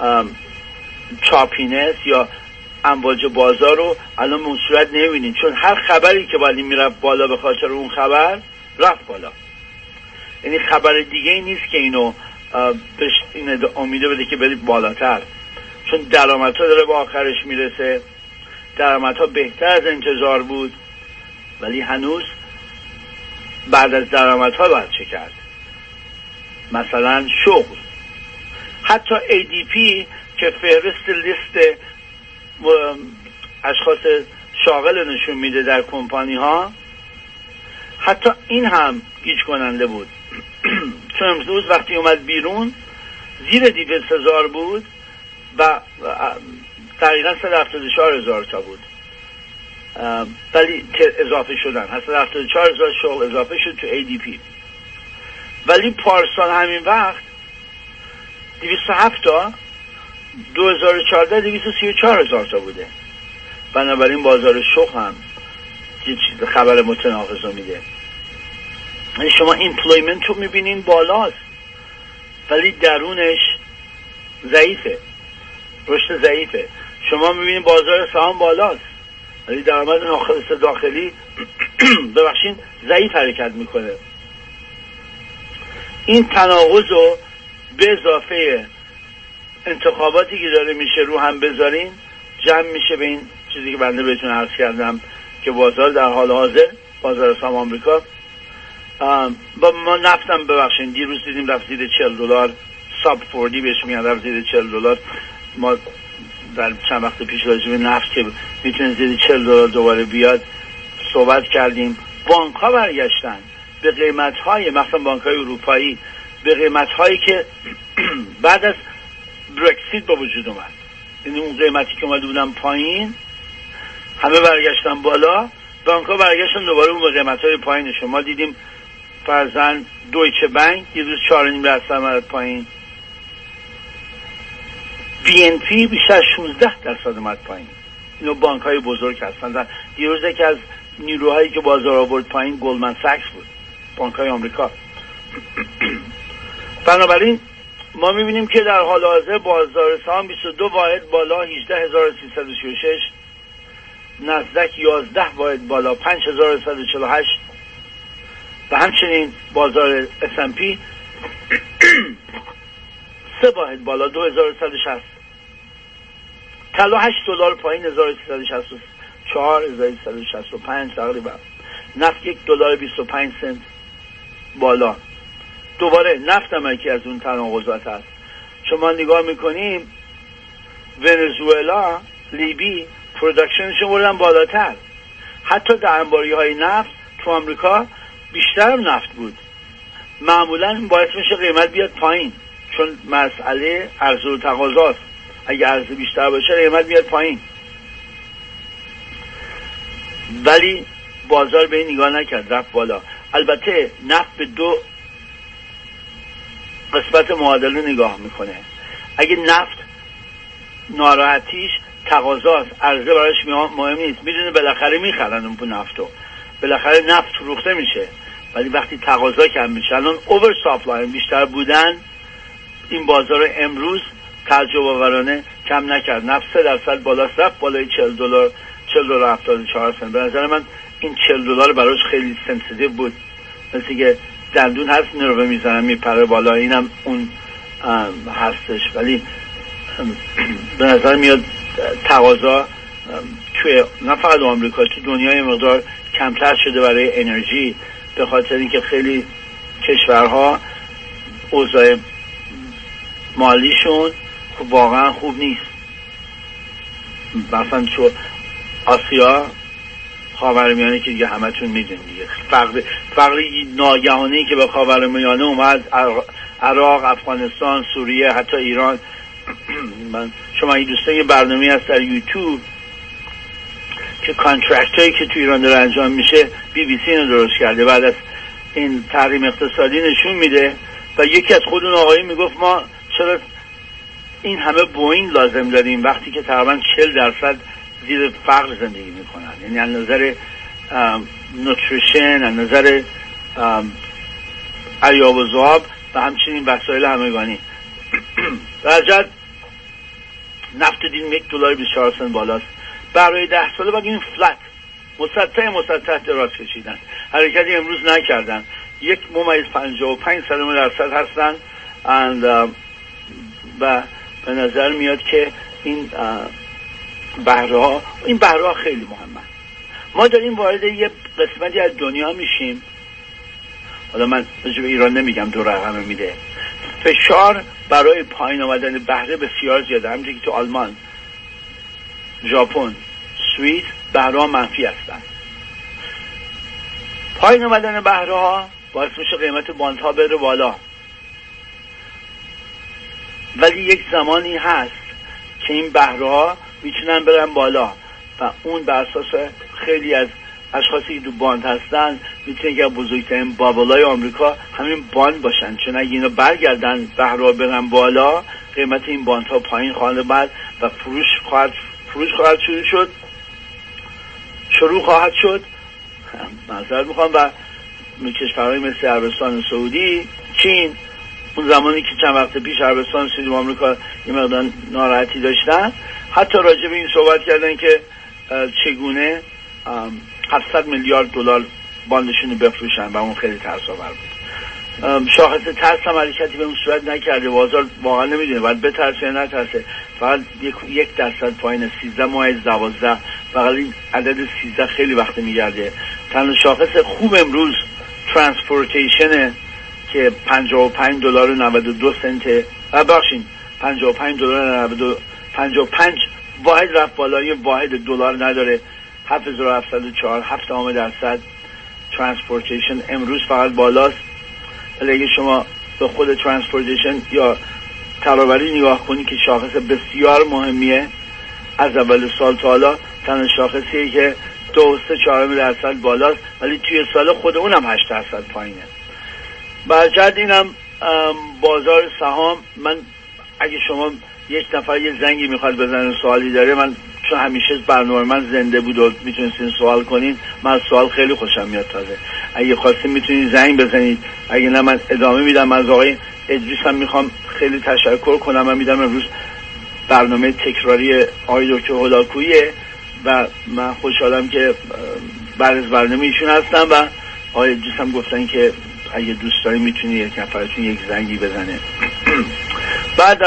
چاپینس یا امواج بازار رو الان به صورت نمیبینید، چون هر خبری که باید میرفت بالا به خاطر اون خبر رفت بالا. یعنی خبر دیگه ای نیست که اینو بهش این امیده بده که برید بالاتر، چون درآمدها داره به آخرش میرسه. درآمدها بهتر از انتظار بود، ولی هنوز بعد از درآمدها باید چه کرد؟ مثلا شغل، حتی ADP که فهرست لیست اشخاص شاغل نشون میده در کمپانی ها، حتی این هم گیج کننده بود چون امروز وقتی اومد بیرون زیر 200,000 بود و دقیقا 174,000 تا بود، ولی که اضافه شدن 174,000 شغل اضافه شد تو ADP. ولی پارسال همین وقت 207 تا 2014 234,000 تا بوده. بنابراین بازار شغل هم یه چیز خبر متناقض رو میده. یعنی شما ایمپلویمنت رو میبینین بالاست ولی درونش ضعیفه، رشد ضعیفه. شما میبینین بازار سهام بالاست ولی درآمد داخلی ببخشید ضعیف حرکت میکنه. این تناقض رو به اضافه انتخاباتی که داره میشه رو هم بذارین جمع میشه به این چیزی که بنده بهتون عرض کردم که بازار در حال حاضر، بازار سهام آمریکا با ما نفتم ببخشید دیروز دیدیم رفت زیر $40 ساب 40 بهش میگن، رفت زیر $40. ما در چند وقت پیش راجع به نفت که میتونه زیر $40 دوباره بیاد صحبت کردیم. بانک ها برگشتن به قیمت های، مثلا بانک های اروپایی به قیمت هایی که بعد از برکسیت با وجود اومد. یعنی اون قیمتی که اومده بودن پایین همه برگشتن بالا، بانک ها برگشتن دوباره اون قیمت های پایین. شما دیدیم فرضاً دویچه بانک یه روز 4.5% اومد پایین، BNP بیشتر 16% اومد پایین. اینو بانک های بزرگ هستن. دیروز یکی از نیروهایی که بازار آورد پایین گلدمن ساکس بود، بانک های آمریکا. بنابراین ما میبینیم که در حال حاضر بازار سهام 22 واحد بالا 18,336، نزدک 11 واحد بالا 5,148 و همچنین بازار S&P 3 واحد بالا 2,160. طلا $8 پایین 1,364 1,365 تقریبا. نفت $1.25 بالا. دوباره نفت هم یکی از اون تناقضات هست. شما نگاه میکنیم ونزوئلا، لیبی پروداکشنشون بردن بالاتر. حتی در انباری های نفت تو آمریکا بیشتر هم نفت بود. معمولا باعث میشه قیمت بیاد پایین، چون مسئله عرضه و تقاضاست. اگه عرضه بیشتر باشه قیمت بیاد پایین. ولی بازار به این نگاه نکرد، رفت بالا. البته نفت به دو قسمت معادله نگاه میکنه. اگه نفت ناراحتیش تقاضاست، عرضه براش مهم نیست، میدونه بالاخره میخرن اون نفتو، بالاخره نفت فروخته میشه. ولی وقتی تقاضا کم میشه، الان اوور ساپلای بیشتر بودن، این بازار امروز تعجب آورانه کم نکرد. نفت 3% بالاست، رفت بالای $40 $40.74. به نظر من این $40 براش خیلی سنسیتیو بود، مثل که دندون هست نروه میزنن میپره بالا، اینم اون هستش. ولی به نظر میاد تقاضا توی نه فقط آمریکا، تو دنیای مقدار کمتر شده برای انرژی، به خاطر اینکه خیلی کشورها اوضاع مالیشون واقعا خوب نیست. مثلا تو آسیا خاورمیانه که دیگه همتون میدونید دیگه، فقر ناگهانی که به خاورمیانه اومد، عراق، افغانستان، سوریه، حتی ایران. شما این دوستان یه برنامه هست در یوتیوب که کانترکت هایی که تو ایران داره انجام میشه، BBC اینو درست کرده، بعد از این تحریم اقتصادی نشون میده و یکی از خود اون آقایی میگفت ما چرا این همه بوئینگ لازم داریم وقتی که تقریبا 40% زیر فقر زندگی میکنن، یعنی از نظر نوتریشن، از نظر اریاب و ذاب و همچنین وسایل همگانی. در جد نفت دین $1.24 بالاست. برای 10 ساله باید این فلت مسطح دراز کشیدن، حرکتی امروز نکردن، 1.55% هستن و به نظر میاد که این بهره‌ها خیلی مهمه. ما داریم وارد یه قسمتی از دنیا میشیم، حالا من راجع به ایران نمیگم، دو رقمه میده، فشار برای پایین آمدن بهره بسیار زیاده. همونجوری که تو آلمان، ژاپن، سوئیس بهره‌ها منفی هستن. پایین آمدن بهره‌ها باعث میشه قیمت باندها بره بالا، ولی یک زمانی هست که این بهره‌ها میتونن برن بالا و اون بر اساس خیلی از اشخاصی که تو باند هستن میتونه که بزرگترین بابلای آمریکا همین باند باشن، چون اگه اینا برگردن بهره‌ها برن بالا، قیمت این باندها پایین خواهد بعد و فروش خواهد شد. معذرت میخوام. و کشورهای مثل عربستان سعودی، چین، اون زمانی که چند وقت پیش عربستان سعودی و آمریکا یه مقدار ناراحتی داشتن، حتی راجع به این صحبت کردن که چگونه $700 میلیارد باندشون رو بفروشن و اون خیلی ترس‌آور بود. شاخص ترس هم حرکتی به اون صورت نکرده، بازار واقعا نمیدونه باید بترسه یا نترسه، فقط 1% پایین 13.12، فقط این عدد 13 خیلی وقت میگرده. تنها شاخص خوب امروز ترانسپورتیشنه که $55.92 بخشین $55 واحد رفت بالا، یه واحد دلار نداره. 7704 7% ترانسپورتیشن امروز فقط بالاست. ولی اگه شما به خود ترانسپورتیشن یا ترابری نگاه کنی که شاخص بسیار مهمیه، از اول سال تا حالا تنها شاخصیه که 2.4% بالاست، ولی توی سال خود اونم 8% پایینه. برجرد اینم بازار سهام. من اگه شما یک نفر یه زنگی میخواد بزنه سوالی داره، من چون همیشه برنامه من زنده بود و میتونستین سوال کنین، من سوال خیلی خوشم میاد. تازه اگه خواستین میتونین زنگ بزنید، اگه نه من ادامه میدم. از آقای ادریس هم میخوام خیلی تشکر کنم. من میدم امروز برنامه تکراری آقای دکتر هلاکوییه و من خوشحالم که بعد از برنامه ایشون هستم و آقای ادریس هم گفتن که اگه دوست دارین میتونی یک نفرتون یک زنگی بزنه. بعد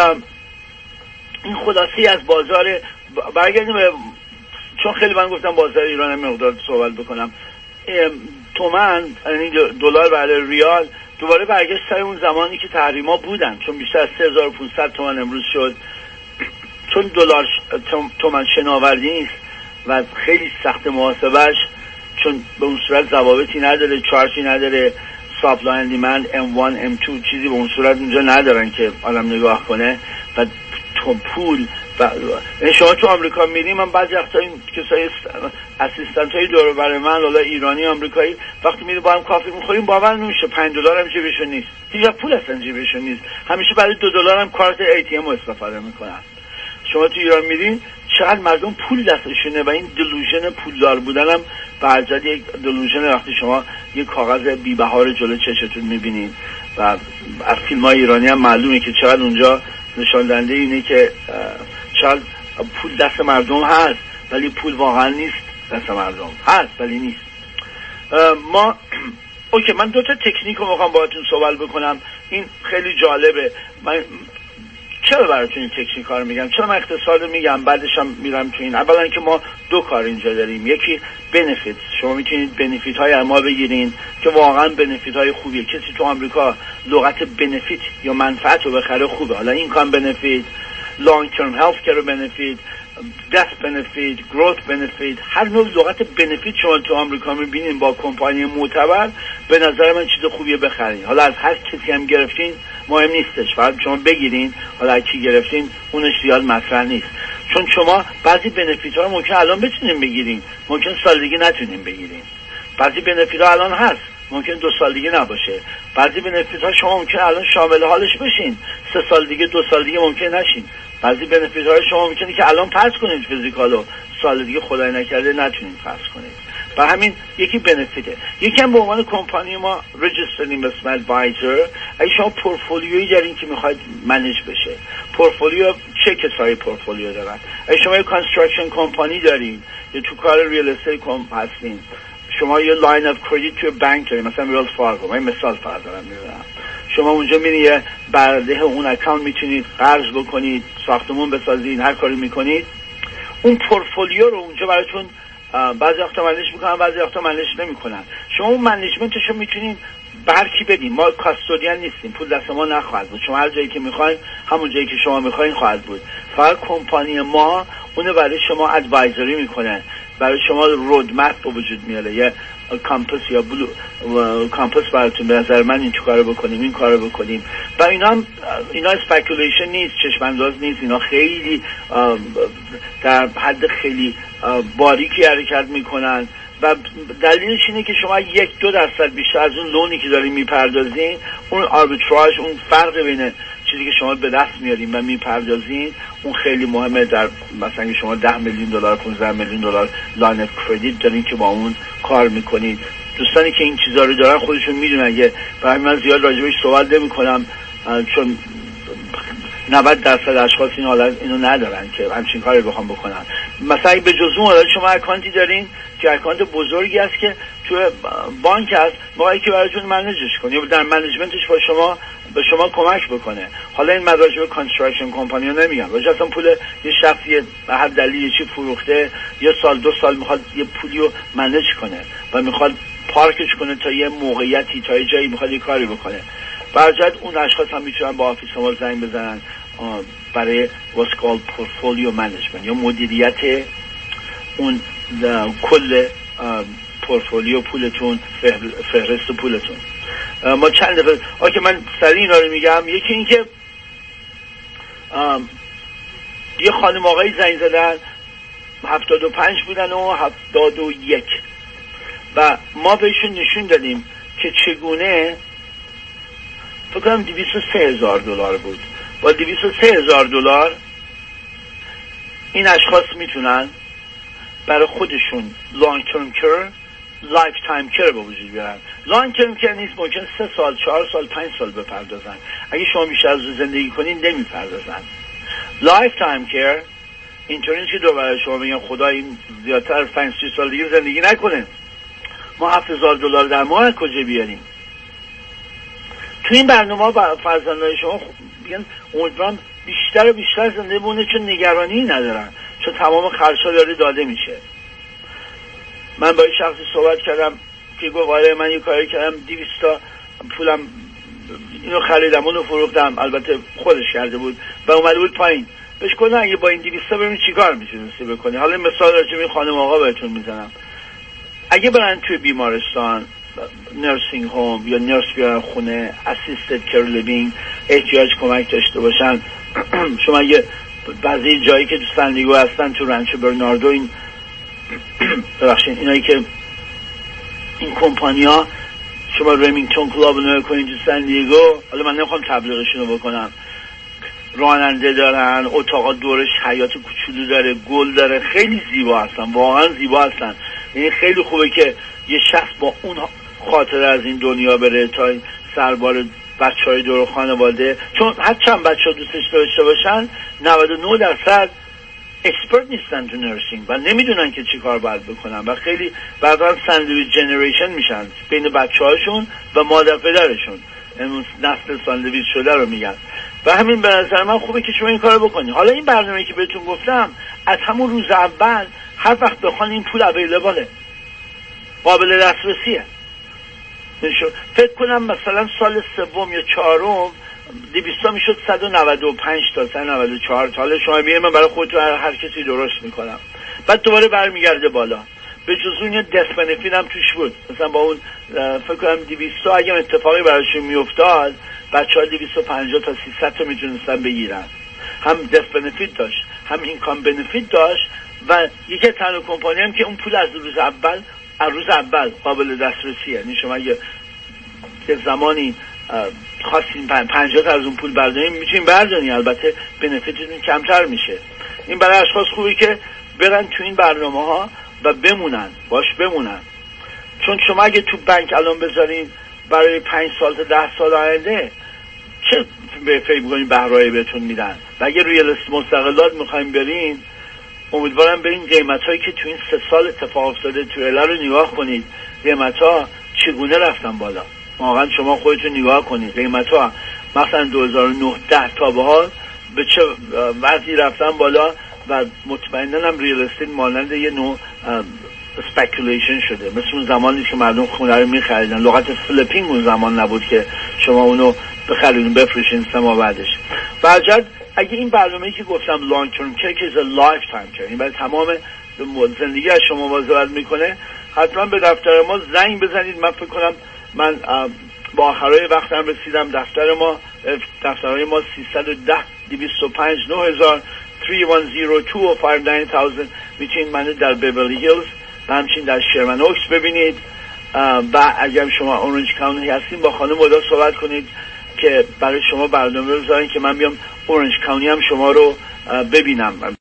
این خلاصی از بازار برگردیم، چون خیلی من گفتم بازار ایران هم مقدار صحبت بکنم. تومن، یعنی دلار برای ریال دوباره برگشت سر اون زمانی که تحریما بودن، چون بیشتر از 3500 تومن امروز شد. چون دلار تومن شناوردی نیست و خیلی سخت محاسبش، چون به اون صورت ضوابطی نداره، چارچی نداره، سپلای اند دیمند M1 M2 چیزی به اون صورت اونجا ندارن که آدم نگاه کنه. و پول شما تو آمریکا میریم، من بعضی وقتا این کسای اسیستنت های دور بر من، حالا ایرانی آمریکایی، وقتی میریم با هم کافی میخوریم باور نمیشه $5 هم جیبشون نیست، هیچ وقت پول اصلا جیبشون نیست، همیشه برای $2 هم کارت ATM رو استفاده میکنن. شما تو ایران میرین چقدر مردم پول دستشونه و این دلوژن پولدار بودن هم برجد یک دلوژن. وقتی شما یک کاغذ بی‌بهار جلو چشتون میبینین و از فیلم‌های ایرانی هم معلومه که چقدر اونجا نشان دهنده اینه که چقدر پول دست مردم هست ولی پول واقعا نیست دست مردم، هست ولی نیست. ما اوکی، من دو تا تکنیک رو میخوام باهاتون صحبت بکنم. این خیلی جالبه. من چرا براتون این تکنیک ها رو میگم؟ چرا من اقتصاد رو میگم بعدش هم میرم تو این؟ اولا که ما دو کار اینجا داریم، یکی بنفیت. شما میتونید بنفیت های ما بگیرین که واقعا بنفیت های خوبیه. کسی تو آمریکا لغت بنفیت یا منفعت رو بخره خوبه. حالا این کام بنفیت، لانگ ترم هلت کیر بنفیت، death benefit, growth benefit، هر نوع لغت بنفیت شما تو آمریکا میبینین با کمپانی معتبر، به نظر من چیز خوبیه بخرین. حالا از هر کسی هم گرفتین مهم نیستش، فقط شما بگیرین. حالا از کی گرفتین اونش زیاد مطرح نیست، چون شما بعضی بنفیت ها رو ممکن الان بتونین بگیرین، ممکن سال دیگه نتونین بگیرین. بعضی بنفیت ها الان هست، ممکن 2 سال دیگه نباشه. بعضی بنفیت ها شما ممکن الان شامل حالش بشین، 3 سال دیگه 2 سال دیگه ممکن نشین. بعضی بنفیت های شما ممکنه که الان پس کنید فیزیکالو، سال دیگه خدای نکرده نتونید پس کنید. و همین یکی بنفیته. یکی هم به عنوان کمپانی ما Registered Investment Advisor، اگه شما پورتفولیویی دارین که میخواید منیج بشه، پورتفولیو چه کسایی پورتفولیو دارن؟ اگه شما یه کانستراکشن کمپانی دارین یا تو کار ریل استیت هستین، شما یه لاین اف کردیت توی بانک دارین، مثلا ویلز فارگو، من مثال فقط دارم میزنم، شما اونجا میرین یه برده اون اکانت میتونید قرض بکنید، ساختمون بسازید، هر کاری میکنید، اون پورتفولیو رو اونجا براتون بعضی وقتا منیج میکنن، بعضی وقتا منیج نمیکنن. شما اون منیجمنتش رو میتونید به هر کی بدین. ما کاستودین نیستیم، پول دست ما نخواهد بود. شما هر جایی که میخواین همون جایی که شما میخواین خواهد بود. فقط کمپانی ما اونو برای شما ادوایزری میکنه، برای شما رودمپ به وجود میاره، یه کامپس یا بلو کامپس براتون، به نظر من این کارو بکنیم، این کارو بکنیم. و اینا اسپیکولیشن نیست، چشم انداز نیست، اینا خیلی در حد خیلی باریکی حرکت میکنن و دلیلش اینه که شما 1-2% بیشتر از اون لونی که دارین میپردازین، اون آربیتراژ، اون فرق بین چیزی که شما به دست میارین و میپردازین، اون خیلی مهمه. در مثلا شما $10 میلیون 15 میلیون دلار لاین اف کردیت دارین که با اون کار میکنید، دوستانی که این چیزا رو دارن خودشون میدونن. که برای من زیاد راجبش صحبت نمیکنم، چون 90% اشخاص این حالت اینو ندارن که همچین کاری بخوام بکنن. مثلا به جز اون شما اکانتی دارین که اکانت بزرگی است که تو بانک است، موقعی که براتون منیجش کنه یا در منیجمنتش به شما کمک بکنه. حالا این مراجع کانستراکشن کمپانی ها نمیگم، ولی اصلا پول یه شخصی به هر دلیلی چی فروخته، یه سال 2 سال میخواد یه پولیو منیج کنه و میخواد پارکش کنه تا یه موقعیتی، تا یه جایی میخواد یه کاری بکنه. برجت اون اشخاص هم میتونن با آفیس ما زنگ بزنن برای what's called portfolio management یا مدیریت اون کل پورتفولیو پولتون، فهرست پولتون. ما چند دفعه که من سریع اینا رو میگم. یکی این که یه خانم آقایی زنگ زدن، 75 بودن و 71 و ما بهشون نشون دادیم که چگونه، فکر کنم $203,000 بود، با $203,000 این اشخاص میتونن برای خودشون لانگ ترم کر، لایف تایم کر به وجود بیارن. لانگ ترم کر نیست، ممکن 3 سال 4 سال 5 سال بپردازن، اگه شما بیشتر از زندگی کنین نمیپردازن. لایف تایم کر اینطوری نیست که دوباره شما بگن خدا این زیادتر 5-6 سال دیگه زندگی نکنه، ما $7,000 در ماه کجا بیاریم؟ تو این برنامه فرزندان شما میگن امیدوارم بیشتر و بیشتر زنده بمونه، چون نگرانی ندارن، چون تمام خرجا داره داده میشه. من با یه شخصی صحبت کردم که گفت آره من یه کاری کردم 200 تا پولم اینو خریدم اونو فروختم، البته خودش کرده بود و اومده بود پایین. بهش گفتم اگه با این 200 تا ببینید چیکار میتونستی بکنی. حالا مثال راجع به خانم آقا بهتون میزنم. اگه برن توی بیمارستان، نرسینگ هوم یا نرس بیارن خونه، اسیستد کیر لیوینگ، احتیاج کمک داشته باشن، شما یه بعضی جایی که تو سندیگو هستن، تو رنچ برناردو، این ببخشید اینایی که این کمپانیا، شما رمینگتون کلاب رو نگاه کنید تو سندیگو، حالا من نمیخوام تبلیغشون رو بکنم، راننده دارن، اتاقا دورش حیات کوچولو داره، گل داره، خیلی زیبا هستن، واقعا زیبا هستن. یعنی خیلی خوبه که یه شخص با اون خاطره از این دنیا بره تا سربار بچهای دور خانواده، چون هر چند بچه دوستش داشته باشن 99% اکسپرت نیستن تو نرسینگ و نمیدونن که چی کار باید بکنن و خیلی بعدا ساندویچ جنریشن میشن بین بچه هاشون و مادر پدرشون، امون نسل ساندویچ شده رو میگن. و همین به نظر من خوبه که شما این کارو بکنید. حالا این برنامه‌ای که بهتون گفتم از همون روز اول هر وقت بخوان این پول اویلیبله، قابل دسترسیه. فکر کنم مثلا سال 3 یا 4 200 میشد 195 تا 194 تا. حالا شما بیاید من برای خودتون هر کسی درست میکنم. بعد دوباره برمیگرده بالا. به جز اون یه دست بنفیت هم توش بود. مثلا با اون فکر کنم 200 اگه اتفاقی براشون میافتاد بچه‌ها 250 تا 300 تا میتونستن بگیرن. هم دست بنفیت داشت، هم اینکام بنفیت داشت و یکی تنها کمپانی هم که اون پول از روز اول قابل دسترسیه. یعنی شما اگه که زمانی خواستین 50 تا از اون پول بردارین میتونین بردارین، البته بنفیتتون کمتر میشه. این برای اشخاص خوبی که برن تو این برنامه ها و بمونن. چون شما اگه تو بانک الان بذارین برای 5 سال تا 10 سال آینده چه به فکر می‌کنین بهره‌ای بهتون میدن؟ و اگه روی لیست مستقلات می‌خوایم برین، امیدوارم برین قیمتایی که تو این 3 سال اتفاق افتاده تو اله رو نگاه کنید. قیمت‌ها چگونه رفتن بالا؟ واقعا شما خودتون نگاه کنید قیمت‌ها مثلا 2009 10 تا به حال به چه وضعی رفتن بالا و مطمئناً هم ریال استیت مانند یه نوع اسپیکولیشن شده. مثل اون زمانی که مردم خونه رو می‌خریدن. لغت فلیپینگ اون زمان نبود که شما اونو بخرید بفروشین 3 ماه بعدش. برجرد اگه این برنامه‌ای که گفتم لانگ ترم کیر که لایف تایم کیر، این برای تمام زندگی از شما مواظبت میکنه، حتما به دفتر ما زنگ بزنید. من فکر کنم من با آخرای وقتم رسیدم. دفترهای ما 310 205 9000 3102 و 59000 میتونید منو در بیورلی هیلز و همچنین در شرمن اوکس ببینید. و اگر شما اورنج کانتی هستین با خانم ودا صحبت کنید که برای شما برنامه بذارین که من بیام اورنج کانتی هم شما رو ببینم.